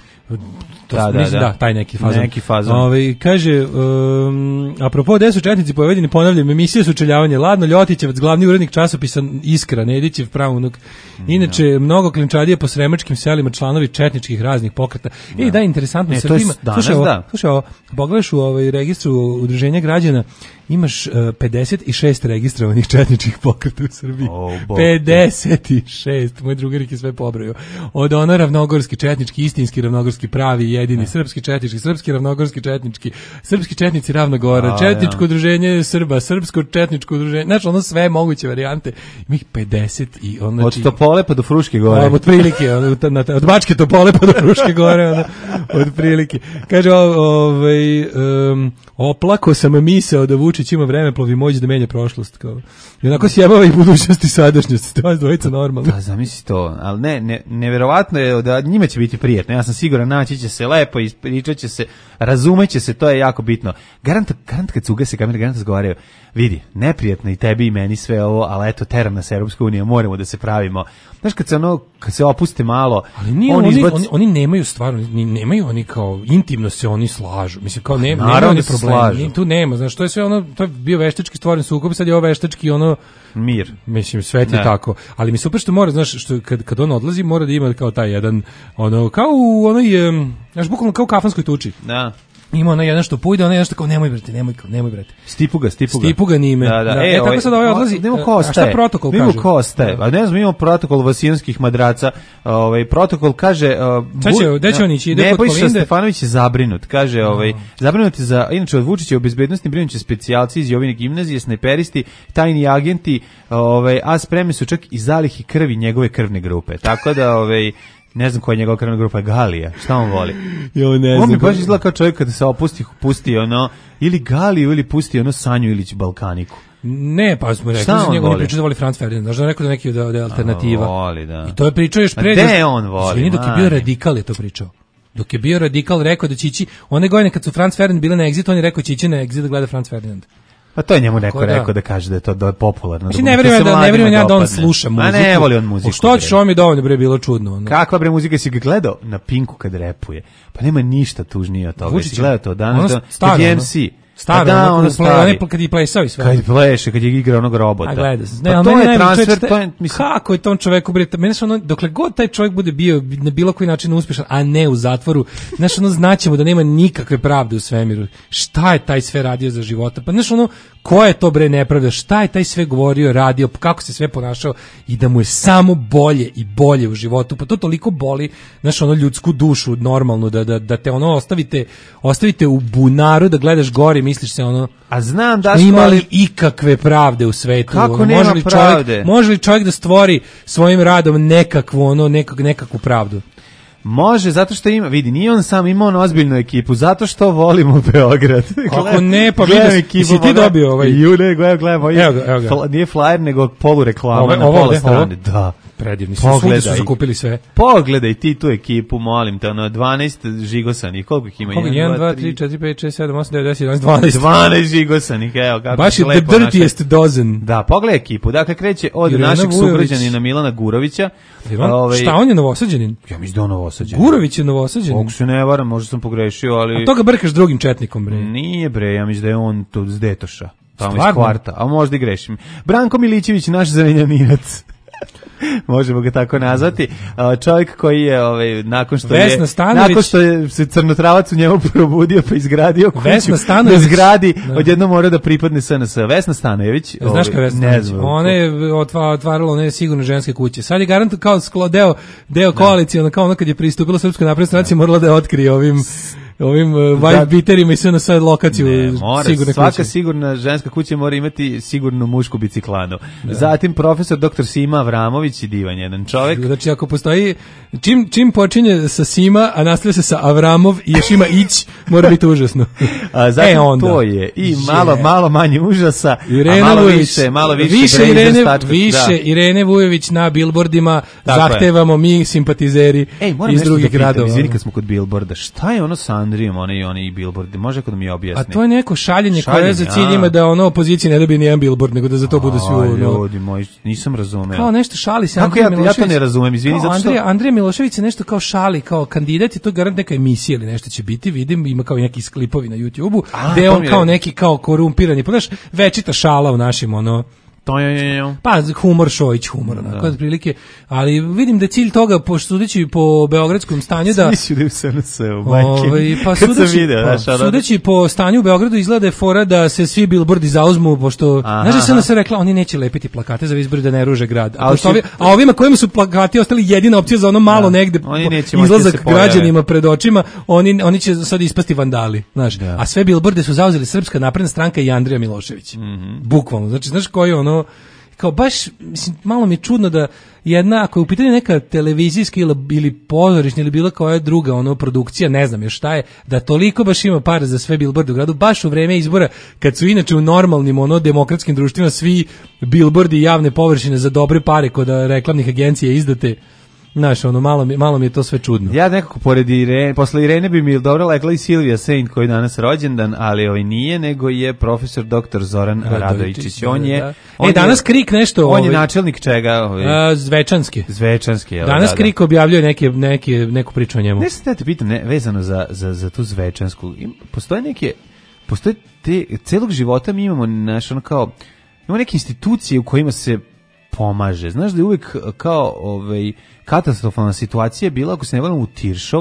F: To
E: Da,
F: da,
E: da,
F: mislim,
E: da.
F: da, taj neki fazon.
E: Neki fazon.
F: Ovaj, kaže, um, apropo gde su četnici povedeni, ponavljam, emisija sučeljavanje Ladno, Ljotićevac, glavni urednik časopisa Iskra, Nedićev pravunuk. Inače, mnogo klinčadije po sremačkim selima, članovi četničkih raznih pokreta. Da. I da, interesantno,
E: Ne,
F: sad
E: to je
F: ima,
E: s- danas,
F: slušaj ovo,
E: da.
F: slušaj ovo, pogledaš u ovaj registru udruženja građana, imaš uh, pedeset šest registrovanih četničkih pokreta u Srbiji.
E: O, Bog.
F: pedeset šest, moj drugar ih je sve pobrojao. Od ono ravnogorski četnički, istinski ravnogorski, pravi, jedini, srpski četnički, srpski ravnogorski četnički, srpski četnici Ravnogora,
E: A,
F: četničko
E: ja.
F: udruženje Srba, srpsko četničko udruženje, znači ono sve moguće varijante. Ima ih pedeset i ono...
E: Od Topole pa do Fruške gore.
F: Od prilike, ono, ta- na- od Bačke Topole pa do Fruške gore, ono, od prilike. Kaže, o- ovaj, um, oplako sam misao da Vučić ima vreme plovi moć da menja prošlost. Kao. I onako sjebava i budućnost i sadašnjost. To je dvojica normalno.
E: Da, zamisli to, ali ne, ne, neverovatno je da njima će biti prijetno, ja sam siguran, naći će se lepo, ispričat će se, razumeće se, to je jako bitno. Garant, garant kad se ugase kamere, garant razgovaraju, vidi, neprijatno i tebi i meni sve ovo, ali eto, tera nas Europska unija, moramo da se pravimo. Znaš, kad se ono, kad se opuste malo,
F: Ali nije,
E: on
F: oni,
E: izbaci-
F: oni, oni nemaju stvarno, ni, nemaju oni kao, intimno se oni slažu. Mislim, kao, ne,
E: Naravno
F: nemaju oni
E: da se
F: problema.
E: slažu.
F: Ni- Tu nema, znaš, to je sve ono, to je bio veštački stvoren sukob, sad je ovo veštački ono,
E: mir.
F: mislim, sve ti je
E: Da.
F: tako. Ali mi super što mora, znaš, što kad, kad on odlazi, mora da ima kao taj jedan, ono, kao u onoj, em, znaš, bukvalno kao u kafanskoj tuči.
E: Da.
F: Ima ono jedan što pujde, ono jedan što kao nemoj brate, nemoj, nemoj brate.
E: Stipuga, stipuga.
F: Stipuga nime.
E: Da, da.
F: da.
E: E,
F: E, tako sad ovaj odlazi.
E: Nemo ko
F: A
E: ostaje.
F: šta protokol
E: Nemo
F: kaže?
E: ko ostaje. A ne znam, imamo protokol vasijanskih madraca. Ovaj protokol kaže uh,
F: Sad će, gde će on ići? Ide kod
E: Nebojša
F: Kolinde?
E: Stefanović je zabrinut. Kaže, ovaj zabrinut je za inače od Vučića o bezbednosti brinuće specijalci iz Jovine gimnazije, snajperisti, tajni agenti, ovaj a spremni su čak i zalihi krvi njegove krvne grupe. Tako da ovaj ne znam koja je njegova krvna grupa, Galija, šta on voli?
F: Jo, ne
E: On
F: znam.
E: mi baš izgleda kao čovjek kada se opusti, pusti ono, ili Galiju, ili pusti ono Sanju Ilić Balkaniku.
F: Ne, pa smo rekli
E: Šta
F: da
E: on
F: njegov
E: voli?
F: priča da voli Franz Ferdinand, znaš da je rekao da neki da je alternativa.
E: A, voli, da.
F: I to je pričao još
E: A
F: pre.
E: gde on voli,
F: Izvini, dok je bio
E: mani?
F: radikal je to pričao. Dok je bio radikal rekao da će ići, one godine kad su Franz Ferdinand bile na Exit, on je rekao će ići na Exit da gleda Franz Ferdinand.
E: Pa to je njemu neko
F: Ko da?
E: rekao da kaže da je to da je popularno.
F: Znači
E: da
F: ne
E: mu-
F: vjerujem
E: se
F: da ne
E: mladima
F: vjerujem ja da on
E: dopadne.
F: sluša muziku.
E: A ne voli on muziku.
F: Pa što ćeš,
E: bre.
F: on mi dovoljno bre bilo čudno. Ono.
E: Kakva bre muzika, si ga gledao na Pinku kad repuje? Pa nema ništa tužnije od toga.
F: Vučić
E: Si gledao to danas?
F: ono
E: da-
F: staro,
E: kad je
F: ono.
E: M C.
F: Staro,
E: Pa da,
F: ono,
E: ono
F: ple-
E: stari.
F: one kad je plesao i sve.
E: Kad pleše, kad je igrao onog robota.
F: A gleda se.
E: Pa
F: ali
E: to
F: meni
E: je
F: najbolje
E: transfer,
F: čovječe,
E: to je, mislim,
F: kako je tom čoveku bre, meni se ono dokle god taj čovjek bude bio na bilo koji način uspješan, a ne u zatvoru, znaš ono znaćemo da nema nikakve pravde u svemiru. Šta je taj sve radio za života? Pa znaš ono ko je to bre nepravda? Šta je taj sve govorio, radio, kako se sve ponašao i da mu je samo bolje i bolje u životu. Pa to toliko boli, znaš ono ljudsku dušu normalnu da da da te ono ostavite ostavite u bunaru da gledaš gore i misliš se ono
E: a znam da
F: ima
E: ali
F: li ikakve pravde u svetu?
E: Kako
F: Ono,
E: nema
F: može li
E: pravde?
F: Čovjek, može li čovjek da stvori svojim radom nekakvu, ono, nekak, nekakvu pravdu?
E: može, zato što ima, vidi, nije on sam, ima on ozbiljnu ekipu, zato što volimo Beograd.
F: Kako ne, pa
E: Gledam
F: vidio,
E: ekipu,
F: jesi ti
E: ono,
F: dobio ovaj?
E: Ju, ne, gledam, gledam, ovaj,
F: Evo ga, evo ga.
E: fla- nije flyer, nego polu reklama
F: Ove-
E: na
F: ovo
E: pola
F: ovde,
E: strane.
F: ovo?
E: Da.
F: Predivni su, svugdje su zakupili sve.
E: Pogledaj ti tu ekipu, molim te, ono, dvanaest žigosanih, koliko ih ima?
F: Koliko?
E: jedan,
F: jedan, dva, tri, četiri, pet, šest, sedam, osam, devet, deset, jedanaest, dvanaest.
E: dvanaest žigosanih, evo, kako
F: Baš
E: se
F: je the
E: lepo naše-
F: dirtiest dozen.
E: Da, pogledaj ekipu. Dakle, kreće od
F: Irena
E: našeg
F: Vujović.
E: sugrađanina Milana Gurovića.
F: Jel on-
E: Ovaj,
F: Šta, on je novosađanin?
E: Ja mislim da je on novosađanin.
F: Gurović je novosađanin.
E: Ako se ne varam, možda sam pogrešio, ali...
F: A to ga brkaš drugim četnikom, bre.
E: Nije bre, ja mislim da je on to s Detoša. Tamo iz
F: Stvarno?
E: kvarta, a možda i grešim. Branko Milićević, naš zrenjaninac. Možemo ga tako nazvati. A, čovjek koji je ovaj nakon što
F: Vesna
E: je
F: Stanović-
E: nakon što je se crnotravac u njemu probudio pa izgradio kuću.
F: Vesna Stanović-
E: na zgradi,
F: Da.
E: odjednom mora da pripadne S N S. Vesna Stanojević.
F: Znaš
E: ovaj,
F: kako je Vesna
E: ne
F: Stanović?
E: znam.
F: Ona je otva- otvarala one sigurno ženske kuće. Sad je garant kao sklo deo, deo koalicije, ono kao ono kad je pristupila Srpskoj naprednoj stranci, morala da je otkrije ovim ovim uh, wife beaterima i sve na sad lokaciju
E: Ne, mora,
F: sigurne
E: svaka
F: kuće.
E: sigurna ženska kuća mora imati sigurnu mušku biciklanu. Zatim profesor doktor Sima Avramović, divan jedan čovjek.
F: Znači ako postoji čim čim počinje sa Sima, a nastavlja se sa Avramov i još ima ić, mora biti užasno.
E: A zatim
F: E, onda.
E: to je i
F: Je.
E: malo malo manje užasa,
F: Irena
E: a malo
F: Vujović,
E: više, malo više,
F: više
E: Grazer
F: Irene,
E: stačka,
F: više
E: da.
F: Irene Vujović na billboardima
E: Tako je.
F: zahtevamo mi simpatizeri
E: Ej, moram
F: iz
E: nešto da
F: drugih
E: pitam,
F: gradova.
E: izvini kad smo kod billboarda, šta je ono sa Andrijom, one i oni i billboardi, može kod da mi objasni?
F: A to je neko šaljenje, koje
E: Šaljenje,
F: za cilj
E: a.
F: ima da ono opozicija ne dobije ni jedan billboard, nego da za to budu svi
E: A,
F: ono,
E: ljudi moji, nisam razumeo.
F: kao nešto šali se
E: Kako
F: Andrija
E: ja- ja to
F: Milošević.
E: ne razumem, izvini,
F: Kao
E: zato što-
F: Andrija, Andrija Milošević se nešto kao šali, kao kandidat i to garant neka emisija ili nešto će biti, vidim, ima kao i neki sklipovi na YouTubeu,
E: A,
F: gde
E: to
F: on
E: mi je-
F: kao neki kao korumpirani, pa znaš, večita šala u našim ono
E: To je...
F: pa humor Šojić humor onako otprilike, ali vidim da je cilj toga pošto sudeći po beogradskom stanju da
E: Mislio da je u S N S-u, majke.
F: Ovaj, pa
E: Kad sam
F: sudeći,
E: video,
F: pa,
E: znaš, ono-
F: sudeći po stanju u Beogradu izgleda je fora da se svi billboardi zauzmu, pošto,
E: Aha,
F: znaš da se
E: aha.
F: ona se rekla, oni neće lepiti plakate za izbori da ne ruže grad. A,
E: Ali
F: pošto
E: će-
F: ovi, a ovima kojima su plakati ostali jedina opcija za ono malo
E: Da.
F: negde
E: Oni neće moći da
F: izlazak
E: se pojave.
F: građanima pred očima, oni, oni će sad ispasti vandali. Znaš. A sve billboarde su zauzeli Srpska napredna stranka i Andrija Milošević.
E: Mhm.
F: Bukvalno. Znači, znaš koji je ono, kao baš, mislim, malo mi je čudno da jedna, ako je u pitanju neka televizijska ili, ili pozorišna ili bila koja druga ono produkcija, ne znam još šta je, da toliko baš ima para za sve billboarde u gradu, baš u vreme izbora, kad su inače u normalnim ono demokratskim društvima svi billboardi i javne površine za dobre pare kod reklamnih agencija izdate. Znaš, ono, malo mi, malo mi je to sve čudno.
E: Ja nekako pored Irene, posle Irene bi mi dobro legla i Silvija Saint koji je danas rođendan, ali ovaj nije, nego je profesor doktor Zoran Radojičić. On je...
F: Da.
E: on
F: E,
E: je-
F: danas Krik nešto...
E: On je
F: ovaj,
E: načelnik čega? Ovaj,
F: a, Zvečanski.
E: Zvečanski. jel,
F: Danas
E: da, da.
F: Krik objavljuje neke, neke, neku priču o njemu.
E: Ne sam te pitam, ne, vezano za, za, za tu Zvečansku. Im, postoje neke... Postoje te... Celog života mi imamo, naš, ono kao... Imamo neke institucije u kojima se pomaže. Znaš da je uvijek kao ovaj, katastrofalna situacija bila, ako se ne varam, u Tiršovoj,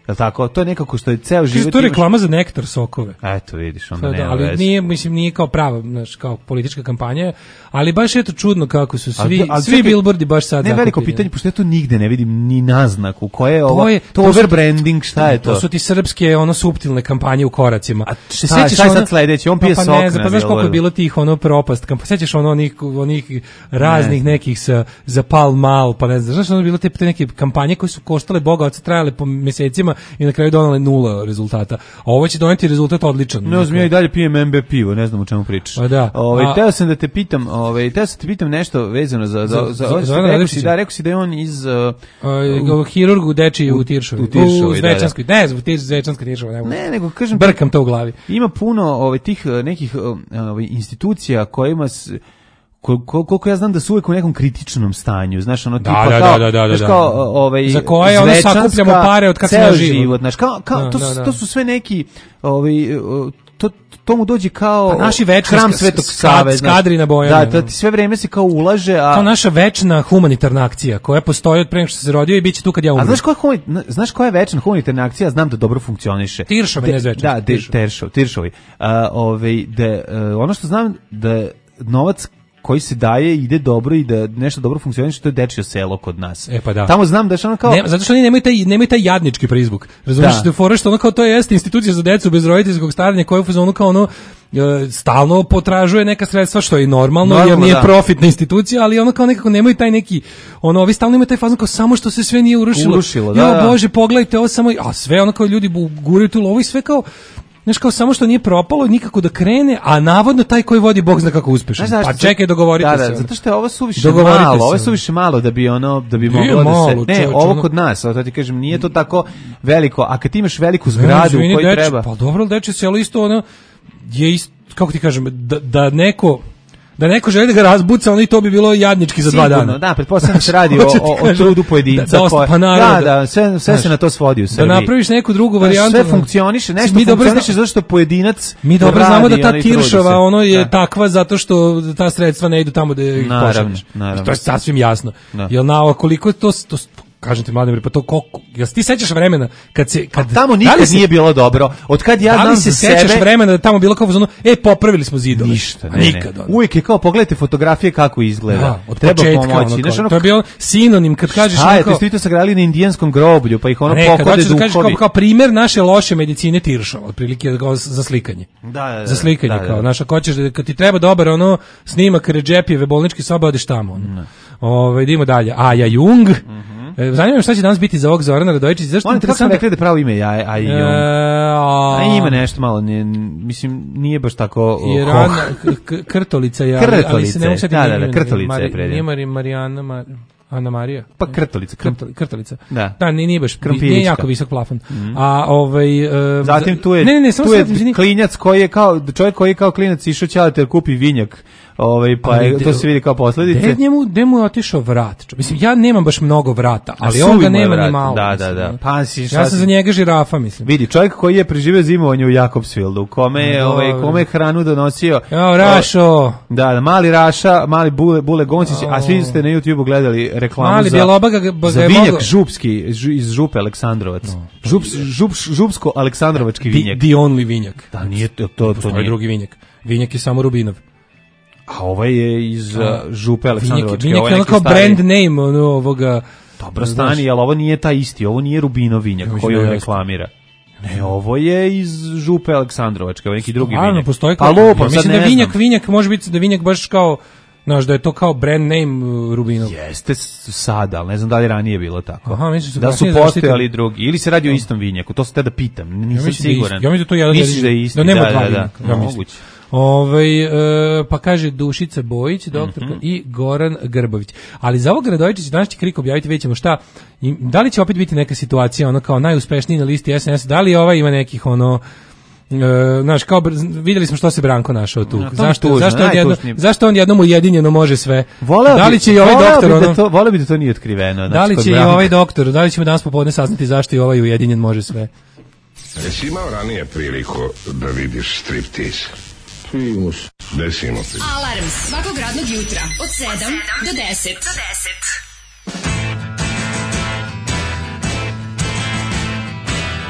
E: Jel tako? To je nekako što je ceo
F: Kaže,
E: život.
F: to je
E: imaš-
F: reklama za nektar sokove.
E: Eto, vidiš, onda
F: Pa da,
E: nema
F: ali
E: veze.
F: nije, mislim, nije kao prava, znaš, kao politička kampanja, ali baš je to čudno kako su
E: Ali-
F: svi,
E: ali
F: svi
E: čekaj,
F: billboardi baš sad
E: Ne, veliko
F: zakupljeni.
E: pitanje, pošto ja to nigde ne vidim ni naznaku. Koje je ovo?
F: To je-
E: to
F: to su-
E: overbranding, šta je to?
F: To su ti srpske, ono, suptilne kampanje u koracima.
E: A
F: Se
E: šta je-
F: sećaš
E: šta je
F: ono-
E: sad sledeće? On pije
F: pa,
E: sok
F: pa ne znam,
E: na
F: pa znaš koliko je
E: billboardu.
F: bilo tih, ono, propast kamp- sećaš ono, onih, onih raznih nekih sa, za pal mal, pa ne znam, znaš, ono je bilo te, te neke kampanje koje su koštale Boga, oca, trajale po mesecima i na kraju donale nula rezultata. A ovo će doneti rezultat odličan.
E: Ne znam, ja i dalje pijem M B pivo, ne znam o čemu pričaš.
F: Pa da.
E: Ovaj
F: A-
E: teo sam da te pitam, ovaj teo sam da te pitam nešto vezano za za
F: Za-
E: za,
F: za-
E: za,
F: za
E: rekao
F: Radojčića.
E: si da rekao si da je on iz uh,
F: Uh, hirurg u Dečiji u Tiršovi.
E: u Tiršovoj,
F: U
E: da, da.
F: Zvečanskoj. Ne znam, u Tir- Zvečanska Tiršova. Ne, mogu.
E: ne, nego kažem
F: Brkam to u glavi.
E: ima puno ovaj tih uh, nekih uh, ovaj institucija kojima s, kol- kol- koliko ja znam da su uvek u nekom kritičnom stanju, znaš, ono
F: Da,
E: tipa
F: da,
E: kao,
F: da, da, da,
E: znaš,
F: da.
E: kao, uh, ovaj,
F: Za koje, ono,
E: Zvečanska,
F: sakupljamo pare od kad sam
E: ceo
F: ja živ.
E: život, znaš, kao, kao
F: Da,
E: to,
F: da,
E: su,
F: da.
E: to su sve neki, ovaj, uh, to, to mu dođe kao
F: Pa naši večni
E: hram
F: sk-
E: Svetog
F: sk-
E: Save, znaš.
F: skadri na bojama.
E: Da, to ti sve vreme se kao ulaže, a
F: Kao naša večna humanitarna akcija koja postoji od pre nego što se rodio i bit će tu kad ja
E: A
F: umrem.
E: znaš koja, je humani- znaš koja je večna humanitarna akcija? Znam da dobro funkcioniše.
F: Tiršovi,
E: De-
F: ne Zvečanski,
E: Da, de,
F: Tiršovi.
E: Teršov, Tiršovi. A, ovaj, da, ono što znam da novac koji se daje ide dobro i da nešto dobro funkcioniše, to je dečje selo kod nas.
F: E, pa da.
E: Tamo znam da je ono kao...
F: Ne, zato što oni nemaju taj, nemaju taj jadnički prizvuk. Razumiješ
E: Da.
F: da je fora što ono kao to jeste institucija za decu bez roditeljskog staranja koja u fazonu kao ono e, stalno potražuje neka sredstva što je i normalno,
E: Normalno,
F: jer nije
E: da.
F: profitna institucija, ali ono kao nekako nemaju taj neki ono ovi stalno imaju taj fazon kao samo što se sve nije urušilo.
E: Urušilo, da,
F: Jo,
E: da.
F: bože, pogledajte ovo samo, a sve ono kao ljudi bu- guraju tu lovu i sve kao znaš kao samo što nije propalo nikako da krene, a navodno taj koji vodi Bog zna kako uspešan.
E: Znaš zašto?
F: Pa čekaj, dogovorite
E: da,
F: se.
E: da,
F: ono.
E: zato što je ovo suviše
F: Dogovorite
E: malo,
F: se,
E: ovo je
F: ono.
E: suviše malo da bi ono da bi
F: Nije
E: moglo da
F: malo,
E: se ne,
F: čoveče,
E: ovo
F: ono-
E: kod nas, ovo ti kažem, nije to tako veliko, a kad ti imaš veliku
F: Ne,
E: zgradu
F: izvini,
E: u kojoj
F: deče,
E: treba.
F: Pa dobro, ali dečje selo isto ono je isto, kako ti kažem, da, da neko da neko želi da ga razbuca, ono i to bi bilo jadnički za dva
E: Sigurno,
F: dana.
E: da, pretpostavljam da se radi o,
F: Hoću ti
E: o, o
F: kažem,
E: trudu pojedinca.
F: da, dosta,
E: koje-
F: pa naravno,
E: da, da, sve, sve se
F: znaš,
E: na to svodi u
F: Da
E: Srbiji.
F: napraviš neku drugu
E: Znaš,
F: varijantu.
E: sve
F: ono.
E: funkcioniše, nešto
F: Mi dobro
E: funkcioniše
F: zna-
E: zato što pojedinac
F: Mi dobro
E: radi,
F: znamo da
E: ono,
F: ta
E: i trudi se.
F: Tiršova ono je
E: Da.
F: takva zato što ta sredstva ne idu tamo da ih
E: Naravno,
F: pošalješ.
E: naravno.
F: To je sasvim jasno.
E: Da.
F: Jel na koliko je to, to kažem ti Mladimir, pa to koliko, jel se ti sećaš vremena kad se kad
E: Tamo
F: da
E: nikad
F: li se-
E: nije bilo dobro. Od kad ja
F: da
E: znam
F: li se
E: za
F: sećaš
E: sebe,
F: vremena da tamo bilo kao ono, e popravili smo zidove.
E: ništa,
F: A
E: ne,
F: nikad.
E: ne.
F: ono.
E: Uvijek je kao pogledajte fotografije kako izgleda.
F: Da, od
E: Treba
F: početka,
E: pomoći.
F: ono,
E: Znaš,
F: kao,
E: ono,
F: to je bio sinonim kad kažeš
E: šta je,
F: onako-
E: to ste to sagradili na indijanskom groblju, pa ih ono
F: Ne, kad
E: pohode
F: hoćeš da kažeš
E: duhovi.
F: kao, kao primjer naše loše medicine Tiršova, otprilike kao za slikanje.
E: Da, da, da,
F: za slikanje,
E: da, da.
F: kao, znaš, ako hoćeš da, kad ti treba dobar ono snimak Redžepijeve bolničke sobe, odeš tamo. Ono. Ove, idemo dalje. Aja Jung. E, zanima me šta će danas biti za ovog Zorana Radojičića. Zašto je
E: Oni kako smo
F: interesantno?
E: rekli da je pravo ime, ja, a i
F: E,
E: on.
F: a-
E: A ima nešto malo, nije, mislim, nije baš tako... o,
F: Irana,
E: hoh.
F: k- k- Krtolica je, ali, ali se
E: Krtolica
F: ne
E: je,
F: mogu setiti
E: da, da, da,
F: imena.
E: Krtolica je
F: Mari-
E: predivno.
F: Nije Mari, Marijana, Mar, Ana Marija.
E: Pa krtolica, krm,
F: Krtoli- Krtolica.
E: Da.
F: Da, nije, nije baš,
E: Krompirićka.
F: nije jako visok plafon. A ovaj... e,
E: Zatim tu je,
F: ne, ne, ne, samo
E: tu je
F: sad, izvini.
E: klinjac koji je kao, čovjek koji je kao klinac išao ćalate da kupi vinjak, ovaj, pa
F: Ali
E: je,
F: de-
E: to se vidi kao posljedice.
F: Gde njemu, gde mu je otišao vrat? čo- Mislim, ja nemam baš mnogo vrata, ali
E: A
F: on
E: suvi
F: ga
E: mu je
F: nema
E: vrat,
F: ni malo.
E: da,
F: mislim,
E: da, da.
F: ono.
E: Pa si-
F: ja
E: šta
F: sam
E: si-
F: za njega žirafa, mislim.
E: Vidi, čovjek koji je preživio zimovanje u Jakobsfieldu, kome je,
F: Dobro.
E: ovaj, kome je hranu donosio.
F: Jao, Rašo,
E: Da, da, mali Raša, mali Bule, Bule Goncić, a svi ste na YouTubeu gledali reklamu
F: mali
E: za,
F: Bjelobaga ga- ga
E: za
F: je
E: vinjak
F: mogao-
E: župski, žu- iz Župe Aleksandrovac. Žup, žup, župsko-aleksandrovački
F: the,
E: vinjak.
F: the only vinjak.
E: Da, nije to, to, to
F: Postoji
E: nije.
F: drugi vinjak. Vinjak je samo Rubinov.
E: A ovaj je iz uh, Župe
F: Vinjak,
E: Aleksandrovačke.
F: vinjak
E: ovo
F: je ono
E: neki
F: kao
E: stari-
F: brand name ono, ovoga...
E: Dobro
F: znaš,
E: stani, ali ovo nije taj isti, ovo nije Rubinov vinjak
F: Ja mislim
E: koji
F: da
E: on
F: jeste.
E: reklamira. Ne, ovo je iz Župe Aleksandrovačke, ovo je neki drugi
F: Stvarno,
E: vinjak.
F: postoji
E: Pa
F: kao...
E: lupam,
F: ja
E: sad
F: mislim
E: ne
F: da vinjak,
E: znam.
F: vinjak može biti da vinjak baš kao... Znaš, da je to kao brand name uh, Rubinov.
E: Jeste s- sada, ali ne znam da li ranije bilo tako.
F: Aha, mislim su
E: da su
F: kasnije
E: postojali
F: zaštitili.
E: drugi. Ili se radi o istom vinjaku, to se te da pitam, nisam
F: Ja mislim da je
E: siguran.
F: isti. Ja mislim da je to jedan
E: Misliš
F: jedini-
E: da je isti,
F: da nema
E: da,
F: dva
E: da, da,
F: vinjaka, ja mislim.
E: moguće.
F: Ovaj e, pa kaže Dušica Bojić, doktorka,
E: Mhm.
F: i Goran Grbović. Ali za ovog Radojičića danas će Krik objaviti, vidjet ćemo šta. I, da li će opet biti neka situacija, ono kao najuspešniji na listi S N S, da li ovaj ima nekih ono E, znaš, kao br- vidjeli smo što se Branko našao tu.
E: Ja, to mi
F: zašto,
E: tužno,
F: zašto, on jedno,
E: najtužnije.
F: zašto on jednom ujedinjeno može sve?
E: Voleo
F: da li
E: bi-
F: će i ovaj
E: voleo
F: doktor
E: bi
F: ono,
E: da to, voleo bi da to nije otkriveno.
F: da
E: znači,
F: li
E: kod
F: će i
E: Branka.
F: ovaj doktor, da li ćemo danas popodne saznati zašto i ovaj ujedinjen može sve?
K: Jesi imao ranije priliku da vidiš striptease?
L: Primus.
K: Desimo ti.
J: Alarm svakog radnog jutra od sedam do deset. Do deset.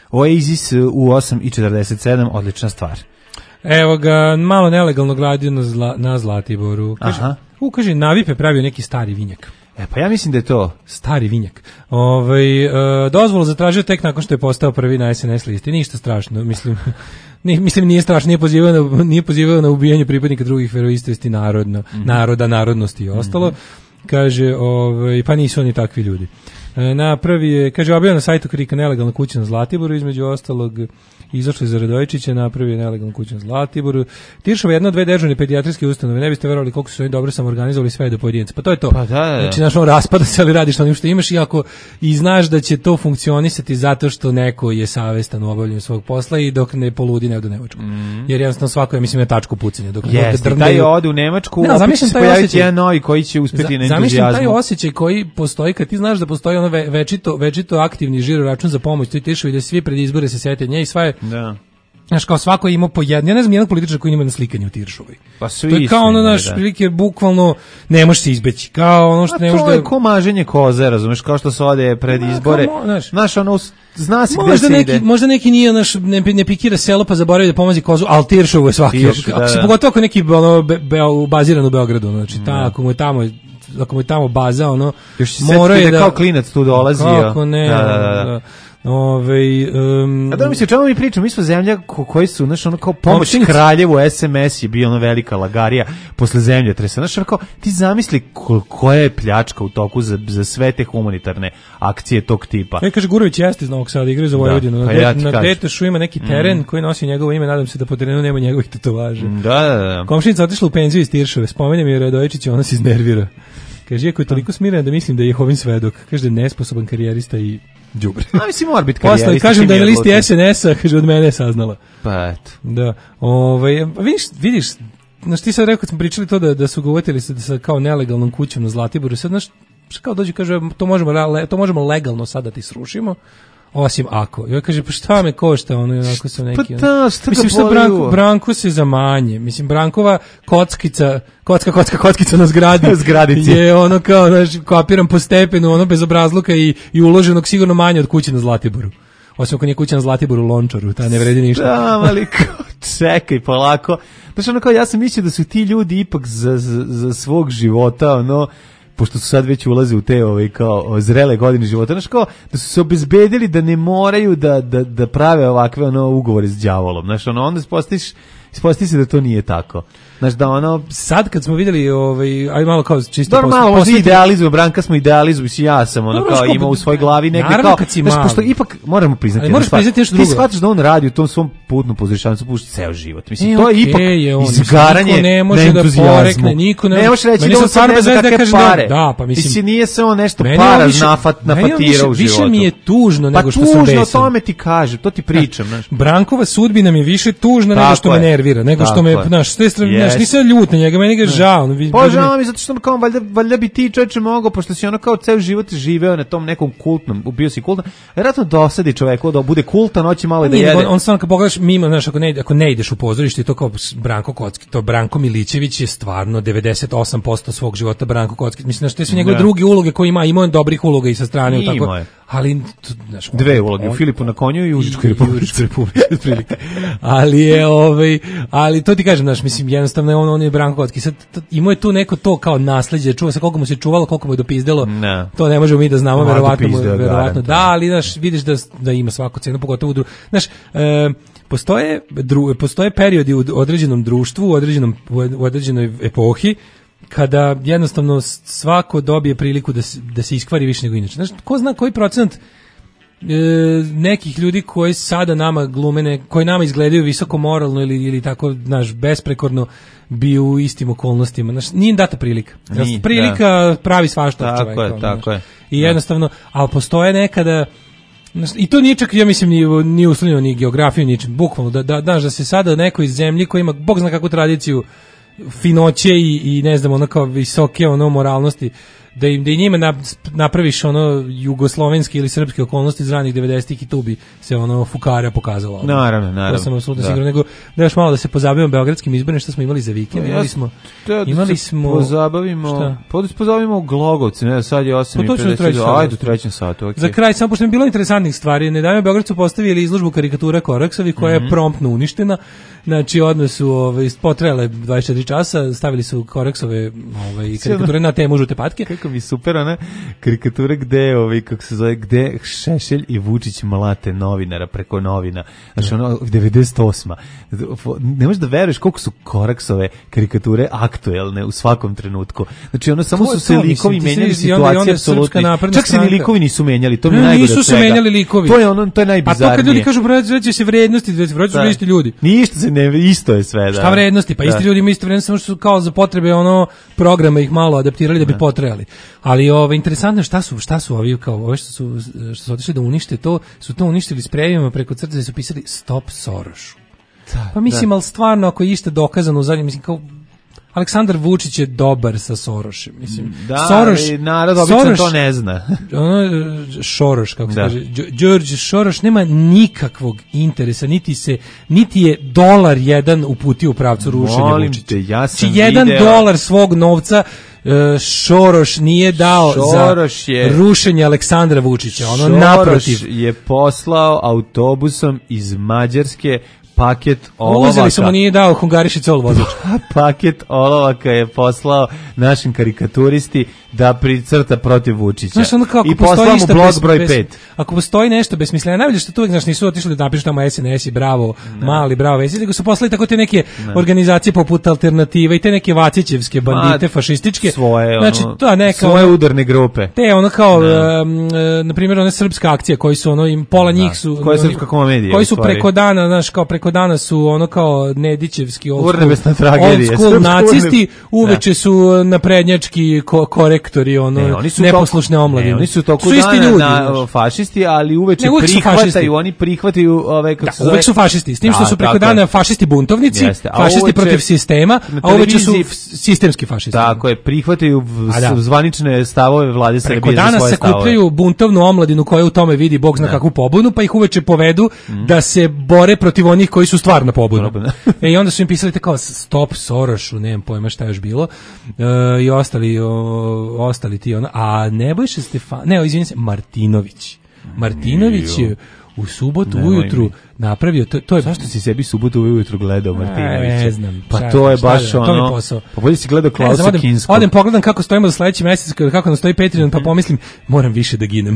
E: Oasis u osam i četrdeset sedam, odlična stvar.
F: Evo ga, malo nelegalno gradio na, zla, na Zlatiboru. Kaže,
E: Aha.
F: u, kaže, na Vipe pravio neki stari vinjak.
E: E, pa ja mislim da je to.
F: Stari vinjak. Ovaj e, dozvolu zatražio tek nakon što je postao prvi na es en es listi. Ništa strašno, mislim. Ni, mislim nije strašno, nije pozivao na, nije pozivao na ubijanje pripadnika drugih veroispovesti narodno, mm-hmm. naroda, narodnosti i ostalo. Mm-hmm. Kaže, ovaj, pa nisu oni takvi ljudi. E, napravi je, kaže, objavio na sajtu Krika nelegalna kuća na Zlatiboru, između ostalog izašli za Radojičića, napravio nelegalnu kuću na Zlatiboru. Tiršova je jedna od dve dežurne pedijatrijske ustanove. Ne biste verovali koliko su oni dobro samorganizovali sve do pojedinca. Pa to je to.
E: Pa da, da. Znači,
F: znaš, on raspada se, ali radiš onim što imaš i ako i znaš da će to funkcionisati zato što neko je savestan u obavljanju svog posla i dok ne poludi ne ode u Nemačku. Mm. Jer jednostavno svako je, mislim, na tačku pucanja. Dok
E: Jeste, taj ode u Nemačku,
F: no,
E: opet će se pojaviti jedan novi koji će uspjeti na entuzijazmu.
F: Zamišljam taj osjećaj koji postoji kad ti znaš da postoji ono ve, večito, večito aktivni žiro račun za pomoć, to je Tiršovi da svi pred izbore se sete nje i sva je. Da. Znaš, kao svako ima po jednu, ja ne znam jednog političara koji ima na slikanje u Tiršovoj.
E: Pa svi
F: to je kao ono, naš prilike, bukvalno ne možeš se izbeći. Kao ono što ne možeš da...
E: to je ko maženje koze, razumeš, kao što se ode pred izbore. Znaš, ono, zna se gde se
F: neki,
E: ide.
F: Možda neki nije, naš, ne, ne pikira selo pa zaboravi da pomozi kozu, ali Tiršovu je svaki.
E: Tirš, da,
F: ako se
E: da.
F: pogotovo ako neki ono, be, be, baziran u Beogradu, znači, ta, ako mu je tamo... ako mu je tamo baza, ono,
E: mora je da... kao klinac tu dolazio.
F: Kako ne, da, da, da. da. Ove, um,
E: a da mi se o čemu mi pričamo, mi smo zemlja ko, koji su, znaš, ono kao pomoć općinic. Kraljevu, es em es je bio ono velika lagarija posle zemljotresa, znaš, kao, ti zamisli koja je pljačka u toku za, za sve te humanitarne akcije tog tipa.
F: Ja kaže, Gurović jeste iz Novog Sada, igra za Vojvodinu,
E: pa
F: na,
E: ja
F: na Detešu ima neki teren mm. koji nosi njegovo ime, nadam se da po terenu nema njegovih tetovaža.
E: Da, da, da.
F: Komšinica otišla u penziju iz Tiršove, spomenjem je Radojičić, ona se iznervira. Kaže, iako je toliko smiren da mislim da je Jehovin svedok, kaže da je nesposoban karijerista i đubre.
E: A mislim mora biti karijerista.
F: Posle kažem da je na listi es en es-a, kaže od mene je saznala.
E: Pa eto.
F: Da. Ovaj vidiš, vidiš, znaš ti sad rekao kad smo pričali to da da su govorili se da sa kao nelegalnom kućom na Zlatiboru, sad znaš kao dođe kaže to možemo to možemo legalno sad da ti srušimo. Osim ako. Ja kaže pa šta me košta, ono onako su neki.
E: Pa da, šta
F: mislim što Branko, Branko se za manje. Mislim Brankova kockica, kocka kocka kockica na zgradi.
E: Zgradici.
F: Je ono kao znaš, kopiram po stepenu, ono bez obrazluka i i uloženog sigurno manje od kuće na Zlatiboru. Osim ako nije kuća na Zlatiboru Lončaru, ta ne vredi ništa.
E: Da, ali čekaj polako. Znaš, ono kao ja sam mislio da su ti ljudi ipak za, za, za svog života, ono, pošto su sad već ulaze u te ove kao zrele godine života, znaš kao da su se obezbedili da ne moraju da, da, da prave ovakve ono ugovore s đavolom, znaš, ono, onda ispostaviš ispostavi se da to nije tako. Znaš da ono
F: sad kad smo videli ovaj aj malo kao čisto
E: normalno posle idealizujemo Branka smo idealizuju i ja sam ono kao ima u svojoj glavi negde kao znaš pošto ipak moramo priznati
F: ali moraš priznati nešto drugo.
E: Ti shvataš da on radi u tom svom putnom pozorištancu pušta ceo život. Mislim
F: e,
E: to je
F: okay,
E: ipak
F: je on,
E: izgaranje
F: ne može da porekne, niko ne,
E: ne može reći da on sad ne zna kakve pare.
F: Da, pa mislim
E: ti nije samo nešto para nafat nafatirao u životu.
F: Više mi je tužno nego što sam besan.
E: Pa tužno tome ti kažem, to ti pričam, znaš.
F: Brankova sudbina mi je više tužna nego što me nervira, nego što me, znaš, s te strane, znaš, nisam ljut na njega, meni ga žao.
E: Pa žao mi zato što on kao valjda, valjda bi ti čoveče mogao, pošto si ono kao ceo život živeo na tom nekom kultnom, bio si kultan, vjerojatno dosadi čoveku da bude kultan, hoće malo da jede.
F: On, on stvarno kad pogledaš mimo, znaš, ako ne, ako ne ideš u pozorište, to kao Branko Kocki, to Branko Milićević je stvarno devedeset osam posto svog života Branko Kocki. Mislim, znaš, te su njegove druge uloge koje ima, ima on dobrih uloga i sa strane. Tako, ali, znaš,
E: dve uloge, u Filipu na konju i u Užičkoj republici.
F: Republike. Ali je, ovaj, ali to ti kažem, znaš, mislim, jednostavno je on, on je Branko Kocki. Sad, imao je tu neko to kao nasleđe, čuva se koliko mu se čuvalo, koliko mu je dopizdelo,
E: no.
F: To ne možemo mi da znamo, verovatno, verovatno da, ali, znaš, vidiš da, da ima svaku cenu, pogotovo u dru... Znaš, e, postoje, dru, postoje periodi u određenom društvu, u, određenom, u određenoj epohi, kada jednostavno svako dobije priliku da se, da se iskvari više nego inače. Znaš, ko zna koji procenat e, nekih ljudi koji sada nama glumene, koji nama izgledaju visoko moralno ili, ili tako, znaš, besprekorno bi u istim okolnostima. Znaš, nije im data prilika. Ni, prilika da. Pravi svašta od čoveka.
E: Tako je, tako je.
F: I jednostavno, ali postoje nekada, i to nije čak, ja mislim, ni, ni uslovljeno, ni geografiju, ničem, bukvalno, da, da, da, da se sada nekoj zemlji koja ima, bog zna kakvu tradiciju, finoće i, i ne znam, ono kao visoke ono moralnosti, da im da i njima na, napraviš ono jugoslovenski ili srpske okolnosti iz ranih devedesetih i tu bi se ono fukara pokazalo.
E: Naravno, naravno.
F: To sam apsolutno siguran, nego da još malo da se pozabavimo beogradskim izborima, što smo imali za vikend. Imali smo
E: da, da
F: imali
E: se
F: smo
E: pozabavimo, pa da se pozabavimo u Glogovci, ne, sad je osam i pedeset, ajde u trećem satu. Okay.
F: Za kraj, samo pošto mi je bilo interesantnih stvari, nedavno Beograd su postavili izložbu karikatura Koraksovi koja je mm -hmm. promptno uništena. Znači odmah su ovaj potrajale dvadeset četiri časa, stavili su Koraksove ovaj karikature na temu žute patke.
E: Kako mi super ona karikatura gde ovaj kako se zove gde Šešelj i Vučić mlate novinara preko novina. Znači ono devedeset osma. Ne možeš da veruješ koliko su Koraksove karikature aktuelne u svakom trenutku. Znači ono samo su se likovi menjali situacije apsolutno. Čak se ni likovi nisu menjali, to mi je najgore.
F: Nisu se menjali likovi.
E: To je ono to je najbizarnije.
F: A to kad ljudi kažu vraćaju se vrednosti, vraćaju se isti ljudi.
E: Ništa se ne, isto je sve, da.
F: Šta vrednosti? Pa da. Isti ljudi imaju isto vrednosti, samo što su kao za potrebe ono programa ih malo adaptirali da bi da. potrajali. Ali ovo interesantno šta su, šta su ovi kao ovo što su što su otišli da unište to, su to uništili sprejevima preko crte i su pisali Stop Sorošu. Da, pa mislim, da. al stvarno ako je išta dokazano u zadnjem, mislim kao Aleksandar Vučić je dobar sa Sorošem, mislim.
E: Da,
F: Soroš,
E: narod obično to ne zna.
F: Ono, Šoroš, kako se kaže, Đorđe Šoroš nema nikakvog interesa, niti se, niti je dolar jedan uputio u pravcu rušenja Vučića.
E: Te, ja sam
F: Či jedan
E: video...
F: dolar svog novca Šoroš nije dao Šoroš za je, rušenje Aleksandra Vučića, ono
E: Šoroš
F: naprotiv.
E: Je poslao autobusom iz Mađarske paket olovaka.
F: Uzeli su mu, nije dao Hungariši col vozač.
E: Paket olovaka je poslao našim karikaturisti da pricrta protiv Vučića.
F: Znaš, ono kao,
E: i poslao mu blog broj
F: bez,
E: pet.
F: Ako postoji nešto besmisleno, najbolje što tu uvijek, znaš, nisu otišli da napišu tamo S N S i bravo, no. mali, bravo, vezi, nego su poslali tako te neke no. organizacije poput Alternative i te neke vacićevske bandite, Ma, fašističke.
E: Svoje,
F: znači,
E: ono,
F: to neka,
E: svoje udarne grupe.
F: Te, ono kao, no. um, na primjer, one srpska akcija, koji su, ono, im, pola njih su...
E: Koja je srpska komedija?
F: Koji su preko dana, znaš, kao preko dana su, ono kao Nedićevski, old school,
E: old
F: school nacisti, uveče su naprednjački ko korektori, ono, ne,
E: oni su
F: neposlušne omladine.
E: Oni su toku dana ljudi, na fašisti, ali uveče ne, prihvataju, oni prihvataju ove kako
F: da,
E: se zove.
F: Uvek su fašisti, s tim što
E: da,
F: su preko dana fašisti buntovnici,
E: jeste,
F: fašisti
E: uveče,
F: protiv sistema, a uveče su sistemski fašisti.
E: Tako je, prihvataju da. zvanične stavove vlade Srbije za svoje stavove.
F: Preko dana sakupljaju buntovnu omladinu koja u tome vidi bog zna da. kakvu pobunu, pa ih uveče povedu mm. da se bore protiv onih koji su stvarno pobunu. E, i onda su im pisali tako Stop Sorošu, nemam pojma šta je još bilo, e, i ostali, o, ostali ti ono, a Nebojša Stefan, ne, izvinim se, Martinović. Martinović je u subotu ne, ujutru mi. napravio, to, to je...
E: Zašto si sebi subotu ujutru gledao Martinovića?
F: Ne znam.
E: Pa
F: šta,
E: to je
F: šta,
E: baš
F: šta,
E: ono...
F: To mi je posao.
E: Pa bolje si gledao Klausa Kinskog.
F: Odem pogledam kako stojimo za sledeći mesec, kako nam stoji Patreon, pa pomislim, moram više da ginem.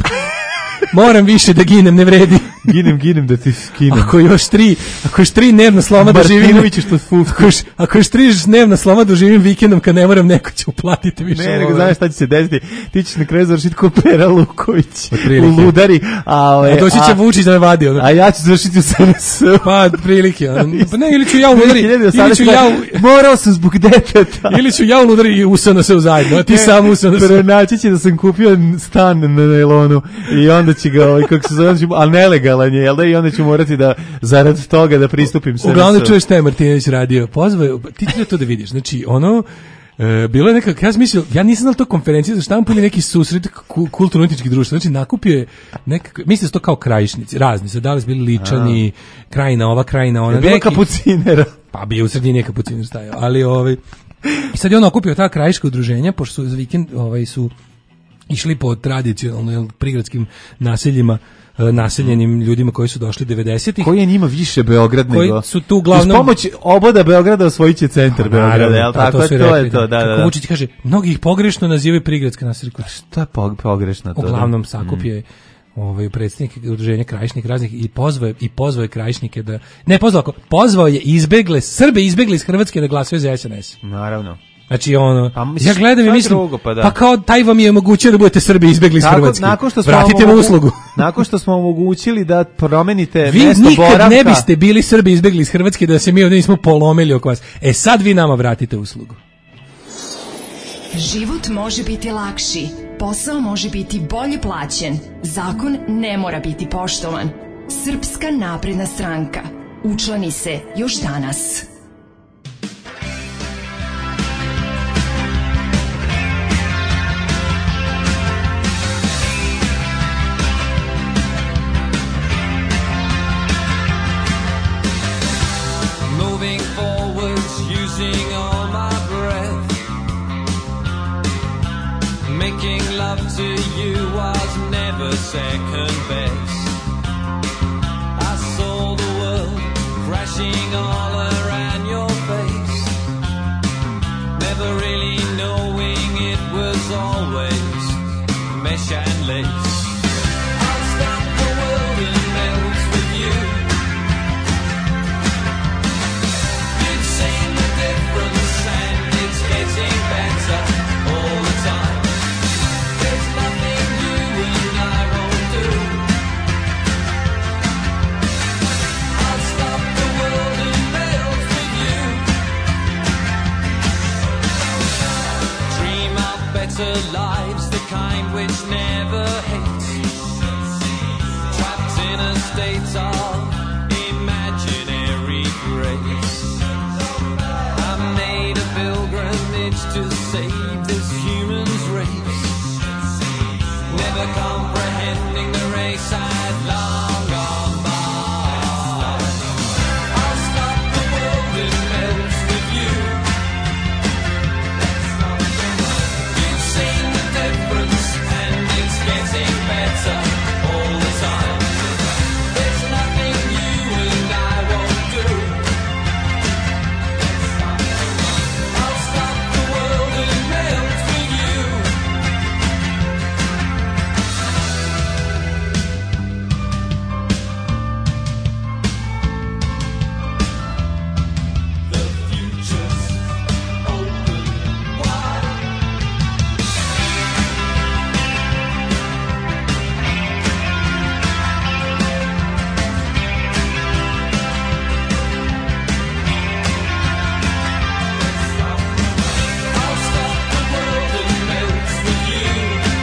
F: Moram više da ginem, ne vredi.
E: Ginem, ginem da ti skinem.
F: Ako još tri, ako još tri dnevna sloma doživim,
E: što
F: ako još, ako još tri dnevna sloma doživim vikendom kad ne moram, neko će uplatiti više.
E: Ne, nego znaš šta će se desiti. Ti ćeš na kraju završiti ko Pera Luković u Ludari. A, ove,
F: a doći će Vučić da me vadi. Ono.
E: A ja ću završiti u S N S.
F: Pa, prilike. Pa ne, ili ću ja u Ludari, ili ću ja u...
E: Morao sam zbog deteta.
F: Ili ću ja u Ludari i u S N S zajedno, a ti sam u S N S.
E: Prenaći će da sam kupio stan na najlonu i onda će ga, ovaj, kako se zove, a nelegalan je, jel da, i onda ću morati da, zarad toga da pristupim S N S.
F: Uglavnom čuješ šta je Martinović radio. Pozvao, ti treba to da vidiš. Znači, ono, e, bilo je neka, ja sam mislio, ja nisam znao to konferencije za štampu ili neki susret kulturno-umjetničkih društva. Znači, nakupio je, neka, mislim da to kao krajišnici, razni, sad da li su bili Ličani, a. krajina ova, krajina ona.
E: Je bilo kapucinera.
F: Pa bi u sredini je kapuciner stajao, ali ovaj, i sad je on okupio ta krajiška udruženja, pošto su za vikend ovaj, su išli po tradicionalno prigradskim naseljima, naseljenim ljudima koji su došli devedesetih.
E: Koji je njima više Beograd nego?
F: Koji su tu uglavnom...
E: Uz pomoć oboda Beograda osvojit će centar Beograda, jel tako?
F: To,
E: to,
F: to
E: je to, da, da.
F: Kako Vučić kaže, mnogi ih pogrešno nazivaju prigradska naselja.
E: Šta je pogrešno to?
F: Uglavnom sakupio je mm. ovaj predsjednik udruženja krajišnik raznih i pozvao i pozvao je krajišnike da ne pozvao, pozvao je izbegle Srbe izbegli iz Hrvatske da glasaju za S N S.
E: Naravno.
F: Znači ono,
E: pa, misliš,
F: ja gledam i mislim,
E: drugo, pa, da.
F: pa kao taj vam je omogućio da budete Srbi izbegli iz Hrvatske.
E: Nakon što
F: vratite mu uslugu.
E: Nakon što smo omogućili da promenite
F: vi
E: mesto boravka. Vi
F: nikad ne biste bili Srbi izbegli iz Hrvatske da se mi ovdje nismo polomili oko vas. E sad vi nama vratite uslugu.
J: Život može biti lakši, posao može biti bolje plaćen, zakon ne mora biti poštovan. Srpska napredna stranka. Učlani se još danas.
G: losing all my breath. Making love to you was never second best. I saw the world crashing all around your face, never really knowing it was always mesh and lace. I'll stop the world and melt with you. You've seen the difference and it's getting better all the time. There's nothing you and I won't do. I'll stop the world and melt with you. Dream of better lives, the kind which never hates. Trapped in a state of imaginary grace. I made a pilgrimage to save this human's race, never comprehending the race I'd long gone by. I'll stop the world and melt with you. You've seen the difference and it's getting better all the time. There's nothing you and I won't do. I'll stop the world and melt with you. The future's open wide. I'll stop the world and melt with you.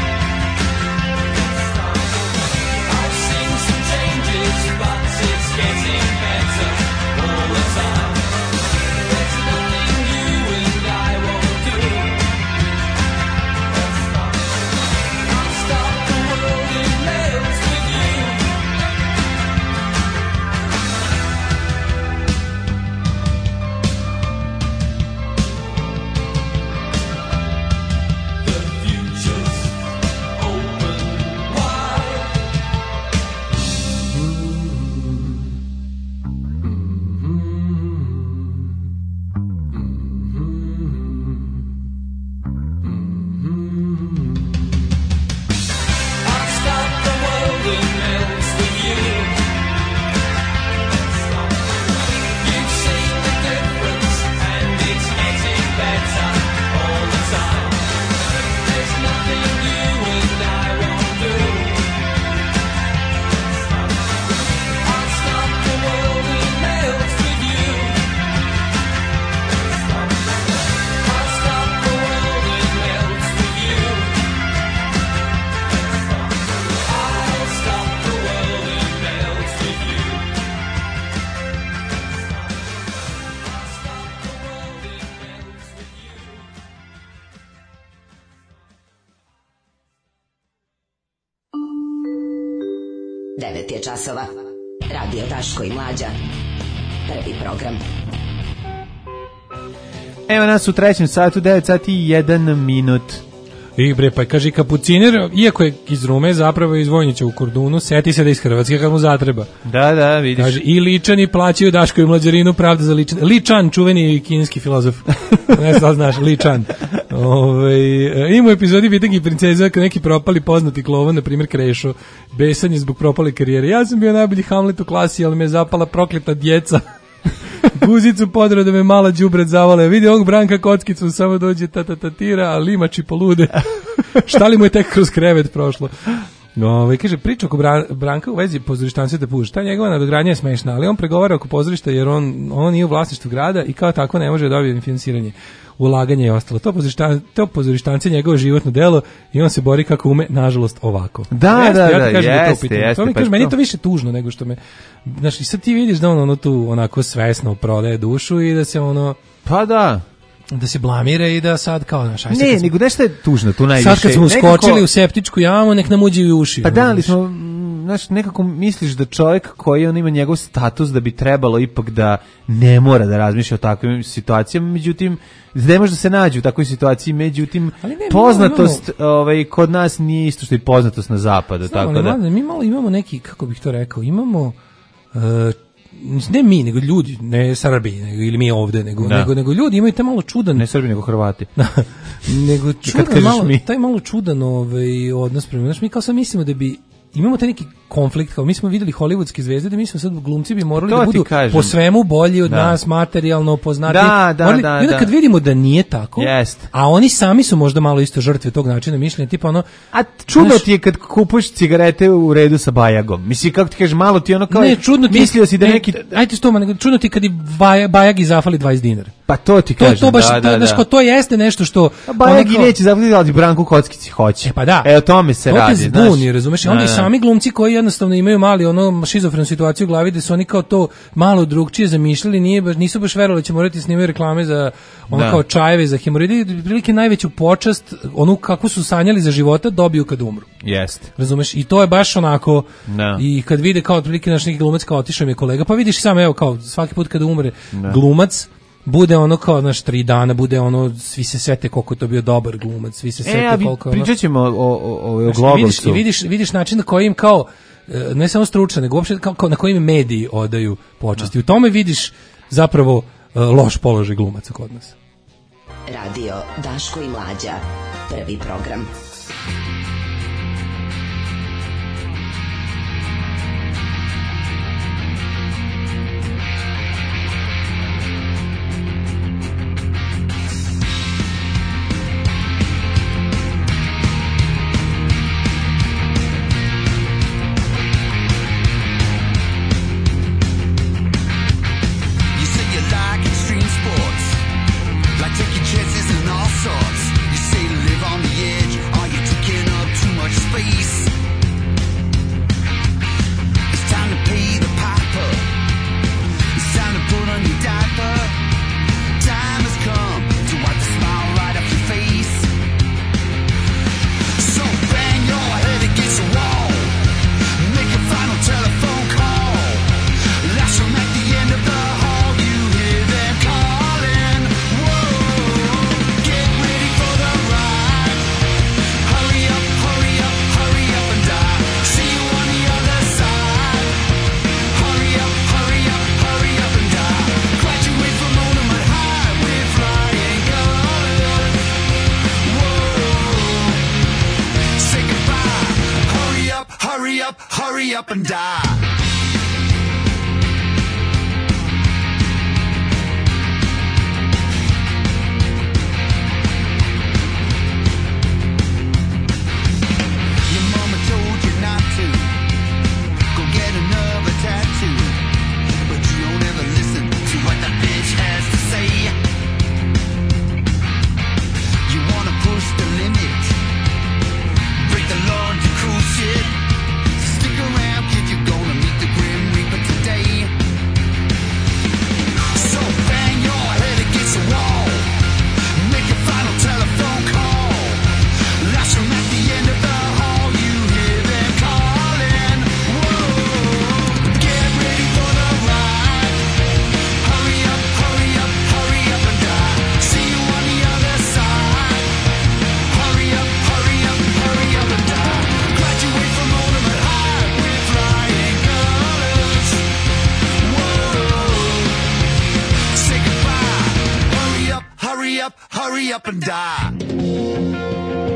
G: I've seen some changes, but it's getting better all the time. There's nothing you and I won't do. I'll stop the world and melt with you. The future's open wide. I'll stop the world and melt with you. You've seen the difference and it's getting better all the time. There's nothing you and I won't do. I'll stop the world and melt with you. I'll stop the world and melt with you. I'll stop the world and melt with you.
C: devet je časova. Radio Daško i Mlađa. Prvi program.
E: Evo nas u trećem satu, devet sati i jedan minut.
F: I bre, pa kaže kapuciner, iako je iz Rume, zapravo iz Vojnića u Kordunu, seti se da iz Hrvatske kad mu zatreba.
E: Da, da, vidiš.
F: Kaže, i Ličani plaćaju Daško i Mlađarinu, pravda za Ličan. Ličan, čuveni kineski filozof. Ne znam, znaš, Ličan. Ove, ima u epizodi Vitek i princeza kad neki propali poznati klovan, na primjer Krešo, besan je zbog propale karijere. Ja sam bio najbolji Hamlet u klasi, ali me je zapala prokleta djeca. Guzicu podro da me mala đubret zavale. Vidi ovog Branka kockicu, samo dođe tatatatira, a limači polude. Šta li mu je tek kroz krevet prošlo? Ove, kaže, priča oko Bran, Branka u vezi pozorištanstva da puš. Ta njegova nadogradnja je smešna, ali on pregovara oko pozorišta jer on, on nije u vlasništvu grada i kao tako ne može dobiti finansiranje, ulaganje i ostalo. To pozorištan, to pozorištance je njegovo životno delo i on se bori kako ume, nažalost, ovako.
E: Da,
F: jeste,
E: da,
F: ja
E: da,
F: ti kažem
E: jeste,
F: da to pitanje.
E: jeste.
F: To mi
E: Pa
F: kaže, meni
E: to-
F: je to više tužno nego što me, znaš, i sad ti vidiš da on ono tu onako svesno prodaje dušu i da se ono,
E: Pa da.
F: da se blamira i da sad kao naš aj sad
E: Ne,
F: kad smo-
E: nego nešto je tužno tu najviše.
F: sad kad smo
E: Nekako-
F: uskočili u septičku jamu, nek nam uđe i u uši.
E: Pa
F: ono,
E: da, ali
F: znaš.
E: smo, mm, znaš, nekako misliš da čovjek koji on ima njegov status da bi trebalo ipak da ne mora da razmišlja o takvim situacijama, međutim, ne može da se nađe u takvoj situaciji, međutim,
F: Ali ne, mi
E: poznatost ovaj, kod nas nije isto što i poznatost na zapadu,
F: Znam,
E: tako
F: ali
E: da...
F: mlade, mi malo imamo neki, kako bih to rekao, imamo uh, ne mi, nego ljudi, ne Srbi, nego, ili mi ovde, nego,
E: Da.
F: nego, nego ljudi imaju taj malo čudan,
E: Ne Srbi, nego Hrvati.
F: nego čudan,
E: kažeš
F: malo,
E: mi.
F: taj malo čudan ovaj, odnos prema, znaš, mi kao sad mislimo da bi imamo taj neki konflikt, kao mi smo videli hollywoodske zvezde, da mi smo sad glumci bi morali
E: To
F: da
E: ti
F: budu
E: kažem.
F: po svemu bolji od
E: Da.
F: nas, materijalno poznati.
E: Da, da,
F: morali,
E: da,
F: i onda
E: da.
F: kad vidimo da nije tako,
E: Jest.
F: a oni sami su možda malo isto žrtve tog načina mišljenja, tipa ono,
E: A čudno
F: znaš,
E: ti je kad kupuješ cigarete u redu sa Bajagom. Misli, kako ti kažeš, malo ti je ono kao...
F: ne, čudno ti,
E: Mislio si da
F: ne,
E: neki...
F: Ajde stoma, nego čudno ti kad i Baja- Bajagi zafali dvadeset dinara.
E: Pa to ti
F: To,
E: kažem,
F: to baš,
E: da,
F: to,
E: da,
F: znaš,
E: da.
F: kao, to jeste nešto što...
E: A Bajagi
F: ono kao-
E: neće zaplatiti, ali Branku Kockici hoće.
F: E pa da.
E: E, o tome se
F: to
E: radi,
F: te
E: znaš.
F: zbuni, razumeš? I onda
E: Da,
F: i
E: da.
F: sami glumci koji jednostavno imaju mali ono šizofrenu situaciju u glavi da su oni kao to malo drugčije zamišljali, nije baš, nisu baš verovali da će morati snimati reklame za ono
E: Da.
F: kao čajeve za hemoroidi, prilike najveću počast, onu kako su sanjali za života, dobiju kad umru.
E: Jeste.
F: Razumeš? I to je baš onako
E: Da.
F: i kad vide kao otprilike naš neki glumac kao otišao mi je kolega, pa vidiš sam evo kao svaki put kada umre
E: Da.
F: glumac bude ono kao naš tri dana, bude ono, svi se sete koliko je to bio dobar glumac, svi se sete
E: E, a vi,
F: koliko je ono...
E: pričat ćemo o, o, o, o
F: Znaš, i
E: Globovcu.
F: vidiš, i vidiš, vidiš način na kojim kao, e, ne samo stručne, nego uopšte kao, kao na kojim mediji odaju počasti. U tome vidiš zapravo e, loš položaj glumaca kod nas.
C: Radio Daško i Mlađa. Prvi program.
G: You say you like extreme sports, like taking chances and all sorts. You say to live on the edge, are you taking up too much space? It's time to pay the piper. It's time to put on your diaper. Time has come to wipe the smile right off your face. So bang your head against the wall. Make a final telephone call. Last from at the end of the hall, you hear them calling. Whoa, get ready for the ride. Hurry up, hurry up, hurry up and die. See you on the other side. Hurry up, hurry up, hurry up and die. Graduate from Monument High with flying colors. Whoa, say goodbye. Hurry up, hurry up, hurry up and die. Your mama told you not to go get another tattoo, but you don't ever listen to what that bitch has to say. You wanna push the limit, break the law and do cool shit. Stick around, kid, you're gonna meet the Grim Reaper today. So bang your head against the wall, make a final telephone call. Last from at the end of the hall, you hear them calling. Whoa, get ready for the ride. Hurry up, hurry up, hurry up and die. See you on the other side. Hurry up, hurry up, hurry up and die. Graduate from Monument High with flying colors. Whoa, say goodbye. Hurry up, hurry up, hurry up and die.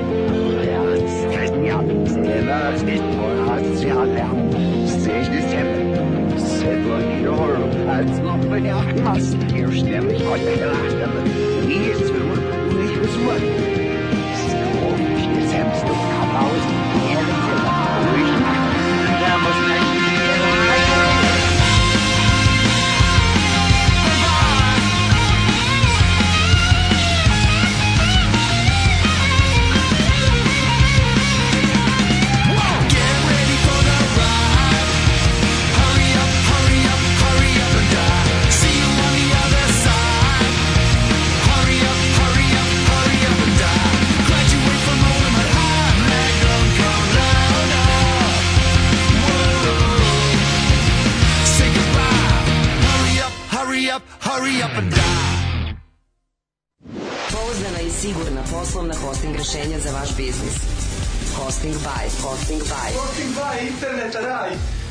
G: Get ready for the ride. Hurry up, hurry up, hurry up and die. See you on the other side. Hurry
C: i sigurna poslovna hosting rešenja za vaš biznis. Hosting by, hosting by.
L: Hosting by, internet raj.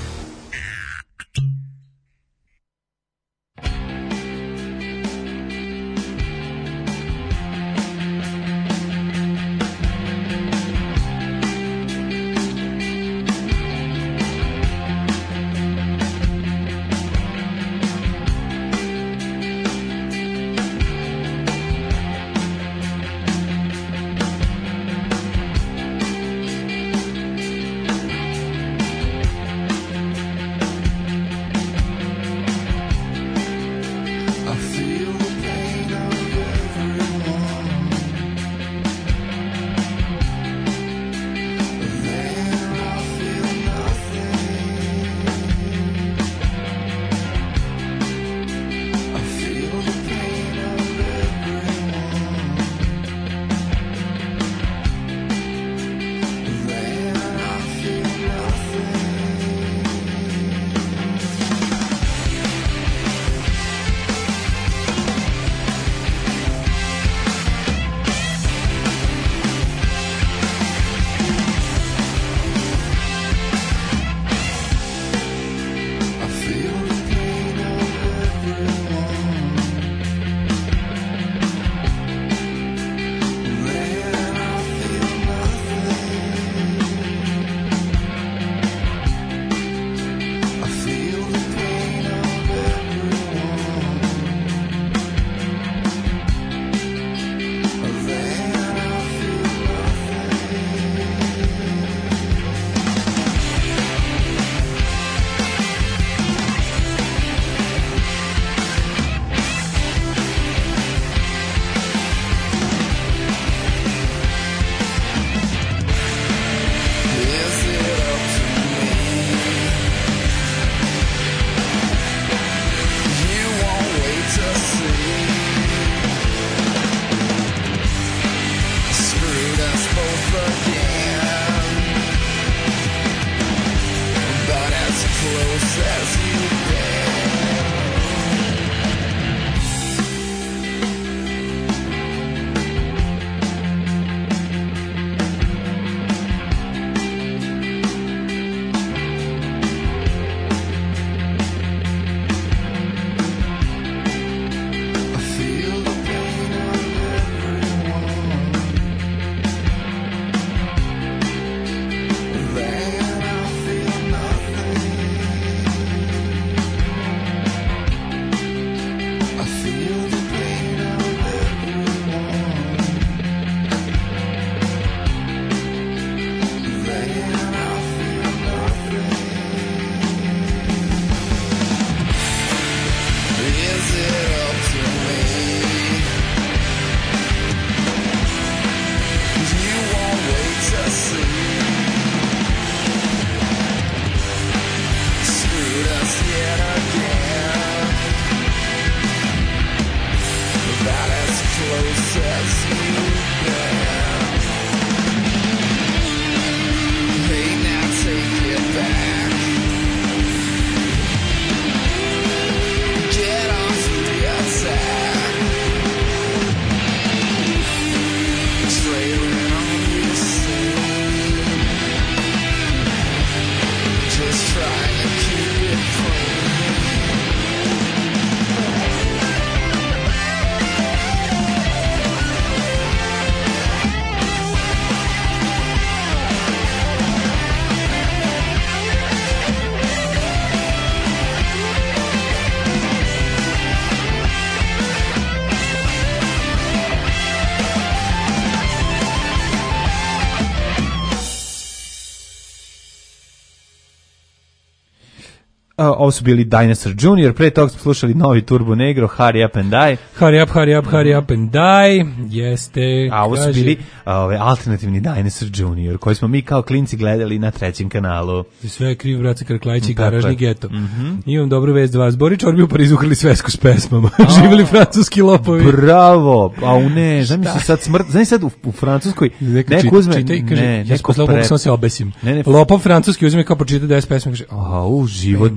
E: Ovo su bili Dinosaur junior, pre toga smo slušali novi Turbo Negro, Hurry Up and Die.
F: Hurry Up, Hurry Up, Hurry Up and Die, jeste.
E: A ovo su bili ove, alternativni Dinosaur junior, koji smo mi kao klinci gledali na trećem kanalu.
F: Sve je kriv, Vraca Krklajć i Garažni geto.
E: Mm-hmm.
F: Imam dobru vest za vas. Bori Čorbi u Parizu ukrili svesku s pesmama. Živjeli francuski lopovi.
E: Bravo, a u ne, zamisli sad smrt, znaš sad u, u Francuskoj,
F: neko,
E: neko uzme,
F: čita i kaže,
E: ne,
F: ja
E: neko
F: pre... Ja sam se obesim. Ne, ne, Lopov francuski uzme kao počita deset pesma, kaže,
E: a u život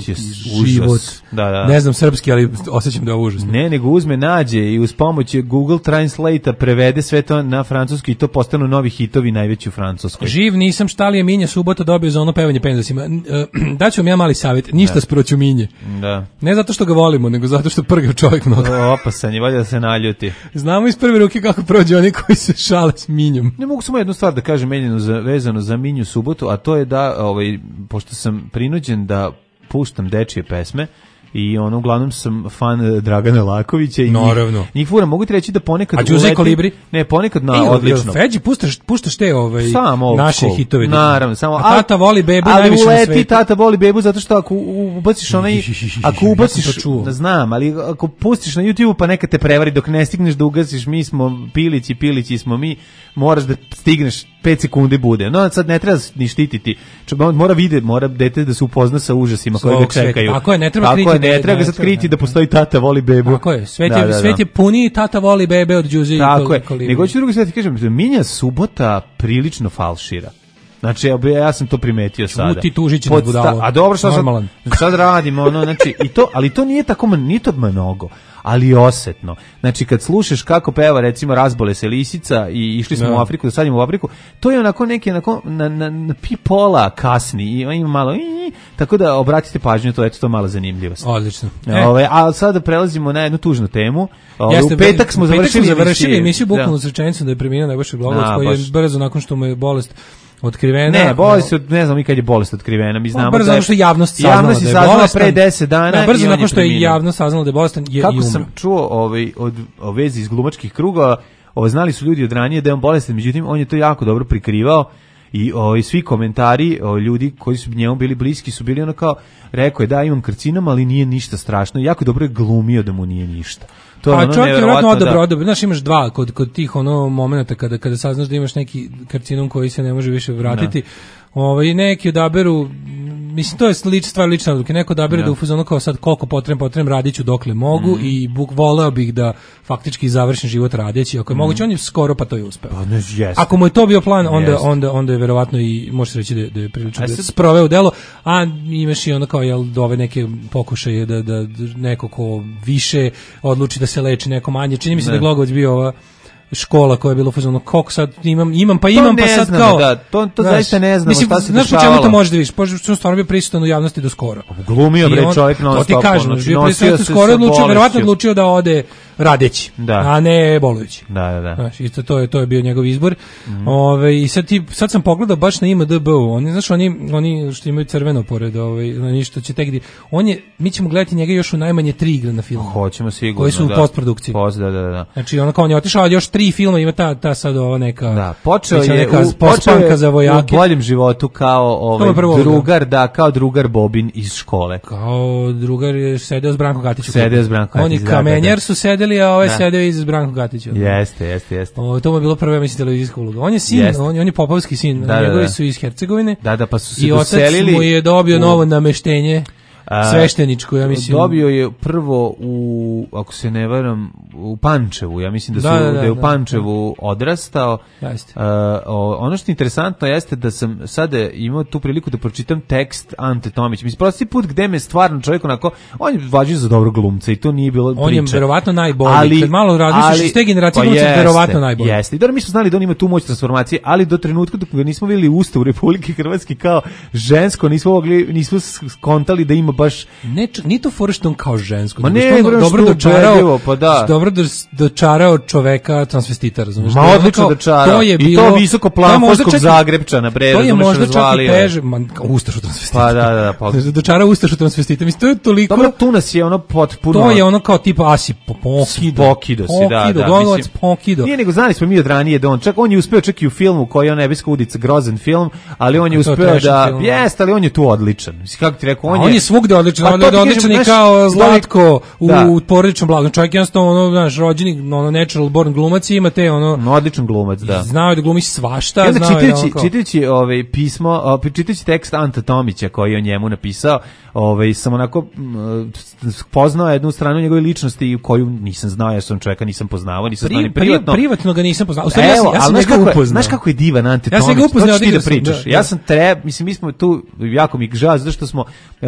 E: je užas.
F: život.
E: Da, da.
F: Ne znam srpski, ali osjećam da je ovo užasno.
E: Ne, nego uzme, nađe i uz pomoć Google Translate-a prevede sve to na francuski i to postanu novi hitovi najveći u Francuskoj.
F: Živ nisam, šta li je Minja subota dobio za ono pevanje penzasima. Daću vam ja mali savjet, ništa
E: Da.
F: sproću Minje.
E: Da.
F: Ne zato što ga volimo, nego zato što prgav čovjek mnogo.
E: Opasan je, valjda da se naljuti.
F: Znamo iz prve ruke kako prođe oni koji se šale s Minjom.
E: Ne mogu samo jednu stvar da kažem menjeno za, vezano za Minju subotu, a to je da, ovaj, pošto sam prinuđen da puštam dečije pesme, i ono, uglavnom sam fan Dragana Lakovića i
F: Naravno.
E: njih, njih fura, mogu ti reći da ponekad
F: A Đuze Kolibri?
E: Ne, ponekad na
F: E,
E: odlično.
F: Feđi, puštaš, puštaš te ovaj,
E: Samo
F: naše
E: cool.
F: hitove.
E: Naravno, samo,
F: a tata voli bebu
E: ali
F: najviše na
E: uleti
F: svetu.
E: Tata voli bebu zato što ako ubaciš onaj, ako ubaciš,
F: Ja sam to čuo.
E: znam, ali ako pustiš na YouTube pa neka te prevari dok ne stigneš da ugasiš, mi smo pilići, pilići smo mi, moraš da stigneš pet sekundi bude. No sad ne treba ni štititi. Čovjek mora vidjeti, mora dete da se upozna sa užasima koji ga
F: Svog sveta.
E: čekaju.
F: Tako je, ne treba
E: Tako
F: kriti
E: je,
F: da-
E: ne treba ga
F: ne
E: sad
F: treba,
E: kriti
F: ne.
E: da postoji tata voli bebu.
F: Tako je, svet
E: Da,
F: je,
E: da, da.
F: svet je puniji tata voli bebe od Đuze i
E: Tako je.
F: Kolibri.
E: Nego ću drugo sve ti kažem, Minja subota prilično falšira. Znači, ja, ja sam to primetio sada.
F: Čuti, tužit će nas
E: Pod sta-
F: budalo.
E: A dobro, što sad,
F: Normalan.
E: sad radimo, ono, znači, i to, ali to nije tako, man- nije to mnogo, ali osetno. Znači, kad slušaš kako peva, recimo, Razbole se lisica i išli smo
F: Da.
E: u Afriku, da sadimo u Afriku, to je onako neki, onako, na, na, na pi pola kasni, i ima malo, i, tako da obratite pažnju, to je to malo zanimljivost.
F: Odlično.
E: E. Ove, a sada prelazimo na jednu tužnu temu. Ove,
F: Jeste,
E: u petak smo
F: u petak
E: završili,
F: smo završili
E: emisiju.
F: emisiju bukvalno
E: Da.
F: s rečenicom da je preminuo Nebojša Glogovac,
E: Da,
F: koji je
E: baš.
F: brzo nakon što mu je bolest otkrivena.
E: Ne, bolest, od- ne znam mi kad je bolest otkrivena, mi znamo
F: brzo
E: da je,
F: nakon što je javnost saznala
E: javnost je
F: da je
E: saznala
F: bolestan.
E: pre deset dana
F: Da,
E: i
F: brzo
E: on
F: nakon što je
E: preminuo.
F: javnost saznala da je bolestan je,
E: Kako
F: i umro.
E: sam čuo ovaj, od, o vezi iz glumačkih krugova, ovaj, znali su ljudi od ranije da je on bolestan, međutim, on je to jako dobro prikrivao i ovaj, svi komentari o, ljudi koji su njemu bili bliski su bili ono kao, rekao je da imam karcinom, ali nije ništa strašno, jako dobro je glumio da mu nije ništa. To je
F: Pa
E: ono
F: čovjek je vjerojatno
E: neverovatno
F: odabro,
E: da-
F: odabro. Znaš, imaš dva kod, kod tih ono momenta kada, kada saznaš da imaš neki karcinom koji se ne može više vratiti. Ovaj, neki odaberu, m, mislim, to je lič, stvar lične odluke, neko odaberu
E: Da.
F: da u fazonu kao sad koliko potrebno, potrebno radit ću dokle mogu
E: Mhm.
F: i buk, voleo bih da faktički završim život radeći. Ako je moguće, on je skoro pa to je uspeo.
E: Pa ne, jeste.
F: Ako mu je to bio plan, onda
E: Jeste.
F: onda onda je verovatno i može se reći da je, da je prilično
E: A
F: da je
E: sad-
F: sproveo u delo, a imaš i ono kao jel ove neke pokušaje da da neko ko više odluči da se leči, neko manje. Čini mi se
E: Ne.
F: da je Glogovac bio ova škola koja je bila u fazonu koliko sad imam imam pa
E: To
F: imam pa
E: ne
F: sad
E: znamo,
F: kao
E: da, to- to
F: znaš,
E: zaista ne znamo
F: mislim,
E: šta se
F: znaš po čemu
E: dešavalo.
F: to može da vidiš, pošto je stvarno bio prisutan u javnosti do skoro.
E: Glumio,
F: I
E: bre,
F: on-
E: čovjek non
F: to ti
E: stop,
F: kažem,
E: ono,
F: bio
E: nosio
F: prisutan
E: se
F: skoro
E: sa
F: odlučio,
E: bolešću.
F: verovatno odlučio da ode radeći,
E: Da.
F: a ne bolujući.
E: Da, da, da.
F: Znaš, isto to je to je bio njegov izbor.
E: Mhm.
F: Ovaj i sad ti sad sam pogledao baš na I M D B-u. Oni znaš oni oni što imaju crveno pored ovaj na ništa će tek di- on je mi ćemo gledati njega još u najmanje tri igre na filmu.
E: Hoćemo sigurno.
F: Koji su u
E: da.
F: postprodukciji.
E: Post, da, da, da.
F: Znači ono kao on je otišao, ali još tri filma ima ta ta sad ova neka.
E: Da, počeo
F: biće
E: je
F: neka
E: u, počeo
F: pospanka
E: je
F: za
E: u
F: vojake.
E: boljem životu kao
F: To
E: ovaj
F: je prvo uloga.
E: drugar, da, kao drugar Bobin iz škole.
F: Kao drugar je sedeo s Brankom Gatićem.
E: Sedeo s Brankom
F: Oni
E: Gatićem, da, da,
F: kamenjar
E: da.
F: su sedeli, a ovaj
E: Da.
F: sedeo iza Brankom Gatićem.
E: Jeste, jeste, jeste.
F: O, to mu je bilo prva, ja mislim, televizijska uloga. On je sin,
E: Jeste.
F: on, je- on je popovski sin,
E: Da, da,
F: njegovi
E: da.
F: su iz Hercegovine.
E: Da, da, pa su se
F: I otac
E: doselili
F: mu je dobio
E: u-
F: novo nameštenje,
E: A,
F: svešteničko, ja mislim.
E: Dobio je prvo u, ako se ne varam, u Pančevu. Ja mislim da, su,
F: Da, da,
E: da, je u
F: da,
E: Pančevu odrastao.
F: Jeste.
E: A, o, ono što je interesantno jeste da sam sada imao tu priliku da pročitam tekst Ante Tomić. Mislim, prosti put gde me stvarno čovjek onako, on je važio za dobro glumca i to nije bilo
F: On je
E: priče.
F: verovatno najbolji. Kad malo razmisliš iz te generacije,
E: pa
F: on je
E: jeste,
F: verovatno najbolji.
E: Jeste. I dobro, mi smo znali da on ima tu moć transformacije, ali do trenutka dok ga nismo vidjeli u Ustavu Republike Hrvatske kao žensko, nismo mogli, nismo skontali da ima baš.
F: Ne, čak, ni to fora što on kao žensko.
E: Ma
F: nego
E: ne,
F: što on
E: bre,
F: dobro
E: što
F: dočarao,
E: ubedljivo, pa da.
F: dobro do, dočarao čoveka transvestita, razumiješ?
E: Ma
F: To je ono
E: odlično
F: kao-
E: dočarao.
F: To je
E: I
F: bilo,
E: to visoko
F: to je možda
E: plafonskog
F: čak i-
E: Zagrebčana, bre,
F: To je
E: razumeš,
F: možda čak i
E: razvalio je.
F: teže, man, kao Ustašu transvestita.
E: Pa da, da, da, pa-
F: Dočarao Ustašu transvestita, mislim, to je toliko...
E: Dobro, tu nas je ono potpuno.
F: To je ono kao tipa Asi Pokido.
E: Pokido si, da,
F: Pokido,
E: da.
F: Glogovac
E: mislim,
F: Pokido.
E: Nije nego znali smo mi od ranije da on, čak on je uspeo čak i u filmu koji je on Nebeska udica, grozan film, ali on je
F: To je
E: uspeo
F: trash
E: da,
F: film.
E: jeste, ali on je tu odličan. Mislim, kako ti rekao, on,
F: On je svugde odličan,
E: Pa
F: on
E: to
F: je
E: ti kažem,
F: odličan i
E: znaš,
F: kao Zlatko u
E: da.
F: porodičnom blagom. Čovjek je jednostavno ono, znaš, rođeni, ono, natural born glumac i ima te, ono,
E: No, odličan glumac, da.
F: znao je da glumi svašta,
E: I onda
F: znao je
E: čitajući,
F: ono kao...
E: čitajući ovaj pismo, o, čitajući tekst Anta Tomića koji je o njemu napisao, ovaj sam onako m, poznao jednu stranu njegove ličnosti u koju nisam znao, ja sam čovjeka nisam poznavao, nisam znao
F: Pri,
E: ni
F: pri,
E: privatno.
F: privatno ga nisam poznao. U stvari, ja sam,
E: Evo,
F: ja
E: ali
F: sam
E: znaš
F: njega
E: kako, je,
F: upoznao.
E: znaš kako je divan Ante
F: Ja sam
E: Tomić,
F: ga upoznao,
E: to ću ti da
F: odigrao sam,
E: pričaš.
F: da,
E: Ja
F: da.
E: sam tre, mislim, mi smo tu, jako mi žao, zato što smo, e, trebao je da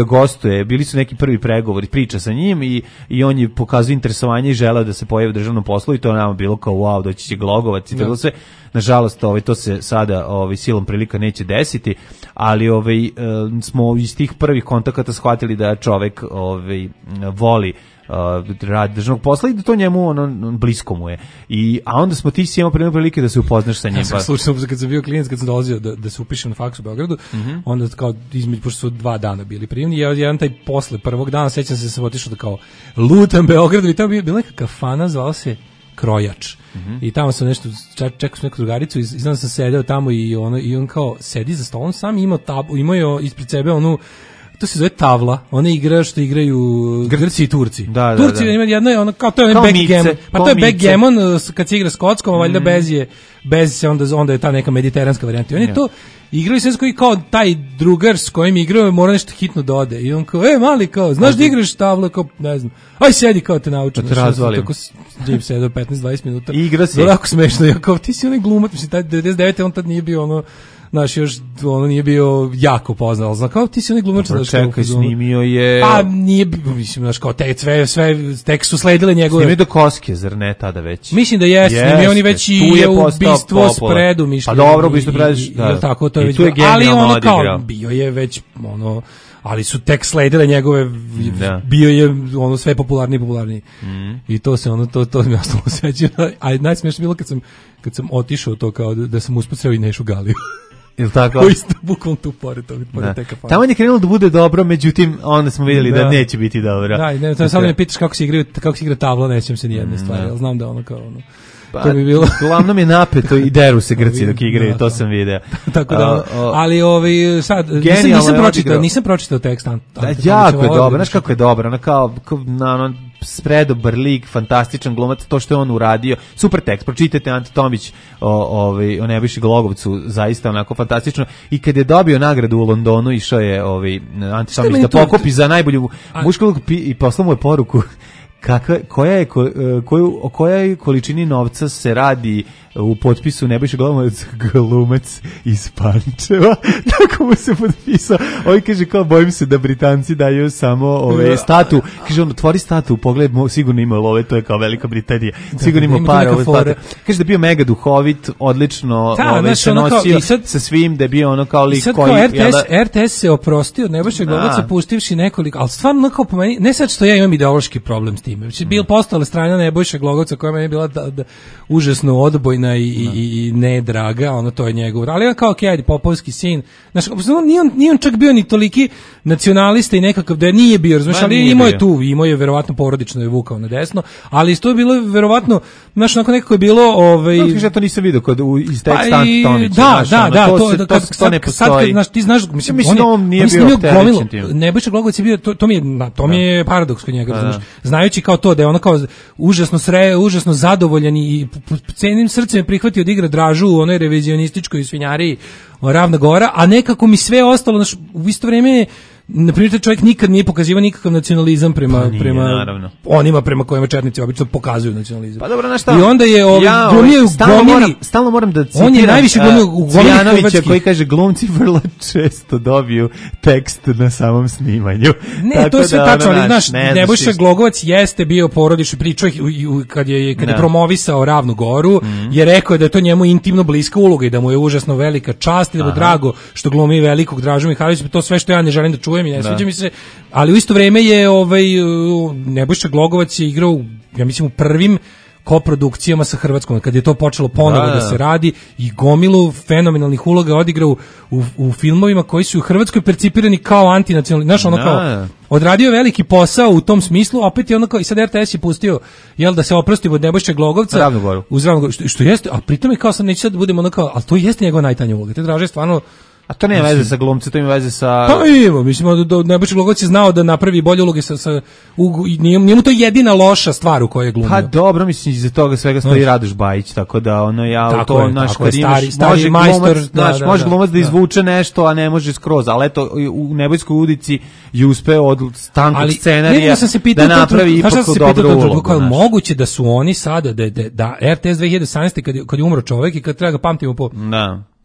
E: gostuje, bili su neki prvi pregovori, priča sa njim i, i on je pokazao interesovanje i želeo da se pojavi u državnom poslu i to nama bilo kao wow, doći će Glogovac i tako sve. Nažalost, ovaj, to se sada ovaj, silom prilika neće desiti, ali ovaj, e, smo iz tih prvih kontakata shvatili da čovek ovaj, voli uh, rad državnog posla i da to njemu ono, blisko mu je. I, a onda smo ti si imao prema prilike da se upoznaš sa njim. Ja
F: sam slučajno, kad sam bio klijent, kad sam dolazio da, da se upišem na faks u Beogradu, mm-hmm. onda kao između, pošto su dva dana bili prijemni, ja jedan taj posle prvog dana, sećam se da sam otišao da kao lutam Beogradu i tamo je bila neka kafana, zvala se Krojač. Mm-hmm. I tamo sam nešto, čekao sam neku drugaricu i znam sam sedeo tamo i, ono, i on kao sedi za stolom sam i imao, tabu, imao je ispred sebe onu, to se zove tavla, one igra što igraju Grci i Turci.
E: Da,
F: Turci
E: da, da.
F: jedno je ono kao to je
E: kao
F: backgammon. Pa to je
E: mice.
F: backgammon kad se igra s kockom, a valjda
E: mm.
F: bez je bez se onda onda je ta neka mediteranska varijanta. On je ja. to igraju sve koji kao taj drugar s kojim igrao mora nešto hitno da ode. I on kao ej mali kao znaš da igraš tavlu kao ne znam. Aj sedi kao te naučim.
E: Da te razvalim.
F: Tako džip sedeo petnaest dvadeset minuta.
E: Igra se.
F: Lako smešno. Ja kao ti si onaj glumac, mislim taj devedeset devete on tad nije bio ono znaš, još ono nije bio jako poznao, znaš, kao ti si onaj glumač.
E: Dobro, čekaj, snimio je...
F: Pa nije, mislim, znaš, kao te, sve, sve, tek su sledile njegove...
E: Snimio do Koske, zar ne, tada već?
F: Mislim da jeste, yes, snimio oni već i je ubistvo s predu,
E: mišljenja. Pa dobro, ubistvo predu, da.
F: I, tako, to je
E: I
F: već
E: tu je
F: ali ono
E: odigrao.
F: Kao, bio je već, ono... ali su tek sledile njegove
E: da.
F: bio je ono sve popularniji i popularniji.
E: Mm.
F: I to se ono to to mi ostalo sećam. A najsmešnije bilo kad sam kad sam otišao to kao da, da sam usput sreo i Nešu Galiju.
E: Ili tako?
F: Ko isto bukvalno tu pored toga, pored te kafane.
E: Tamo je krenulo da bude dobro, međutim, onda smo vidjeli da, da neće biti dobro.
F: Da, ne, to je samo da me pitaš kako se igra, kako se igra tavla, nećem se ni jedne stvari, ali znam da ono kao ono.
E: Pa,
F: to bi bilo.
E: Uglavnom je napeto i deru se Grci dok igraju, to sam video.
F: Tako da, uh, uh, ali ovaj sad nisam, nisam pročitao, nisam pročitao tekst. An,
E: da, jako je dobro, znaš kako je dobro, ono kao, kao na ono spredobar lik, fantastičan glumac, to što je on uradio, super tekst, pročitajte Ante Tomić o, ovaj, o Nebojši Glogovcu, zaista onako fantastično, i kad je dobio nagradu u Londonu, išao je ovaj, Ante Tomić da pokupi za najbolju mušku ulogu i poslao mu je poruku kakva, koja je, koju, o kojoj količini novca se radi u potpisu Nebojša Glogovac, glumac iz Pančeva. Tako mu se potpisao. Ovaj kaže kao, bojim se da Britanci daju samo ove statu. Kaže on, otvori statu, pogled, sigurno ima love, to je kao Velika Britanija. Sigurno ima para ove statu. Kaže da bio mega duhovit, odlično da, ove, se nosio sad, sa svim, da je bio ono kao lik koji...
F: R T S, jela, R T S se oprostio od Nebojša Glogovca pustivši nekoliko, ali stvarno kao po meni, ne sad što ja imam ideološki problem s time. Znači, bil postala strana Nebojša Glogovca koja meni je bila da, da, užasno odbojna i, i, i ne draga, ono to je njegov. Ali on kao Kjadi, popovski sin, znači, nije on, nije on čak bio ni toliki nacionalista i nekakav da nije bio, razumiješ, ali imao je tu, imao je verovatno porodično je vukao na desno, ali isto je bilo verovatno, znaš, onako nekako je bilo... Ovaj,
E: no, ja to nisam vidio kod, u, iz teksta pa Tomića.
F: Da,
E: znaš,
F: da,
E: ono,
F: da,
E: to,
F: to,
E: se,
F: to,
E: to,
F: kad,
E: to ne postoji.
F: Sad, kad, znaš, ti znaš, mislim,
E: mislim
F: on,
E: on nije
F: on
E: bio opterećen
F: tim. Nebojša Glogovac je bio, to, to mi je, to mi je paradoks kod njega, znaš, znajući kao to da je ono kao užasno sre, užasno zadovoljan i cenim srcem prihvatio da igra Dražu u onoj revizionističkoj svinjariji Ravna Gora, a nekako mi sve ostalo, znaš, u isto vrijeme na primjer taj čovjek nikad nije pokazivao nikakav nacionalizam prema
E: pa nije,
F: prema
E: naravno.
F: onima prema kojima četnici obično pokazuju nacionalizam.
E: Pa dobro, na šta?
F: I onda je ovaj
E: ja,
F: glumio u
E: stalno
F: gomili,
E: moram, stalno moram da citiram.
F: On je najviše glumio u gomili
E: Cvijanovića koji kaže glumci vrlo često dobiju tekst na samom snimanju.
F: Ne,
E: tako
F: to je sve
E: da,
F: tačno, ali
E: naš,
F: znaš,
E: ne
F: Nebojša Glogovac jeste bio porodični pričao kad je kad je promovisao Ravnu Goru, mm. je rekao da je to njemu intimno bliska uloga i da mu je užasno velika čast i da mu drago što glumi velikog Dražu Mihajlovića, to sve što ja ne želim da čujem i ne sviđa mi se. Ali u isto vrijeme je ovaj Nebojša Glogovac je igrao, ja mislim, u prvim koprodukcijama sa Hrvatskom, kad je to počelo ponovo da, da. da se radi i gomilu fenomenalnih uloga odigrao u, u filmovima koji su u Hrvatskoj percipirani kao antinacionalni, znaš, ono da. kao odradio veliki posao u tom smislu, opet je ono kao, i sad R T S je pustio, jel, da se oprosti od Nebojše Glogovca
E: Ravnu Goru.
F: Uz Ravnu Goru, što, što jeste, a pritom je kao sam neće sad da budemo ono kao, ali to jeste njegova najtanja uloga, te Draže stvarno.
E: A to nema veze sa glumcem, to ima veze sa...
F: Pa ima, mislim, da Nebojša Glogovac je znao da napravi bolje uloge sa... sa u, nije, nije mu to jedina loša stvar u kojoj je glumio.
E: Pa dobro, mislim, iza toga svega stoji Radoš Bajić, tako da ono ja...
F: Tako
E: to,
F: je,
E: naš,
F: tako je, stari, stari
E: može
F: majstor...
E: Glumac, da, naš,
F: da,
E: može
F: da,
E: glumac da,
F: da
E: izvuče nešto, a ne može skroz, ali eto, u Nebojskoj udici je uspeo od tankog scenarija da napravi ipak dobru ulogu.
F: Kako je moguće da su oni sada, da, da, da R T S dve hiljade sedamnaeste kad, kad je umro čovek i kad treba ga pamtimo po...
E: Da.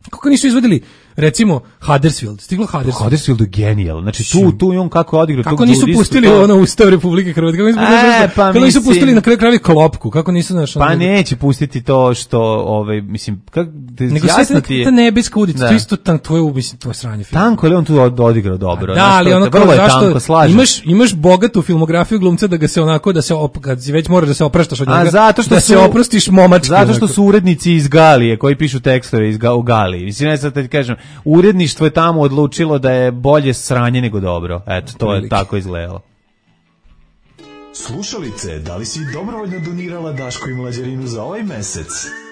F: Kako nisu izvodili, recimo, Huddersfield, stiglo Huddersfield.
E: Huddersfield je genijal, znači tu, tu i on kako odigrao.
F: Kako nisu pustili to... ono Ustav Republike Hrvatske, kako nisu, e, pa kako nisu pustili na kraju kraju klopku, kako nisu naš...
E: Pa neće pustiti to što, ovaj, mislim, kako te
F: nego
E: jasno ti je...
F: ta nebeska udica, to isto tam, tvoje, mislim, tvoje sranje film.
E: Tanko li on tu odigrao dobro?
F: A da, ali ono kao, zašto,
E: tanko,
F: imaš, imaš bogatu filmografiju glumca da ga se onako, da se, op, kad si već moraš da se opraštaš od njega,
E: a zato što
F: da
E: su,
F: se oprostiš momački.
E: Zato što su urednici iz Galije, koji pišu tekstove iz, u Galiji. Mislim, ne sad ti kažem, uredništvo je tamo odlučilo da je bolje sranje nego dobro. Eto, to je tako izgledalo.
H: Slušalice, da li si dobrovoljno donirala Daško i Mlađarinu za ovaj mesec?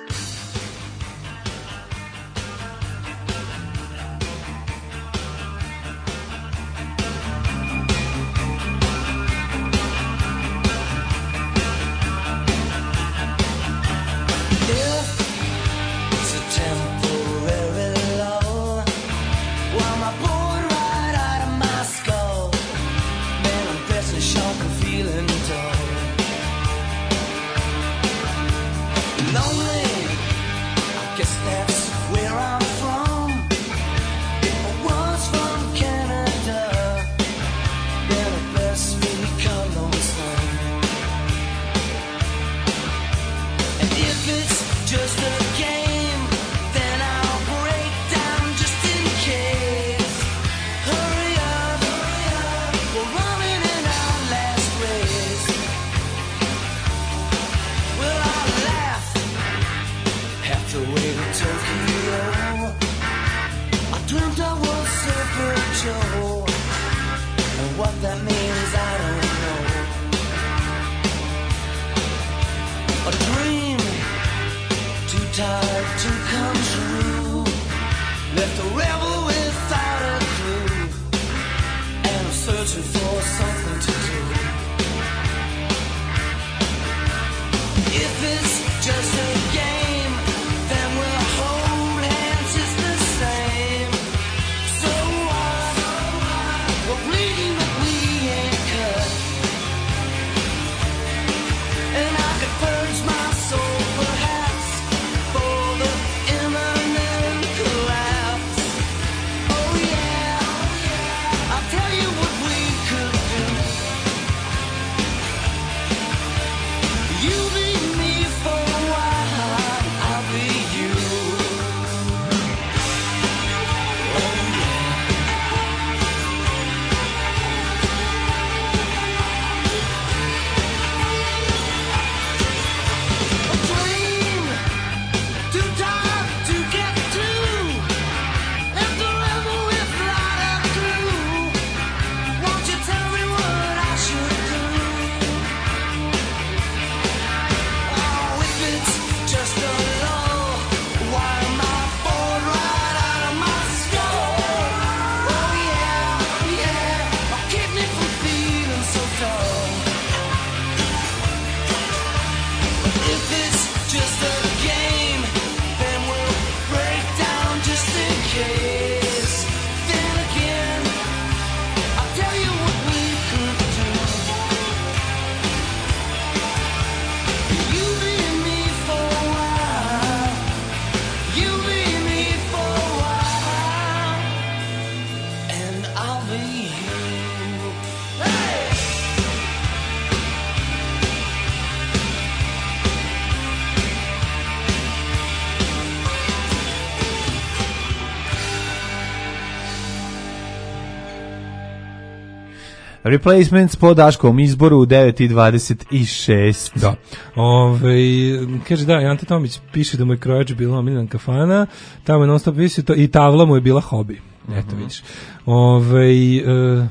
E: Replacements po Daškovom izboru u devet i dvadeset šest.
F: Da. Ove, kaže da, Ante Tomić piše da mu je krojač bila omiljena kafana, tamo je non stop visio to i tavla mu je bila hobi. Eto, vidiš. Ove, uh,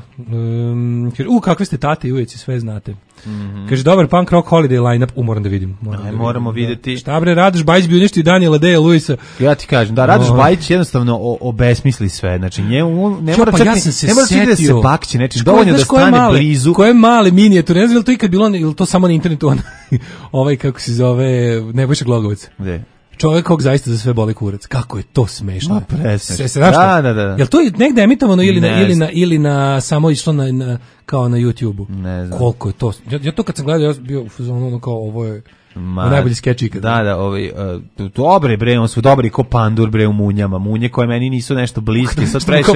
F: um, kaže, u, kakve ste tate i uvijek sve znate. Mm-hmm. Kaže, dobar punk rock holiday line-up, u, moram da vidim. Moram
E: Aj,
F: da
E: moramo
F: vidim,
E: videti.
F: Da. Šta bre, Radoš Bajić bi uništio i Daniela Deja Luisa.
E: Ja ti kažem, da, Radoš Bajić jednostavno o, obesmisli sve. Znači, njemu ne mora čak
F: ja
E: ni,
F: se
E: ne mora čak da se bakće, znači, dovoljno da stane
F: male,
E: blizu.
F: Koje male minijature, ne znam, je li to ikad bilo, ili to samo na internetu, on, ovaj, kako se zove, Nebojša Glogovac.
E: Gde?
F: Čovjek kog zaista za sve boli kurac. Kako je to smešno.
E: Ma presmešno.
F: Se, se, da,
E: da, da, da.
F: Jel to negde emitovano ili
E: ne
F: na, ili na ili na samo išlo na, na kao na YouTubeu?
E: Ne znam.
F: Koliko je to? Ja, ja to kad sam gledao, ja sam bio u fazonu ono kao ovo je
E: Ma,
F: najbolji skeč ikada.
E: Da, da, ovaj, uh, dobre bre, on su dobri ko pandur bre u munjama, munje koje meni nisu nešto bliske, sad preše,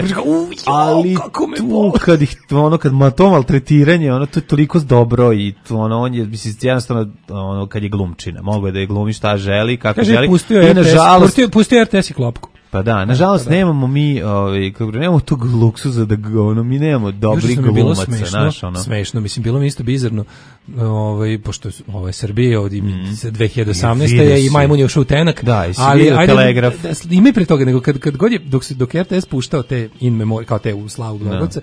E: ali tu kad ih, ono, kad ma to maltretiranje, ono, to je toliko dobro i to, ono, on je, mislim, jednostavno, ono, kad je glumčina, mogu je da je glumi šta želi, kako
F: kaže,
E: želi,
F: pustio
E: i
F: R T S,
E: nažalost,
F: pustio, pustio R T S i klopku.
E: Pa da, nažalost, nemamo mi, ovaj, kako nemamo tog luksuza da, ono, mi nemamo dobrih glumaca, znaš, ono.
F: Smešno, mislim, bilo mi isto bizarno, ovaj, pošto ovo je Srbija, ovdje mm. dve hiljade osamnaeste je i Majmun je ušao u tenak,
E: da, i
F: ali ajde,
E: Telegraf.
F: Da, ima i pre toga, nego kad, kad god je, dok, se, dok je R T S puštao te in memory, kao te u slavu Glogovca,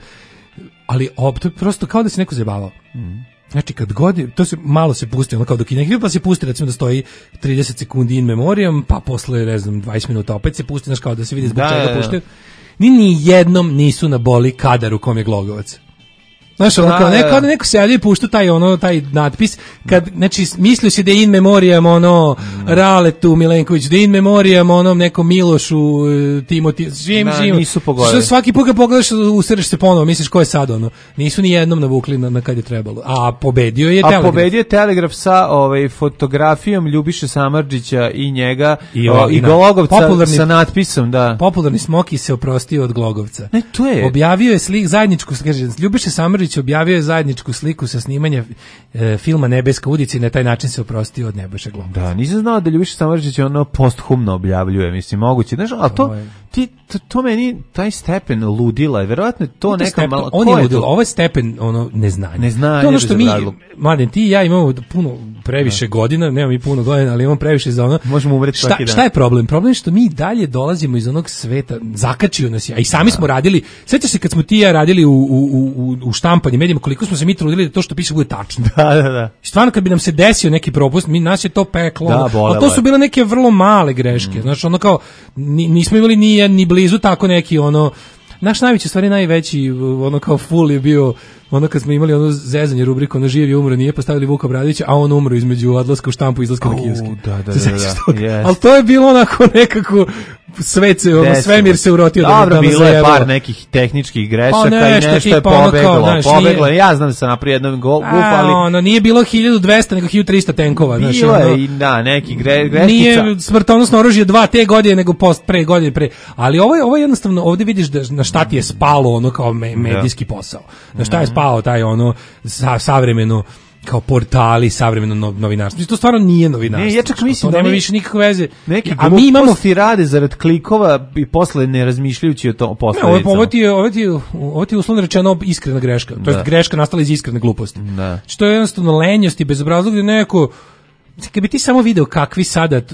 F: ali ob, to je prosto kao da se neko zajebavao. Mm. Znači kad god, to se malo se pusti, ono kao dok i neki pa se pusti, recimo da stoji trideset sekundi in memoriam, pa posle, ne znam, dvadeset minuta opet se pusti, znaš, kao da se vidi zbog čega puštaju. Ni ni jednom nisu na boli kadar u kom je Glogovac. Znaš, ono kao neko, neko se javlja i pušta taj, ono, taj natpis, kad, znači, mislio si da je in memoriam, ono, mm. Raletu Milenković, da je in memoriam, onom nekom Milošu, Timoti, svim,
E: da,
F: svim.
E: Nisu pogodili.
F: Svaki put kad pogledaš, usreš se ponovo, misliš ko je sad, ono. Nisu ni jednom navukli na, na kad je trebalo. A pobedio je Telegraf.
E: A pobedio je Telegraf sa ovaj, fotografijom Ljubiše Samardžića i njega, i, o, i, i Glogovca sa natpisom, da.
F: Popularni Smoki se oprostio od Glogovca.
E: Ne, to je.
F: Objavio je slik, zajedničku, kaže, Ljubiše Samardžić objavio je zajedničku sliku sa snimanja e, filma Nebeska udica i na taj način se oprostio od Nebojše Glogovca.
E: Da, nisam znao da Ljubiša Samardžić ono posthumno objavljuje, mislim, moguće. Znaš, ali to, ti, to, to meni, taj stepen ludila je, verovatno to neka stepen, malo...
F: On je ludilo, ovo je stepen ono, neznanja.
E: Neznanje.
F: To ono što mi, Mladen, ti i ja imamo puno, previše da. godina, nemam i puno godina, ali imam previše za ono...
E: Možemo umreti
F: šta,
E: svaki dan.
F: Šta je problem? Problem je što mi dalje dolazimo iz onog sveta, zakačio nas je, a i sami da. smo radili, sjećaš se kad smo ti i ja radili u, u, u, u štampanju medijima, koliko smo se mi trudili da to što piše bude tačno.
E: Da, da, da.
F: Stvarno kad bi nam se desio neki propust, mi nas je to peklo.
E: Da,
F: a to su bile neke vrlo male greške. Mm. Znači ono kao nismo imali ni ni blizu tako neki ono naš najveći stvari najveći ono kao full je bio ono kad smo imali ono zezanje rubriku ono živ je umro nije postavili Vuka Bradića a on umro između odlaska u štampu i izlaska na kioski.
E: Da, da, da, da.
F: Yes. Ali to je bilo onako nekako svet se, ono, svemir se urotio.
E: Dobro, da bilo je par nekih tehničkih grešaka pa nešto, i nešto je pobeglo. Znaš, pobeglo. Nije, ja znam da sam napravio jednom guf, ali...
F: Ono, nije bilo hiljadu dvesta, nego hiljadu trista tenkova.
E: Bilo
F: znaš,
E: je
F: ono,
E: i da, neki gre, greškica.
F: Nije smrtonosno oružje dva te godine, nego post pre godine pre. Ali ovo je, ovo je jednostavno, ovdje vidiš da, na šta ti je spalo ono kao me, medijski posao. Na šta je spao taj ono sa, savremeno kao portali, savremeno novinarstvo. To stvarno nije novinarstvo.
E: Ne, ja čak mislim
F: to
E: da
F: nema više nikakve veze.
E: Neki a mi imamo rade zarad klikova i posle ne razmišljajući o tom posledicama.
F: Ne, ovo ti je, ovo ti je, ovo ti je uslovno rečeno iskrena greška. To je greška nastala iz iskrene gluposti.
E: Da.
F: Što je jednostavno lenjost i bezobrazluk neko kad bi ti samo video kakvi sada e,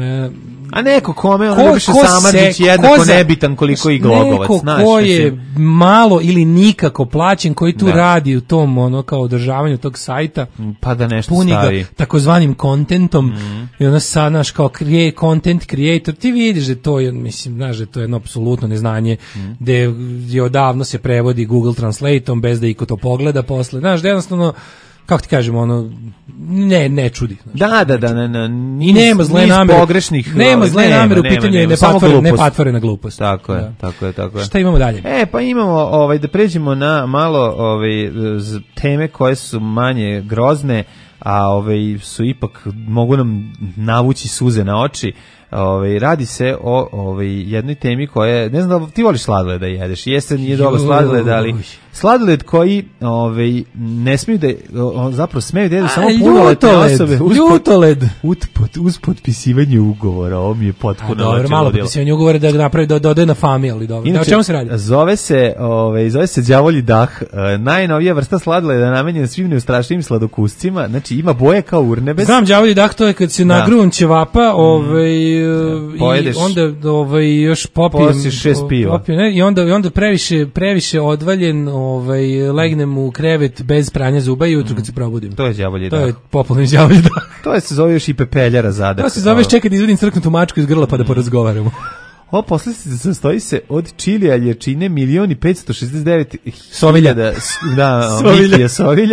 E: a neko kome on Ljubiša Samardžić jednako za, nebitan koliko i Glogovac,
F: neko
E: znaš,
F: ko je
E: mislim.
F: malo ili nikako plaćen koji tu da. radi u tom ono kao održavanju tog sajta
E: pa da nešto
F: puni
E: stavi
F: ga takozvanim kontentom mm. i onda sad naš kao create, content creator ti vidiš da to je mislim znaš da to je jedno apsolutno neznanje mm. da je odavno se prevodi Google Translateom bez da iko to pogleda posle znaš da jednostavno kako ti kažemo, ono, ne, ne čudi. Znači.
E: Da, da, da, ne, ne,
F: i nema zle namere,
E: pogrešnih,
F: nema zle namere, u pitanju je nepatvorena glupost.
E: Tako je,
F: da.
E: tako je, tako je.
F: Šta imamo dalje?
E: E, pa imamo, ovaj, da pređemo na malo ovaj, teme koje su manje grozne, a ovaj, su ipak, mogu nam navući suze na oči. Ovaj radi se o ovaj jednoj temi koja je, ne znam da ti voliš sladoled da jedeš. Jeste nije dobro sladoled, ali sladoled koji ovaj ne smiju da on zapravo smeju da jedu samo punoletne osobe
F: ljutoled
E: uz, uz potpisivanje ugovora. Ovo mi je potpuno
F: dobro, malo potpisivanje ugovora da napravi da dode na familiju, ali dobro. Inače, o čemu se radi?
E: Zove se, ovaj zove se đavolji dah, najnovija vrsta sladoleda namenjena svim neustrašivim sladokuscima. Znači ima boje kao urnebes.
F: Znam đavolji dah, to je kad se nagrun ćevapa, ovaj
E: pojedeš,
F: i onda ovaj još popijem
E: šest piva
F: popim, ne, i onda i onda previše previše odvaljen ovaj legnem u krevet bez pranja zuba i ujutro kad se probudim.
E: To je đavolji dah.
F: To je popularni đavolji dah.
E: To je se zove još i pepeljara zadak.
F: To se zove čekaj da izvadim crknutu mačku iz grla pa da porazgovaramo.
E: Ovo posljedice sastoji se od čilija, lječine, milion i petsto šezdeset devet
F: sovilja.
E: Da, sovilja. Sovilja,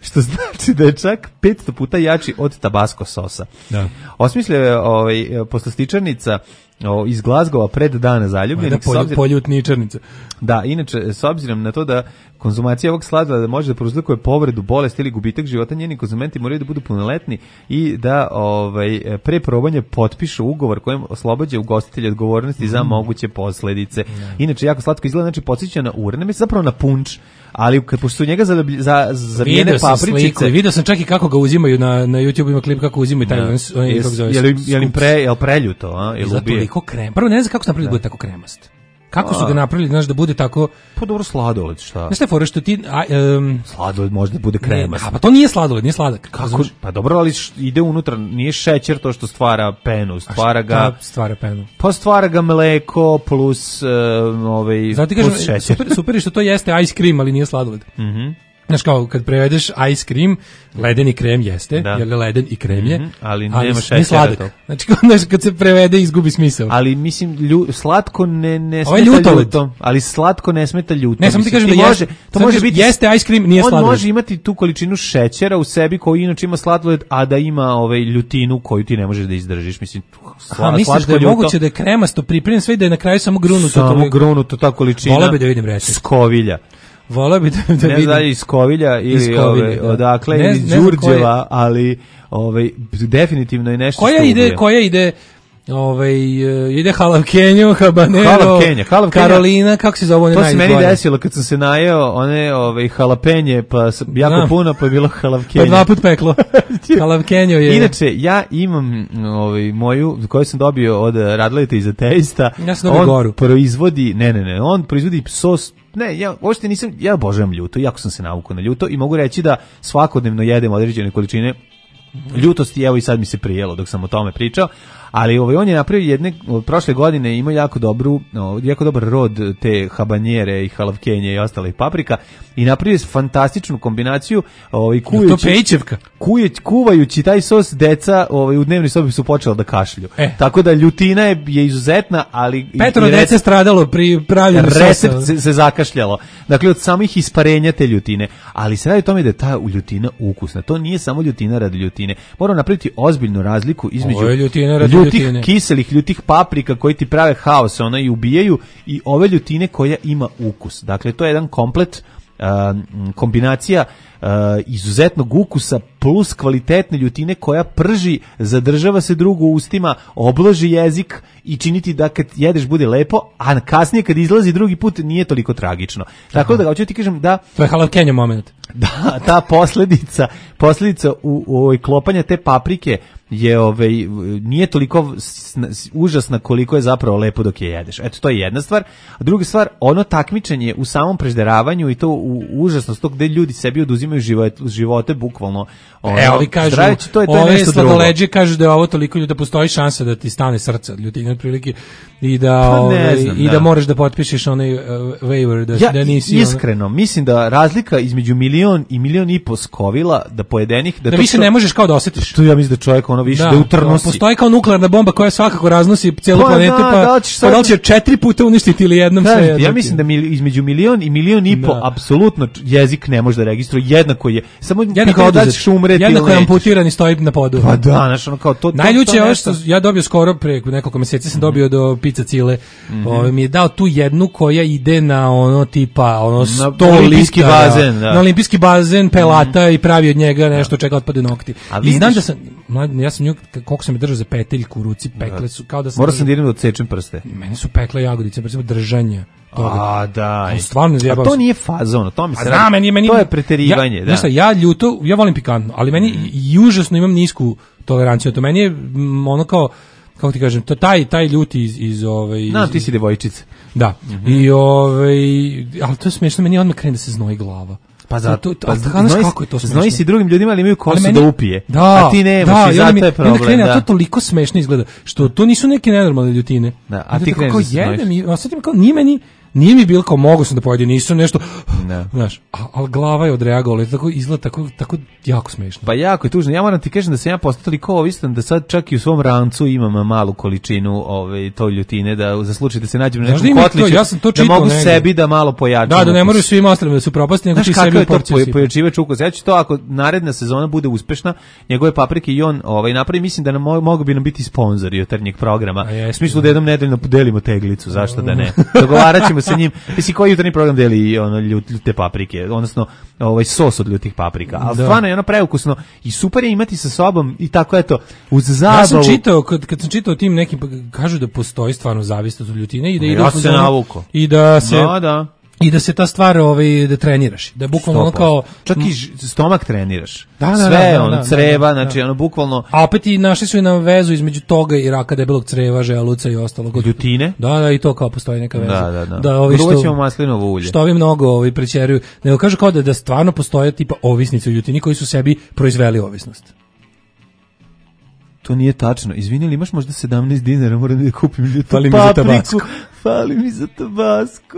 E: što znači da je čak petsto puta jači od tabasco sosa.
F: Da.
E: Osmislio je ovaj, poslastičarnica o, iz Glazgova pred dana zaljubljenih.
F: Da, polju, poljutničarnica.
E: Da, inače, s obzirom na to da konzumacija ovog sladoleda može da prouzrokuje povredu, bolest ili gubitak života, njeni konzumenti moraju da budu punoletni i da ovaj, pre probanja potpišu ugovor kojim oslobađa ugostitelja odgovornosti mm. za moguće posledice. Mm. Inače, jako slatko izgleda, znači podsjeća na urne, zapravo na punč, ali kad pošto su njega za, za, zavijene papričice...
F: Video sam čak i kako ga uzimaju na, na YouTube, ima klip kako uzimaju taj...
E: Da. On, Jes, je li, je li pre, je li preljuto? A? Je li
F: toliko krem. Prvo ne znam kako se napravili da bude tako kremast. Kako su ga napravili, znaš, da bude tako...
E: Pa dobro, sladoled, šta?
F: Znaš te fore što ti... A, um,
E: sladoled može da bude kremast.
F: A pa to nije sladoled, nije sladak.
E: Kako? Pa dobro, ali ide unutra, nije šećer to što stvara penu, stvara ga...
F: stvara penu?
E: Pa stvara ga mleko plus, uh, ovaj,
F: Zato
E: plus
F: kažem,
E: šećer.
F: Super, super je što to jeste ice cream, ali nije sladoled.
E: Mhm. Mm
F: Znaš kao, kad prevedeš ice cream, ledeni krem jeste, da. Jer je leden i krem je,
E: mm-hmm, ali,
F: ali
E: nema
F: ne sladak. To. Znači, znaš, kad se prevede, izgubi smisao.
E: Ali, mislim, lju, slatko ne, ne
F: smeta
E: ljutom, ljutom, ali slatko ne smeta ljutom.
F: Ne, samo ti kažem da može, jeste, to može biti, jeste ice cream, nije sladoled.
E: On može imati tu količinu šećera u sebi koji inače ima sladoled, a da ima ovaj ljutinu koju ti ne možeš da izdržiš. Mislim, sla,
F: Aha, misliš da je ljuto, moguće da je kremasto pripremljen sve da je na kraju samo grunuto?
E: Samo grunuto, ta količina.
F: Voleo bi da vidim recept.
E: Skovilja.
F: Voleo bi da, da
E: ne
F: vidim.
E: Ne znam iz Kovilja ili
F: iz Kovilja,
E: ove,
F: da.
E: odakle,
F: ne,
E: iz Đurđeva, ali ovaj, definitivno je nešto
F: koja
E: što
F: ide,
E: ubije.
F: koja ide ovaj ide halavkenjo, habanero,
E: halavkenja, halavkenja.
F: Karolina, kako se zove, one
E: to
F: najbolje.
E: To se meni desilo kad sam se najeo one ovaj halapenje, pa jako da. puno, pa je bilo halavkenje.
F: Pa dva put peklo. Halavkenjo je.
E: Inače ja imam ovaj moju koju sam dobio od Radleta iz Ateista.
F: Ja sam dobio goru.
E: Proizvodi, ne, ne, ne, on proizvodi sos. Ne, ja uopšte nisam, ja obožavam ljuto, jako sam se navukao na ljuto i mogu reći da svakodnevno jedem određene količine ljutosti, evo i sad mi se prijelo dok sam o tome pričao, ali ovaj, on je napravio jedne, prošle godine imao jako dobru, jako dobar rod te habanjere i halavkenje i ostale paprika i napravio fantastičnu kombinaciju ovaj, kuvajući, kujeć, kuvajući taj sos deca ovaj, u dnevnoj sobi su počela da kašlju. E. Tako da ljutina je, je izuzetna, ali...
F: Petro dece stradalo pri pravljenju sosa.
E: Recept se, se zakašljalo. Dakle, od samih isparenja te ljutine. Ali se radi o tome da je ta ljutina ukusna. To nije samo ljutina radi ljutine. Moramo napraviti ozbiljnu razliku između ljutih, ljutine. kiselih, ljutih paprika koji ti prave haos, ona i ubijaju, i ove ljutine koja ima ukus. Dakle, to je jedan komplet uh, kombinacija uh, izuzetnog ukusa plus kvalitetne ljutine koja prži, zadržava se drugo u ustima, obloži jezik i činiti da kad jedeš bude lepo, a kasnije kad izlazi drugi put nije toliko tragično. Tako Aha. da hoću ti kažem da
F: to je halavkenjo moment.
E: Da, ta posljedica, posljedica u, u ovoj klopanja te paprike je ovaj nije toliko sna, užasna koliko je zapravo lepo dok je jedeš. Eto, to je jedna stvar. A druga stvar, ono takmičenje u samom prežderavanju i to u, užasnost to gde ljudi sebi oduzimaju živote, živote bukvalno. Ono,
F: e, ali kažu,
E: zdravići, to je, to je
F: ove
E: sladoleđe
F: kažu da je ovo toliko ljudi, da postoji šansa da ti stane srce od ljutine otprilike i da
E: pa
F: ove,
E: znam,
F: i da.
E: da
F: moraš da potpišeš onaj uh, waiver da,
E: ja,
F: da nisi
E: iskreno, ono... mislim da razlika između milion i milion i po skovila da pojedenih
F: da,
E: da
F: više
E: to,
F: ne možeš kao da osjetiš.
E: To ja mislim da čovjek ono više da, da utrnosi.
F: Postoji kao nuklearna bomba koja svakako raznosi celu pa, planetu,
E: da,
F: pa
E: da, sad...
F: da li će četiri puta uništiti ili jednom
E: da,
F: sve.
E: Ja mislim da mil, između milion i milion i po da. apsolutno jezik ne može da registruje, jednako je. Samo
F: jednako
E: da ćeš umreti.
F: Jednako je amputiran i stoji na podu.
E: Pa da, znaš, ono kao to.
F: Najljuće je ovo što ja dobio skoro pre nekoliko meseci sam dobio do Pizza Cile. Mm-hmm. Ovaj mi je dao tu jednu koja ide na ono tipa ono sto
E: olimpijski bazen, da.
F: Na olimpijski bazen pelata mm-hmm. i pravi od njega nešto čega otpade nokti. I znam da sam mlad, ja sam nju koliko sam je držao za peteljku u ruci, pekle su kao da sam.
E: Morao sam dirnuti od sečem prste.
F: Meni su pekle jagodice, recimo držanja. Toga.
E: A da.
F: Stvarno zjebao.
E: A to nije fazon, to mi se
F: radi. Meni, meni,
E: to je preterivanje,
F: ja,
E: da.
F: Znaš, ja ljuto, ja volim pikantno, ali meni mm. i užasno imam nisku toleranciju. To meni je m, ono kao kako ti kažem, to taj taj ljuti iz iz ovaj
E: No, ti si devojčica.
F: Da. Mm-hmm. I ovaj al to je smešno, meni odmah krene da se znoji glava.
E: Pa zato,
F: to, to, pa znaš kako je to smešno.
E: Znoji si drugim ljudima, ali imaju kosu
F: meni,
E: da upije,
F: da,
E: a ti nemaš,
F: da,
E: i zato
F: mi,
E: je problem.
F: Krene,
E: da.
F: A to toliko smešno izgleda, što to nisu neke nenormalne ljutine.
E: Da, a ti kreneš
F: da se znojiš. I, a sad im kao, nije meni, nije mi bilo kao mogu sam da pojedem, nisu nešto,
E: ne.
F: Znaš, ali glava je odreagovala, tako izgleda tako, tako jako smešno.
E: Pa jako je tužno, ja moram ti kažem da sam ja postao toliko ovisan da sad čak i u svom rancu imam malu količinu ove, to ljutine, da za slučaj da se nađem na nekom kotliću,
F: ja sam to
E: da mogu negdje. Sebi da malo pojačam.
F: Da, da ne moraju svima ostalima da su propasti, nego ti sebi u porciju.
E: Znaš pojačivač ukus, ja ću to ako naredna sezona bude uspešna, njegove paprike i on ovaj, napravi, mislim da nam mogu bi nam biti sponzori jutarnjeg programa. U smislu da jednom nedeljno podelimo teglicu, zašto da ne. Dogovarat ćemo sa njim. Misli, koji jutarnji program deli ono, ljute paprike, odnosno ovaj sos od ljutih paprika. Ali stvarno je ono preukusno i super je imati sa sobom i tako eto, uz zabavu.
F: Ja sam čitao, kad, kad sam čitao tim nekim, kažu da postoji stvarno zavisnost od ljutine i da ide
E: ja se navuko.
F: I da se...
E: Da, da.
F: I da se ta stvar ovaj da treniraš, da bukvalno ono kao
E: čak i stomak treniraš.
F: Da, da,
E: sve
F: da,
E: on
F: da,
E: creva,
F: da, da,
E: znači ono bukvalno.
F: A opet i našli su i na vezu između toga i raka debelog creva, želuca i ostalog.
E: Ljutine?
F: Da, da, i to kao postoji neka veza.
E: Da, da, da.
F: Da, ovi što
E: ćemo maslinovo ulje.
F: Što ovi mnogo ovi prećeruju. Nego kažu kao da da stvarno postoje tipa ovisnici u ljutini koji su sebi proizveli ovisnost.
E: To nije tačno. Izvini, imaš možda sedamnaest dinara, moram da kupim ljutu
F: Fali mi za tabasco.
E: Fali mi za tabasco.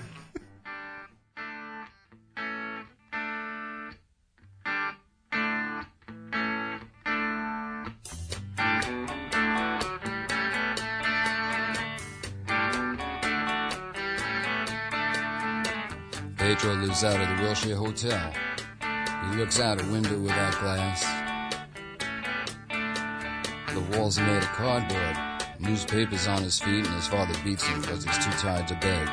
M: Pedro lives out of the Wilshire Hotel. He looks out a window without glass. The walls are made of cardboard. Newspapers on his feet, and his father beats him because he's too tired to beg.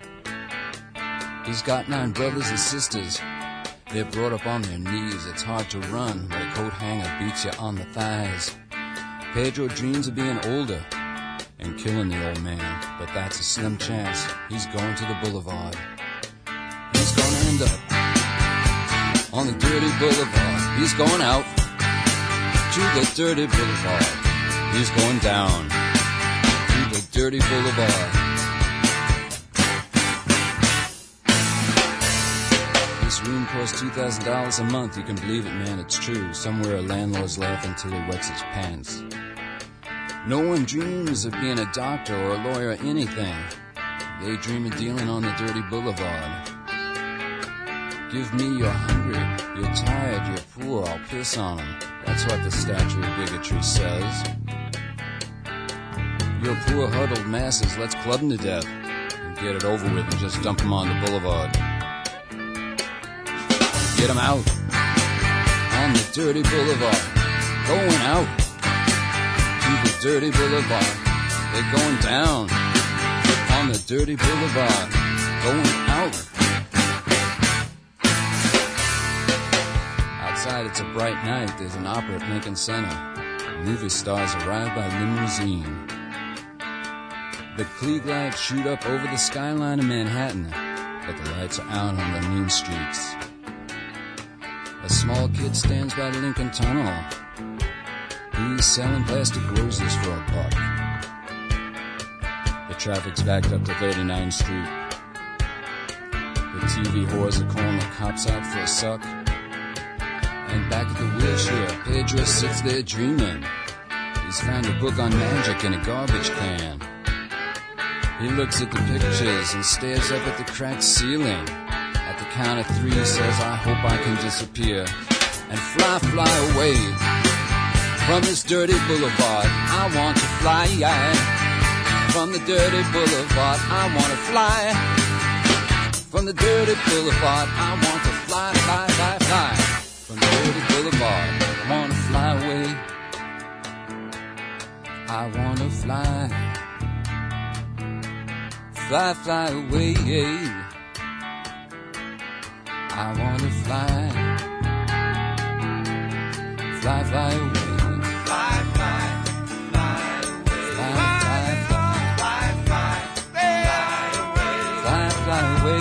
M: He's got nine brothers and sisters. They're brought up on their knees. It's hard to run when a coat hanger beats you on the thighs. Pedro dreams of being older and killing the old man, but that's a slim chance. He's going to the boulevard. He's gonna end up on the dirty boulevard. He's going out to the dirty boulevard. He's going down to the dirty boulevard. This room costs two thousand dollars a month. You can believe it, man, it's true. Somewhere a landlord's laughing till he wets his pants. No one dreams of being a doctor or a lawyer or anything. They dream of dealing on the dirty boulevard. Give me you're hungry, you're tired, you're poor, I'll piss on them. That's what the statue of bigotry says. You're poor huddled masses, let's club them to death and get it over with and just dump them on the boulevard. Get them out on the dirty boulevard. Going out to the dirty boulevard. They're going down on the dirty boulevard. Going out. It's a bright night, there's an opera at Lincoln Center. Movie stars arrive by limousine. The Klieg lights shoot up over the skyline of Manhattan, but the lights are out on the mean streets. A small kid stands by the Lincoln Tunnel. He's selling plastic roses for a buck. The traffic's backed up to thirty-ninth Street. The T V whores are calling the cops out for a suck. And back at the Wilshire, Pedro sits there dreaming. He's found a book on magic in a garbage can. He looks at the pictures and stares up at the cracked ceiling. At the count of three, he says, I hope I can disappear and fly, fly away from this dirty boulevard. I want to fly from the dirty boulevard. I want to fly from the dirty boulevard. I want to fly, fly, fly, fly. From the dirty boulevard, I wanna fly away. I wanna fly, fly, fly away. I wanna fly, fly, fly away. Fly, fly, fly away. Fly, fly, fly, fly, fly, fly away. Fly, fly away.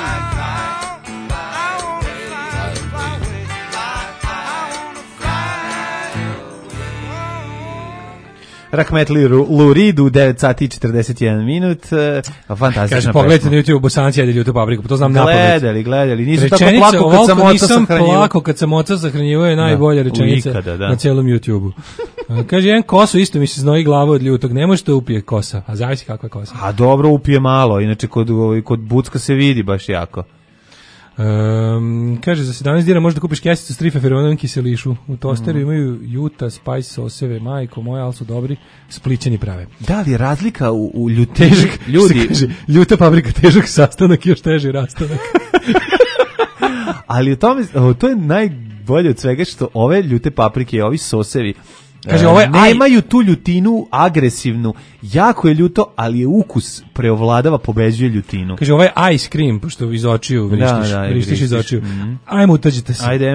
E: Rahmetli Lou Reed u devet sati i četrdeset jedan minut. Fantastična.
F: Kaže, pogledajte na YouTube, Bosanci jede ljutu papriku, to znam napamet.
E: Gledali, gledali. Nisam
F: rečenica,
E: tako plako kad sam oca
F: nisam
E: sahranjivo.
F: plako kad sam oca sahranjivo je najbolja rečenica
E: ikada, da.
F: na celom YouTubeu. Kaže, jedan kosu isto mi se znoji glava od ljutog, ne može to upije kosa, a zavisi kakva je kosa.
E: A dobro, upije malo, inače kod, kod bucka se vidi baš jako.
F: Um, kaže, za sedamnaest dinara možda kupiš kesicu s trifeferonom kiselišu. U tosteru mm. imaju juta, spice soseve, majko moja, ali su dobri, splićeni prave.
E: Da li je razlika u, u ljutini?
F: Težak, ljudi. Kaže, ljuta paprika, težak sastanak i još teži rastanak.
E: Ali u tome, to je najbolje od svega što ove ljute paprike, ovi sosevi,
F: kaže, ovo je
E: nemaju tu ljutinu agresivnu, jako je ljuto, ali je ukus preovladava, pobeđuje ljutinu.
F: Kaže, ovo je ice cream, pošto iz očiju vrištiš,
E: da, da,
F: vrištiš, vrištiš iz očiju.
E: Mm.
F: Ajmo, utađite se.
E: Ajde.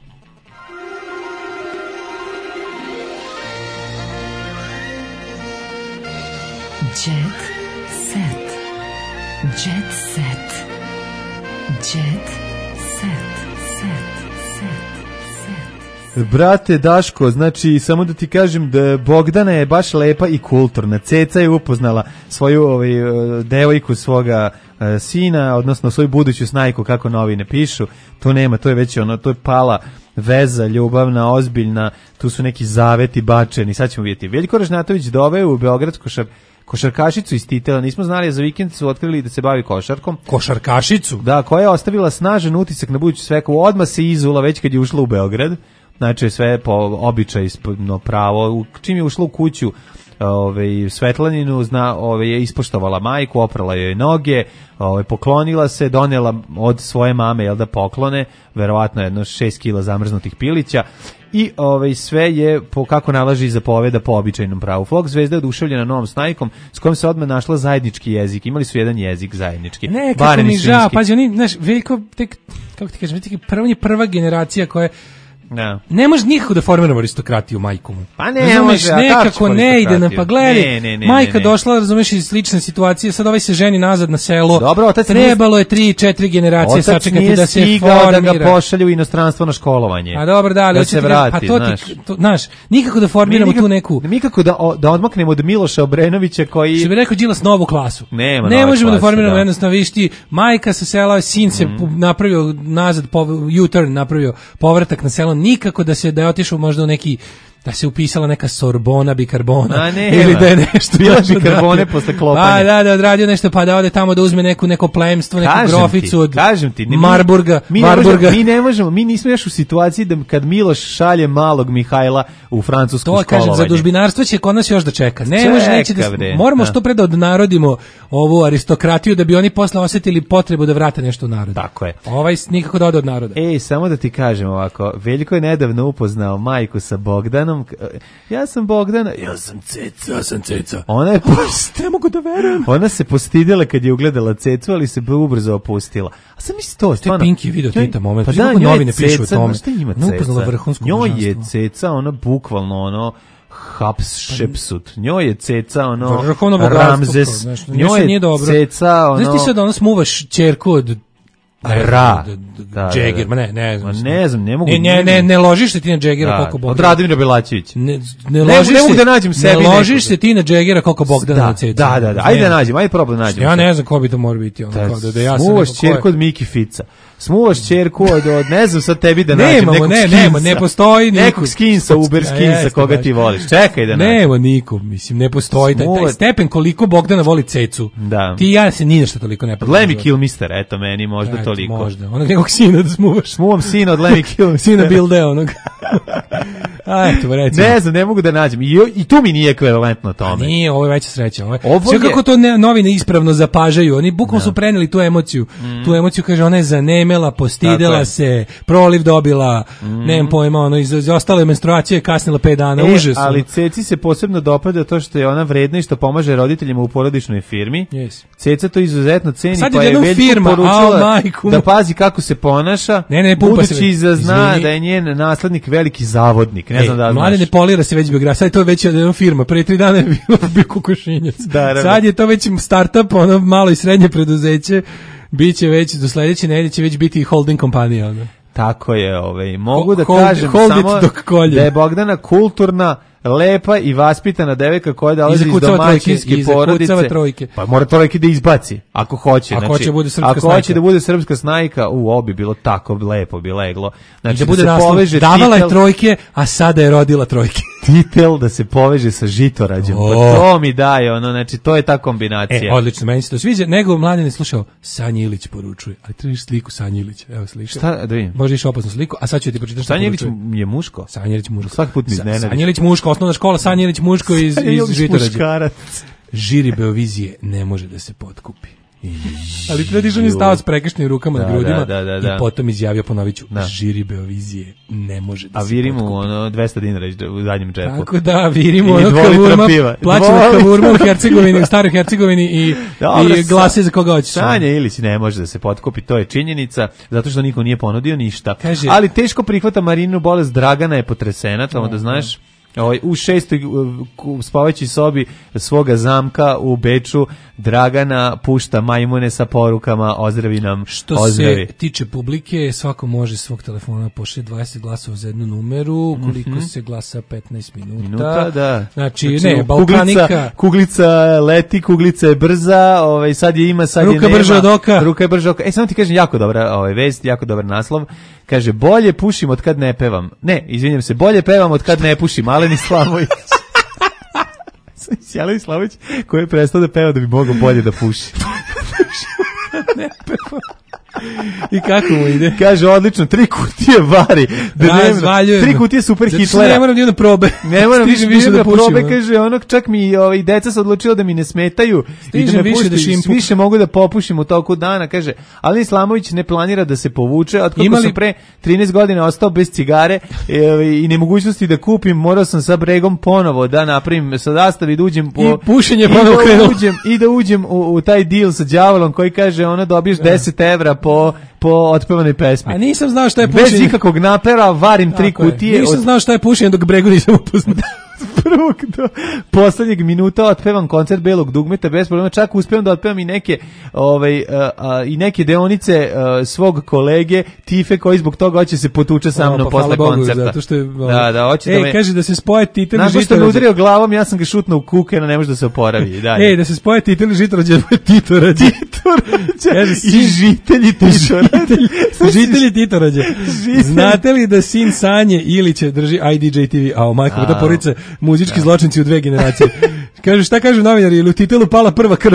I: Jet set. Jet set. Jet set. Set. Set.
E: Brate Daško, znači samo da ti kažem da Bogdana je baš lepa i kulturna. Ceca je upoznala svoju ovaj, devojku svoga uh, sina, odnosno svoju buduću snajku, kako novine pišu. To nema, to je već ono, to je pala veza, ljubavna, ozbiljna, tu su neki zaveti bačeni, sad ćemo vidjeti. Veljko Ražnatović doveo u Beograd košar, košarkašicu iz Titela, nismo znali, za vikend su otkrili da se bavi košarkom.
F: Košarkašicu?
E: Da, koja je ostavila snažan utisak na buduću sveku, odmah se izula već kad je ušla u Beograd. Znači sve po običaju no, pravo, čim je ušla u kuću ove, Svetlaninu, zna, ove, je ispoštovala majku, oprala joj noge, ove, poklonila se, donela od svoje mame, jel da, poklone, verovatno jedno šest kila zamrznutih pilića i ove, sve je, po, kako nalaži zapoveda, po običajnom pravu. Flok Zvezda je oduševljena novom snajkom s kojom se odmah našla zajednički jezik. Imali su jedan jezik zajednički.
F: Ne, kako mi žao, pazi, oni, znaš, Veljko, tek, kako ti kažem, prva, prva generacija koja je
E: Da.
F: Ne može nikako da formiramo aristokratiju majku mu.
E: Pa ne,
F: razumeš,
E: može,
F: nekako ne ide nam, pa gledaj,
E: ne, ne, ne,
F: majka
E: ne, ne.
F: došla, razumeš, iz slične situacije, sad ovaj se ženi nazad na selo.
E: Dobro, otac
F: trebalo je tri, četiri generacije sačekati da se formira.
E: Da ga pošalju u inostranstvo na školovanje.
F: A dobro, da, ali
E: da se vrati,
F: pa to
E: znaš.
F: Ti, to, znaš, nikako da formiramo
E: nikako,
F: tu neku.
E: Nikako da da odmaknemo od Miloša Obrenovića koji
F: Što bi rekao Đilas, novu klasu.
E: Nema
F: ne možemo
E: klasu,
F: da formiramo
E: da.
F: jednostavno, viš ti, majka sa sela, sin se mm. napravio nazad, U-turn napravio povratak na selo, nikako da se da je otišao možda u neki, da se upisala neka Sorbona bikarbona ili da je nešto
E: bila bikarbone posle klopanja.
F: Pa da, da odradio nešto pa da ode tamo da uzme neku neko plemstvo, neku
E: kažem
F: groficu
E: ti,
F: od
E: kažem ti, ne,
F: Marburga.
E: Mi, mi,
F: Marburga.
E: Ne možemo, mi ne možemo, mi nismo još u situaciji da kad Miloš šalje malog Mihajla u francusku školovanje.
F: To kažem, za dužbinarstvo će kod nas još da čeka. Ne može, neće da, moramo što pre da odnarodimo ovu aristokratiju da bi oni posle osetili potrebu da vrate nešto u narodu.
E: Tako je.
F: Ovaj nikako da ode od naroda.
E: Ej, samo da ti kažem ovako, Veljko je nedavno upoznao majku sa Bogdanom. Ja sam Bogdana, ja sam Ceca,
F: ja sam Ceca.
E: Ona je post...
F: ne mogu da verujem.
E: Ona se postidila kad je ugledala Cecu, ali se ubrzo opustila. A sam misli to,
F: stvarno. To je Pinky video Tita moment.
E: Pa da,
F: novine pišu o tome.
E: Šta ima Ceca? Njoj je Ceca, ona bukvalno ono Haps Šepsut. Njoj je Ceca, ono Ramzes. Njoj je Ceca, ono...
F: Znaš ti sad ono smuvaš ćerku od
E: Ra.
F: Džeger, ma ne, ne znam.
E: Ne znam, ne mogu.
F: Ne, ne, ne, ne ložiš se ti na Džegera koliko Bogdana.
E: Od Radimira Belačevića.
F: Ne, ne ložiš
E: ne, ne mogu
F: se.
E: da nađem sebi.
F: Ne ložiš se ti na Džegera koliko Bogdana na Cecu.
E: Da, da, da. Ajde da nađem, ajde probaj da nađem.
F: Ja ne znam ko bi to mora biti, ono kao da ja sam.
E: Smuvaš ćerku od Miki Fica. Smuvaš ćerku od, od ne znam sad tebi da nađem
F: nekog
E: ne,
F: skinsa. Nema, ne postoji niko.
E: Nekog skinsa, Uber skinsa koga ti voliš. Čekaj da nađem.
F: Nema niko, mislim, ne postoji taj, taj stepen koliko Bogdana voli Cecu.
E: Da.
F: Ti ja se ni nešto toliko ne poznajem.
E: Lemmy Kilmister, eto meni možda
F: eto,
E: toliko.
F: Možda. Onog nekog sina da smuvaš.
E: Smuvam sina od Lemmy Kilmister.
F: Sina Bilde onog. A eto, recimo.
E: Ne znam, ne mogu da nađem. I, i tu mi nije ekvivalentno tome.
F: A nije, ovo je veća sreća. Ovo je.
E: Ovo
F: sve
E: je...
F: kako to ne, novine ispravno zapažaju. Oni bukvalno su preneli tu emociju. Mm. Tu emociju, kaže, ona je zanemela, postidela se, proliv dobila, mm. nemam pojma, ono, iz, iz ostale menstruacije kasnila pet dana,
E: e,
F: užas.
E: Ali Ceci se posebno dopada to što je ona vredna i što pomaže roditeljima u porodičnoj firmi.
F: Yes.
E: Ceca to izuzetno ceni,
F: sad
E: pa je Veljko
F: firma,
E: poručila
F: a,
E: da pazi kako se ponaša,
F: ne, ne,
E: budući da zna da je njen naslednik veliki zavodnik. Ne e, znam da
F: mlade ne polira se već biografija, sad je to već jedna firma, pre tri dana je bilo bio kokošinjac. Da, sad je to već startup, ono malo i srednje preduzeće, biće već, do sledeće nedelje će već biti holding kompanija. Ono.
E: Tako je, ovaj, mogu da
F: hold,
E: kažem
F: hold
E: samo da je Bogdana kulturna, lepa i vaspitana devojka koja dolazi iz domaćinske porodice. Pa mora trojke da izbaci, ako hoće.
F: Ako
E: znači,
F: hoće, bude srpska
E: ako
F: snajka.
E: hoće da bude srpska snajka, u obi bilo tako lepo bi leglo. Znači,
F: da,
E: da
F: bude
E: se
F: naslov,
E: poveže
F: davala
E: titel...
F: je trojke, a sada je rodila trojke.
E: titel da se poveže sa žitorađem.
F: O.
E: Pa to mi daje, ono, znači, to je ta kombinacija.
F: E, odlično, meni se to sviđa. Nego Mladen je slušao, Sanja Ilić poručuje. Ali trebaš sliku Sanja Ilića. Evo slika.
E: Šta, da vidim.
F: Možda iš opasnu sliku, a sad ću ti pročitati šta
E: Sanja Ilić
F: poručuje.
E: je muško?
F: Sanja Ilić muško.
E: Svaki put mi iznenadi.
F: Sanja Ilić muško, osnovna škola Sanja Ilić muško iz, iz žitorađa. Žiri Beovizije ne može da se potkupi. Ali predižan je stao s prekršnim rukama
E: da,
F: na grudima
E: da, da, da.
F: i potom izjavio, ponovit ću,
E: da.
F: žiri Beovizije ne može da
E: a
F: se potkupi.
E: A virimo ono dvesta dinara u zadnjem džepu.
F: Tako da, virimo ono kavurma, plaćamo kavurma u Hercegovini, u staroj Hercegovini i, Dobre, i glase za koga hoćeš.
E: Sanja Ilić ne može da se potkupi, to je činjenica, zato što niko nije ponudio ništa.
F: Kaže,
E: ali teško prihvata Marinu bolest, Dragana je potresena, tamo da znaš. Ovaj, u šestoj spavajućoj sobi svoga zamka u Beču Dragana pušta majmune sa porukama ozdravi nam,
F: što
E: ozdravi.
F: Se tiče publike, svako može svog telefona pošli dvadeset glasova za jednu numeru, koliko mm-hmm. se glasa petnaest minuta.
E: Minuta, da.
F: Znači,
E: znači
F: ne, Balkanika.
E: Kuglica, kuglica leti, kuglica je brza, ovaj, sad je ima, sad
F: ruka
E: je nema.
F: Ruka brža od oka.
E: Ruka je brža od oka. E, samo ti kažem, jako dobra ovaj, vest, jako dobar naslov. Kaže, bolje pušim od kad ne pevam. Ne, izvinjam se, bolje pevam od kad ne pušim. Alen Islamović. Alen Islamović koji je prestao da peva da bi mogao bolje da puši.
F: ne pevam. I kako mu ide?
E: Kaže, odlično, tri kutije vari.
F: Razvaljujem.
E: Tri kutije super
F: Zato
E: Hitlera.
F: Ne moram ni da probe.
E: Ne moram
F: Stižem
E: više da,
F: da
E: probe, kaže, onog čak mi ovaj, deca se odlučilo da mi ne smetaju.
F: Stižem
E: i da me
F: više
E: pušti,
F: da šimpu.
E: Više mogu da popušim u toku dana, kaže. Ali Islamović ne planira da se povuče, od kako
F: Imali...
E: sam pre trinaest godina ostao bez cigare e, i nemogućnosti da kupim, morao sam sa bregom ponovo da napravim sa zastavi, da uđem po...
F: I pušenje ponovo krenulo.
E: I da uđem u, u taj deal sa đavolom koji kaže, ono dobiješ da. deset evra po... po otpevanoj pesmi.
F: A nisam znao šta je pušenje.
E: Bez ikakvog napera varim tri
F: Tako
E: kutije.
F: Je. Nisam
E: od...
F: znao šta je pušenje dok Bregu nisam upoznao.
E: Prvog do poslednjeg minuta otpevam koncert Belog dugmeta bez problema, čak uspevam da otpevam i neke ovaj uh, uh, i neke deonice uh, svog kolege Tife koji zbog toga hoće se potuče sa mnom pa, posle Bogu, koncerta.
F: Zato što je,
E: da, da, hoće
F: ej,
E: da me...
F: kaže da se spoje titel i
E: žitorađe. Nakon što me udario glavom, ja sam ga šutnuo u kuke, no ne može da se oporavi. Dalje.
F: Ej, da se spoje titel i žitorađe, Titorađe.
E: Titorađe. I žitelji Titorađe.
F: Žitelji Titorađe. Znate li da sin Sanje Ilića drži I D J T V? A o majko, da porice muzički da. Zločinci u dve generacije. Kaže, šta kažu novinari, ili u titelu pala prva krv?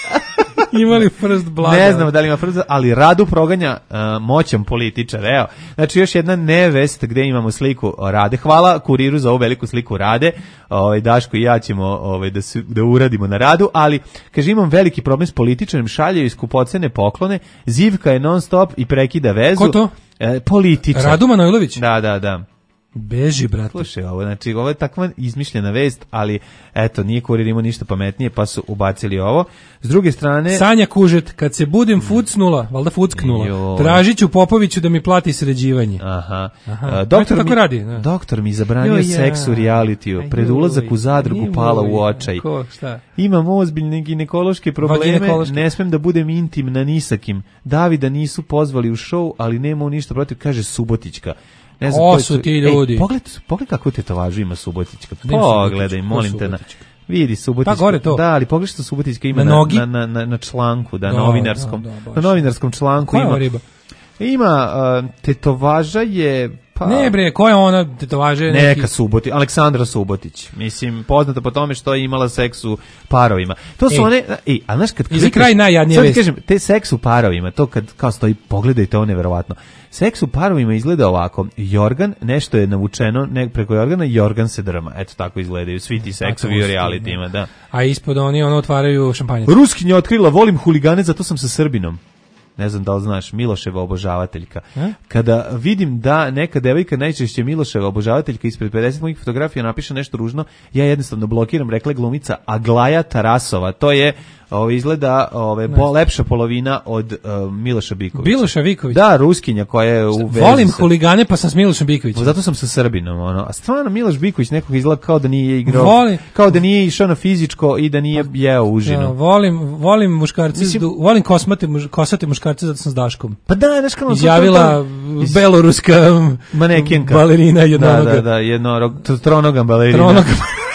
F: Imali first blood.
E: Ne znamo da li ima first, ali Radu proganja uh, moćan političar. Evo, znači još jedna nevest gde imamo sliku Rade. Hvala Kuriru za ovu veliku sliku Rade. Ovaj Daško i ja ćemo ovaj da se da uradimo na Radu, ali kaže imam veliki problem s političarem, šalje skupocene poklone, zivka je non stop i prekida vezu.
F: Ko to?
E: E, političar.
F: Radu Manojlović.
E: Da, da, da.
F: Beži, brate.
E: Slušaj, ovo, znači, ovo je takva izmišljena vest, ali, eto, nije Kurir imao ništa pametnije, pa su ubacili ovo. S druge strane...
F: Sanja Kužet, kad se budem fucnula, valjda fucknula, tražit ću Popoviću da mi plati sređivanje.
E: Aha.
F: Aha.
E: Uh, doktor,
F: tako
E: mi,
F: radi, ne?
E: doktor mi zabranio
F: jo, ja.
E: seks u realitiju, pred ulazak u zadrugu pala u očaj.
F: Ko, šta?
E: Imam ozbiljne ginekološke probleme, ne smem da budem intimna ni sa kim. Davida nisu pozvali u šou, ali nema ništa protiv, kaže Subotićka. Ne znam,
F: ko su ti ljudi?
E: Ej, pogled, pogled kako tetovažu ima Subotićka. Pogledaj, molim te na... Vidi Subotićka.
F: Pa gore to.
E: Da, ali pogledaj što Subotićka ima
F: na,
E: na, na, na, na članku, da,
F: da
E: novinarskom.
F: Da, da,
E: na novinarskom članku
F: koja
E: ima...
F: riba?
E: Ima, uh, tetovaža je... Pa,
F: ne bre, ko je ona tetovaža?
E: Neka neki... Subotić, Aleksandra Subotić. Mislim, poznata po tome što je imala seks u parovima. To su ej, one... Ej, a znaš kad...
F: I za kraj najjadnije vesti.
E: Kažem, te seks u parovima, to kad kao stoji, pogledajte, ovo neverovatno. Seks u parovima izgleda ovako. Jorgan, nešto je navučeno ne, preko Jorgana, Jorgan se drma. Eto tako izgledaju svi ti seksovi u realitima, da.
F: A ispod oni ono otvaraju šampanjac.
E: Ruskinja otkrila, volim huligane, zato sam sa Srbinom. Ne znam da li znaš, Miloševa obožavateljka. E? Kada vidim da neka devojka, najčešće Miloševa obožavateljka, ispred pedeset mojih fotografija napiše nešto ružno, ja jednostavno blokiram, rekla glumica Aglaja Tarasova. To je, ovo izgleda ove, po, lepša polovina od uh, Miloša Bikovića.
F: Miloša Biković?
E: Da, Ruskinja koja je u vezi.
F: Volim sa... huligane pa sam s Milošem Bikovićem.
E: Zato sam sa Srbinom. Ono. A stvarno Miloš Biković nekog izgleda kao da nije igrao,
F: volim...
E: kao da nije išao na fizičko i da nije jeo užinu. Ja,
F: volim, volim muškarce, Mislim... du, volim kosmate, muž, kosate muškarce zato sam s Daškom.
E: Pa da, znaš kao...
F: Izjavila to, to, iz... beloruska
E: manekenka.
F: Balerina jednoroga.
E: Da, da, da, jednorog, tronogan balerina.
F: Tronogan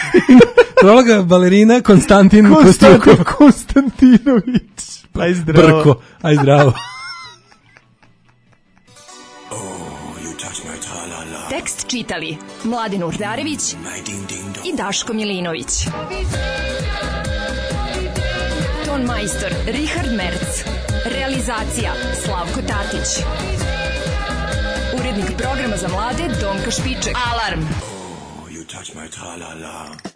F: Tronoga balerina Konstantin
E: Konstantin Konstantinović. Aj zdravo.
F: Brko, aj zdravo.
H: Oh,
J: Tekst čitali Mladen Urdarević i Daško Milinović. Ton majstor Richard Merc. Realizacija Slavko Tatić. Urednik programa za mlade Donka Špiček. Alarm!
N: You touch my tra-la-la.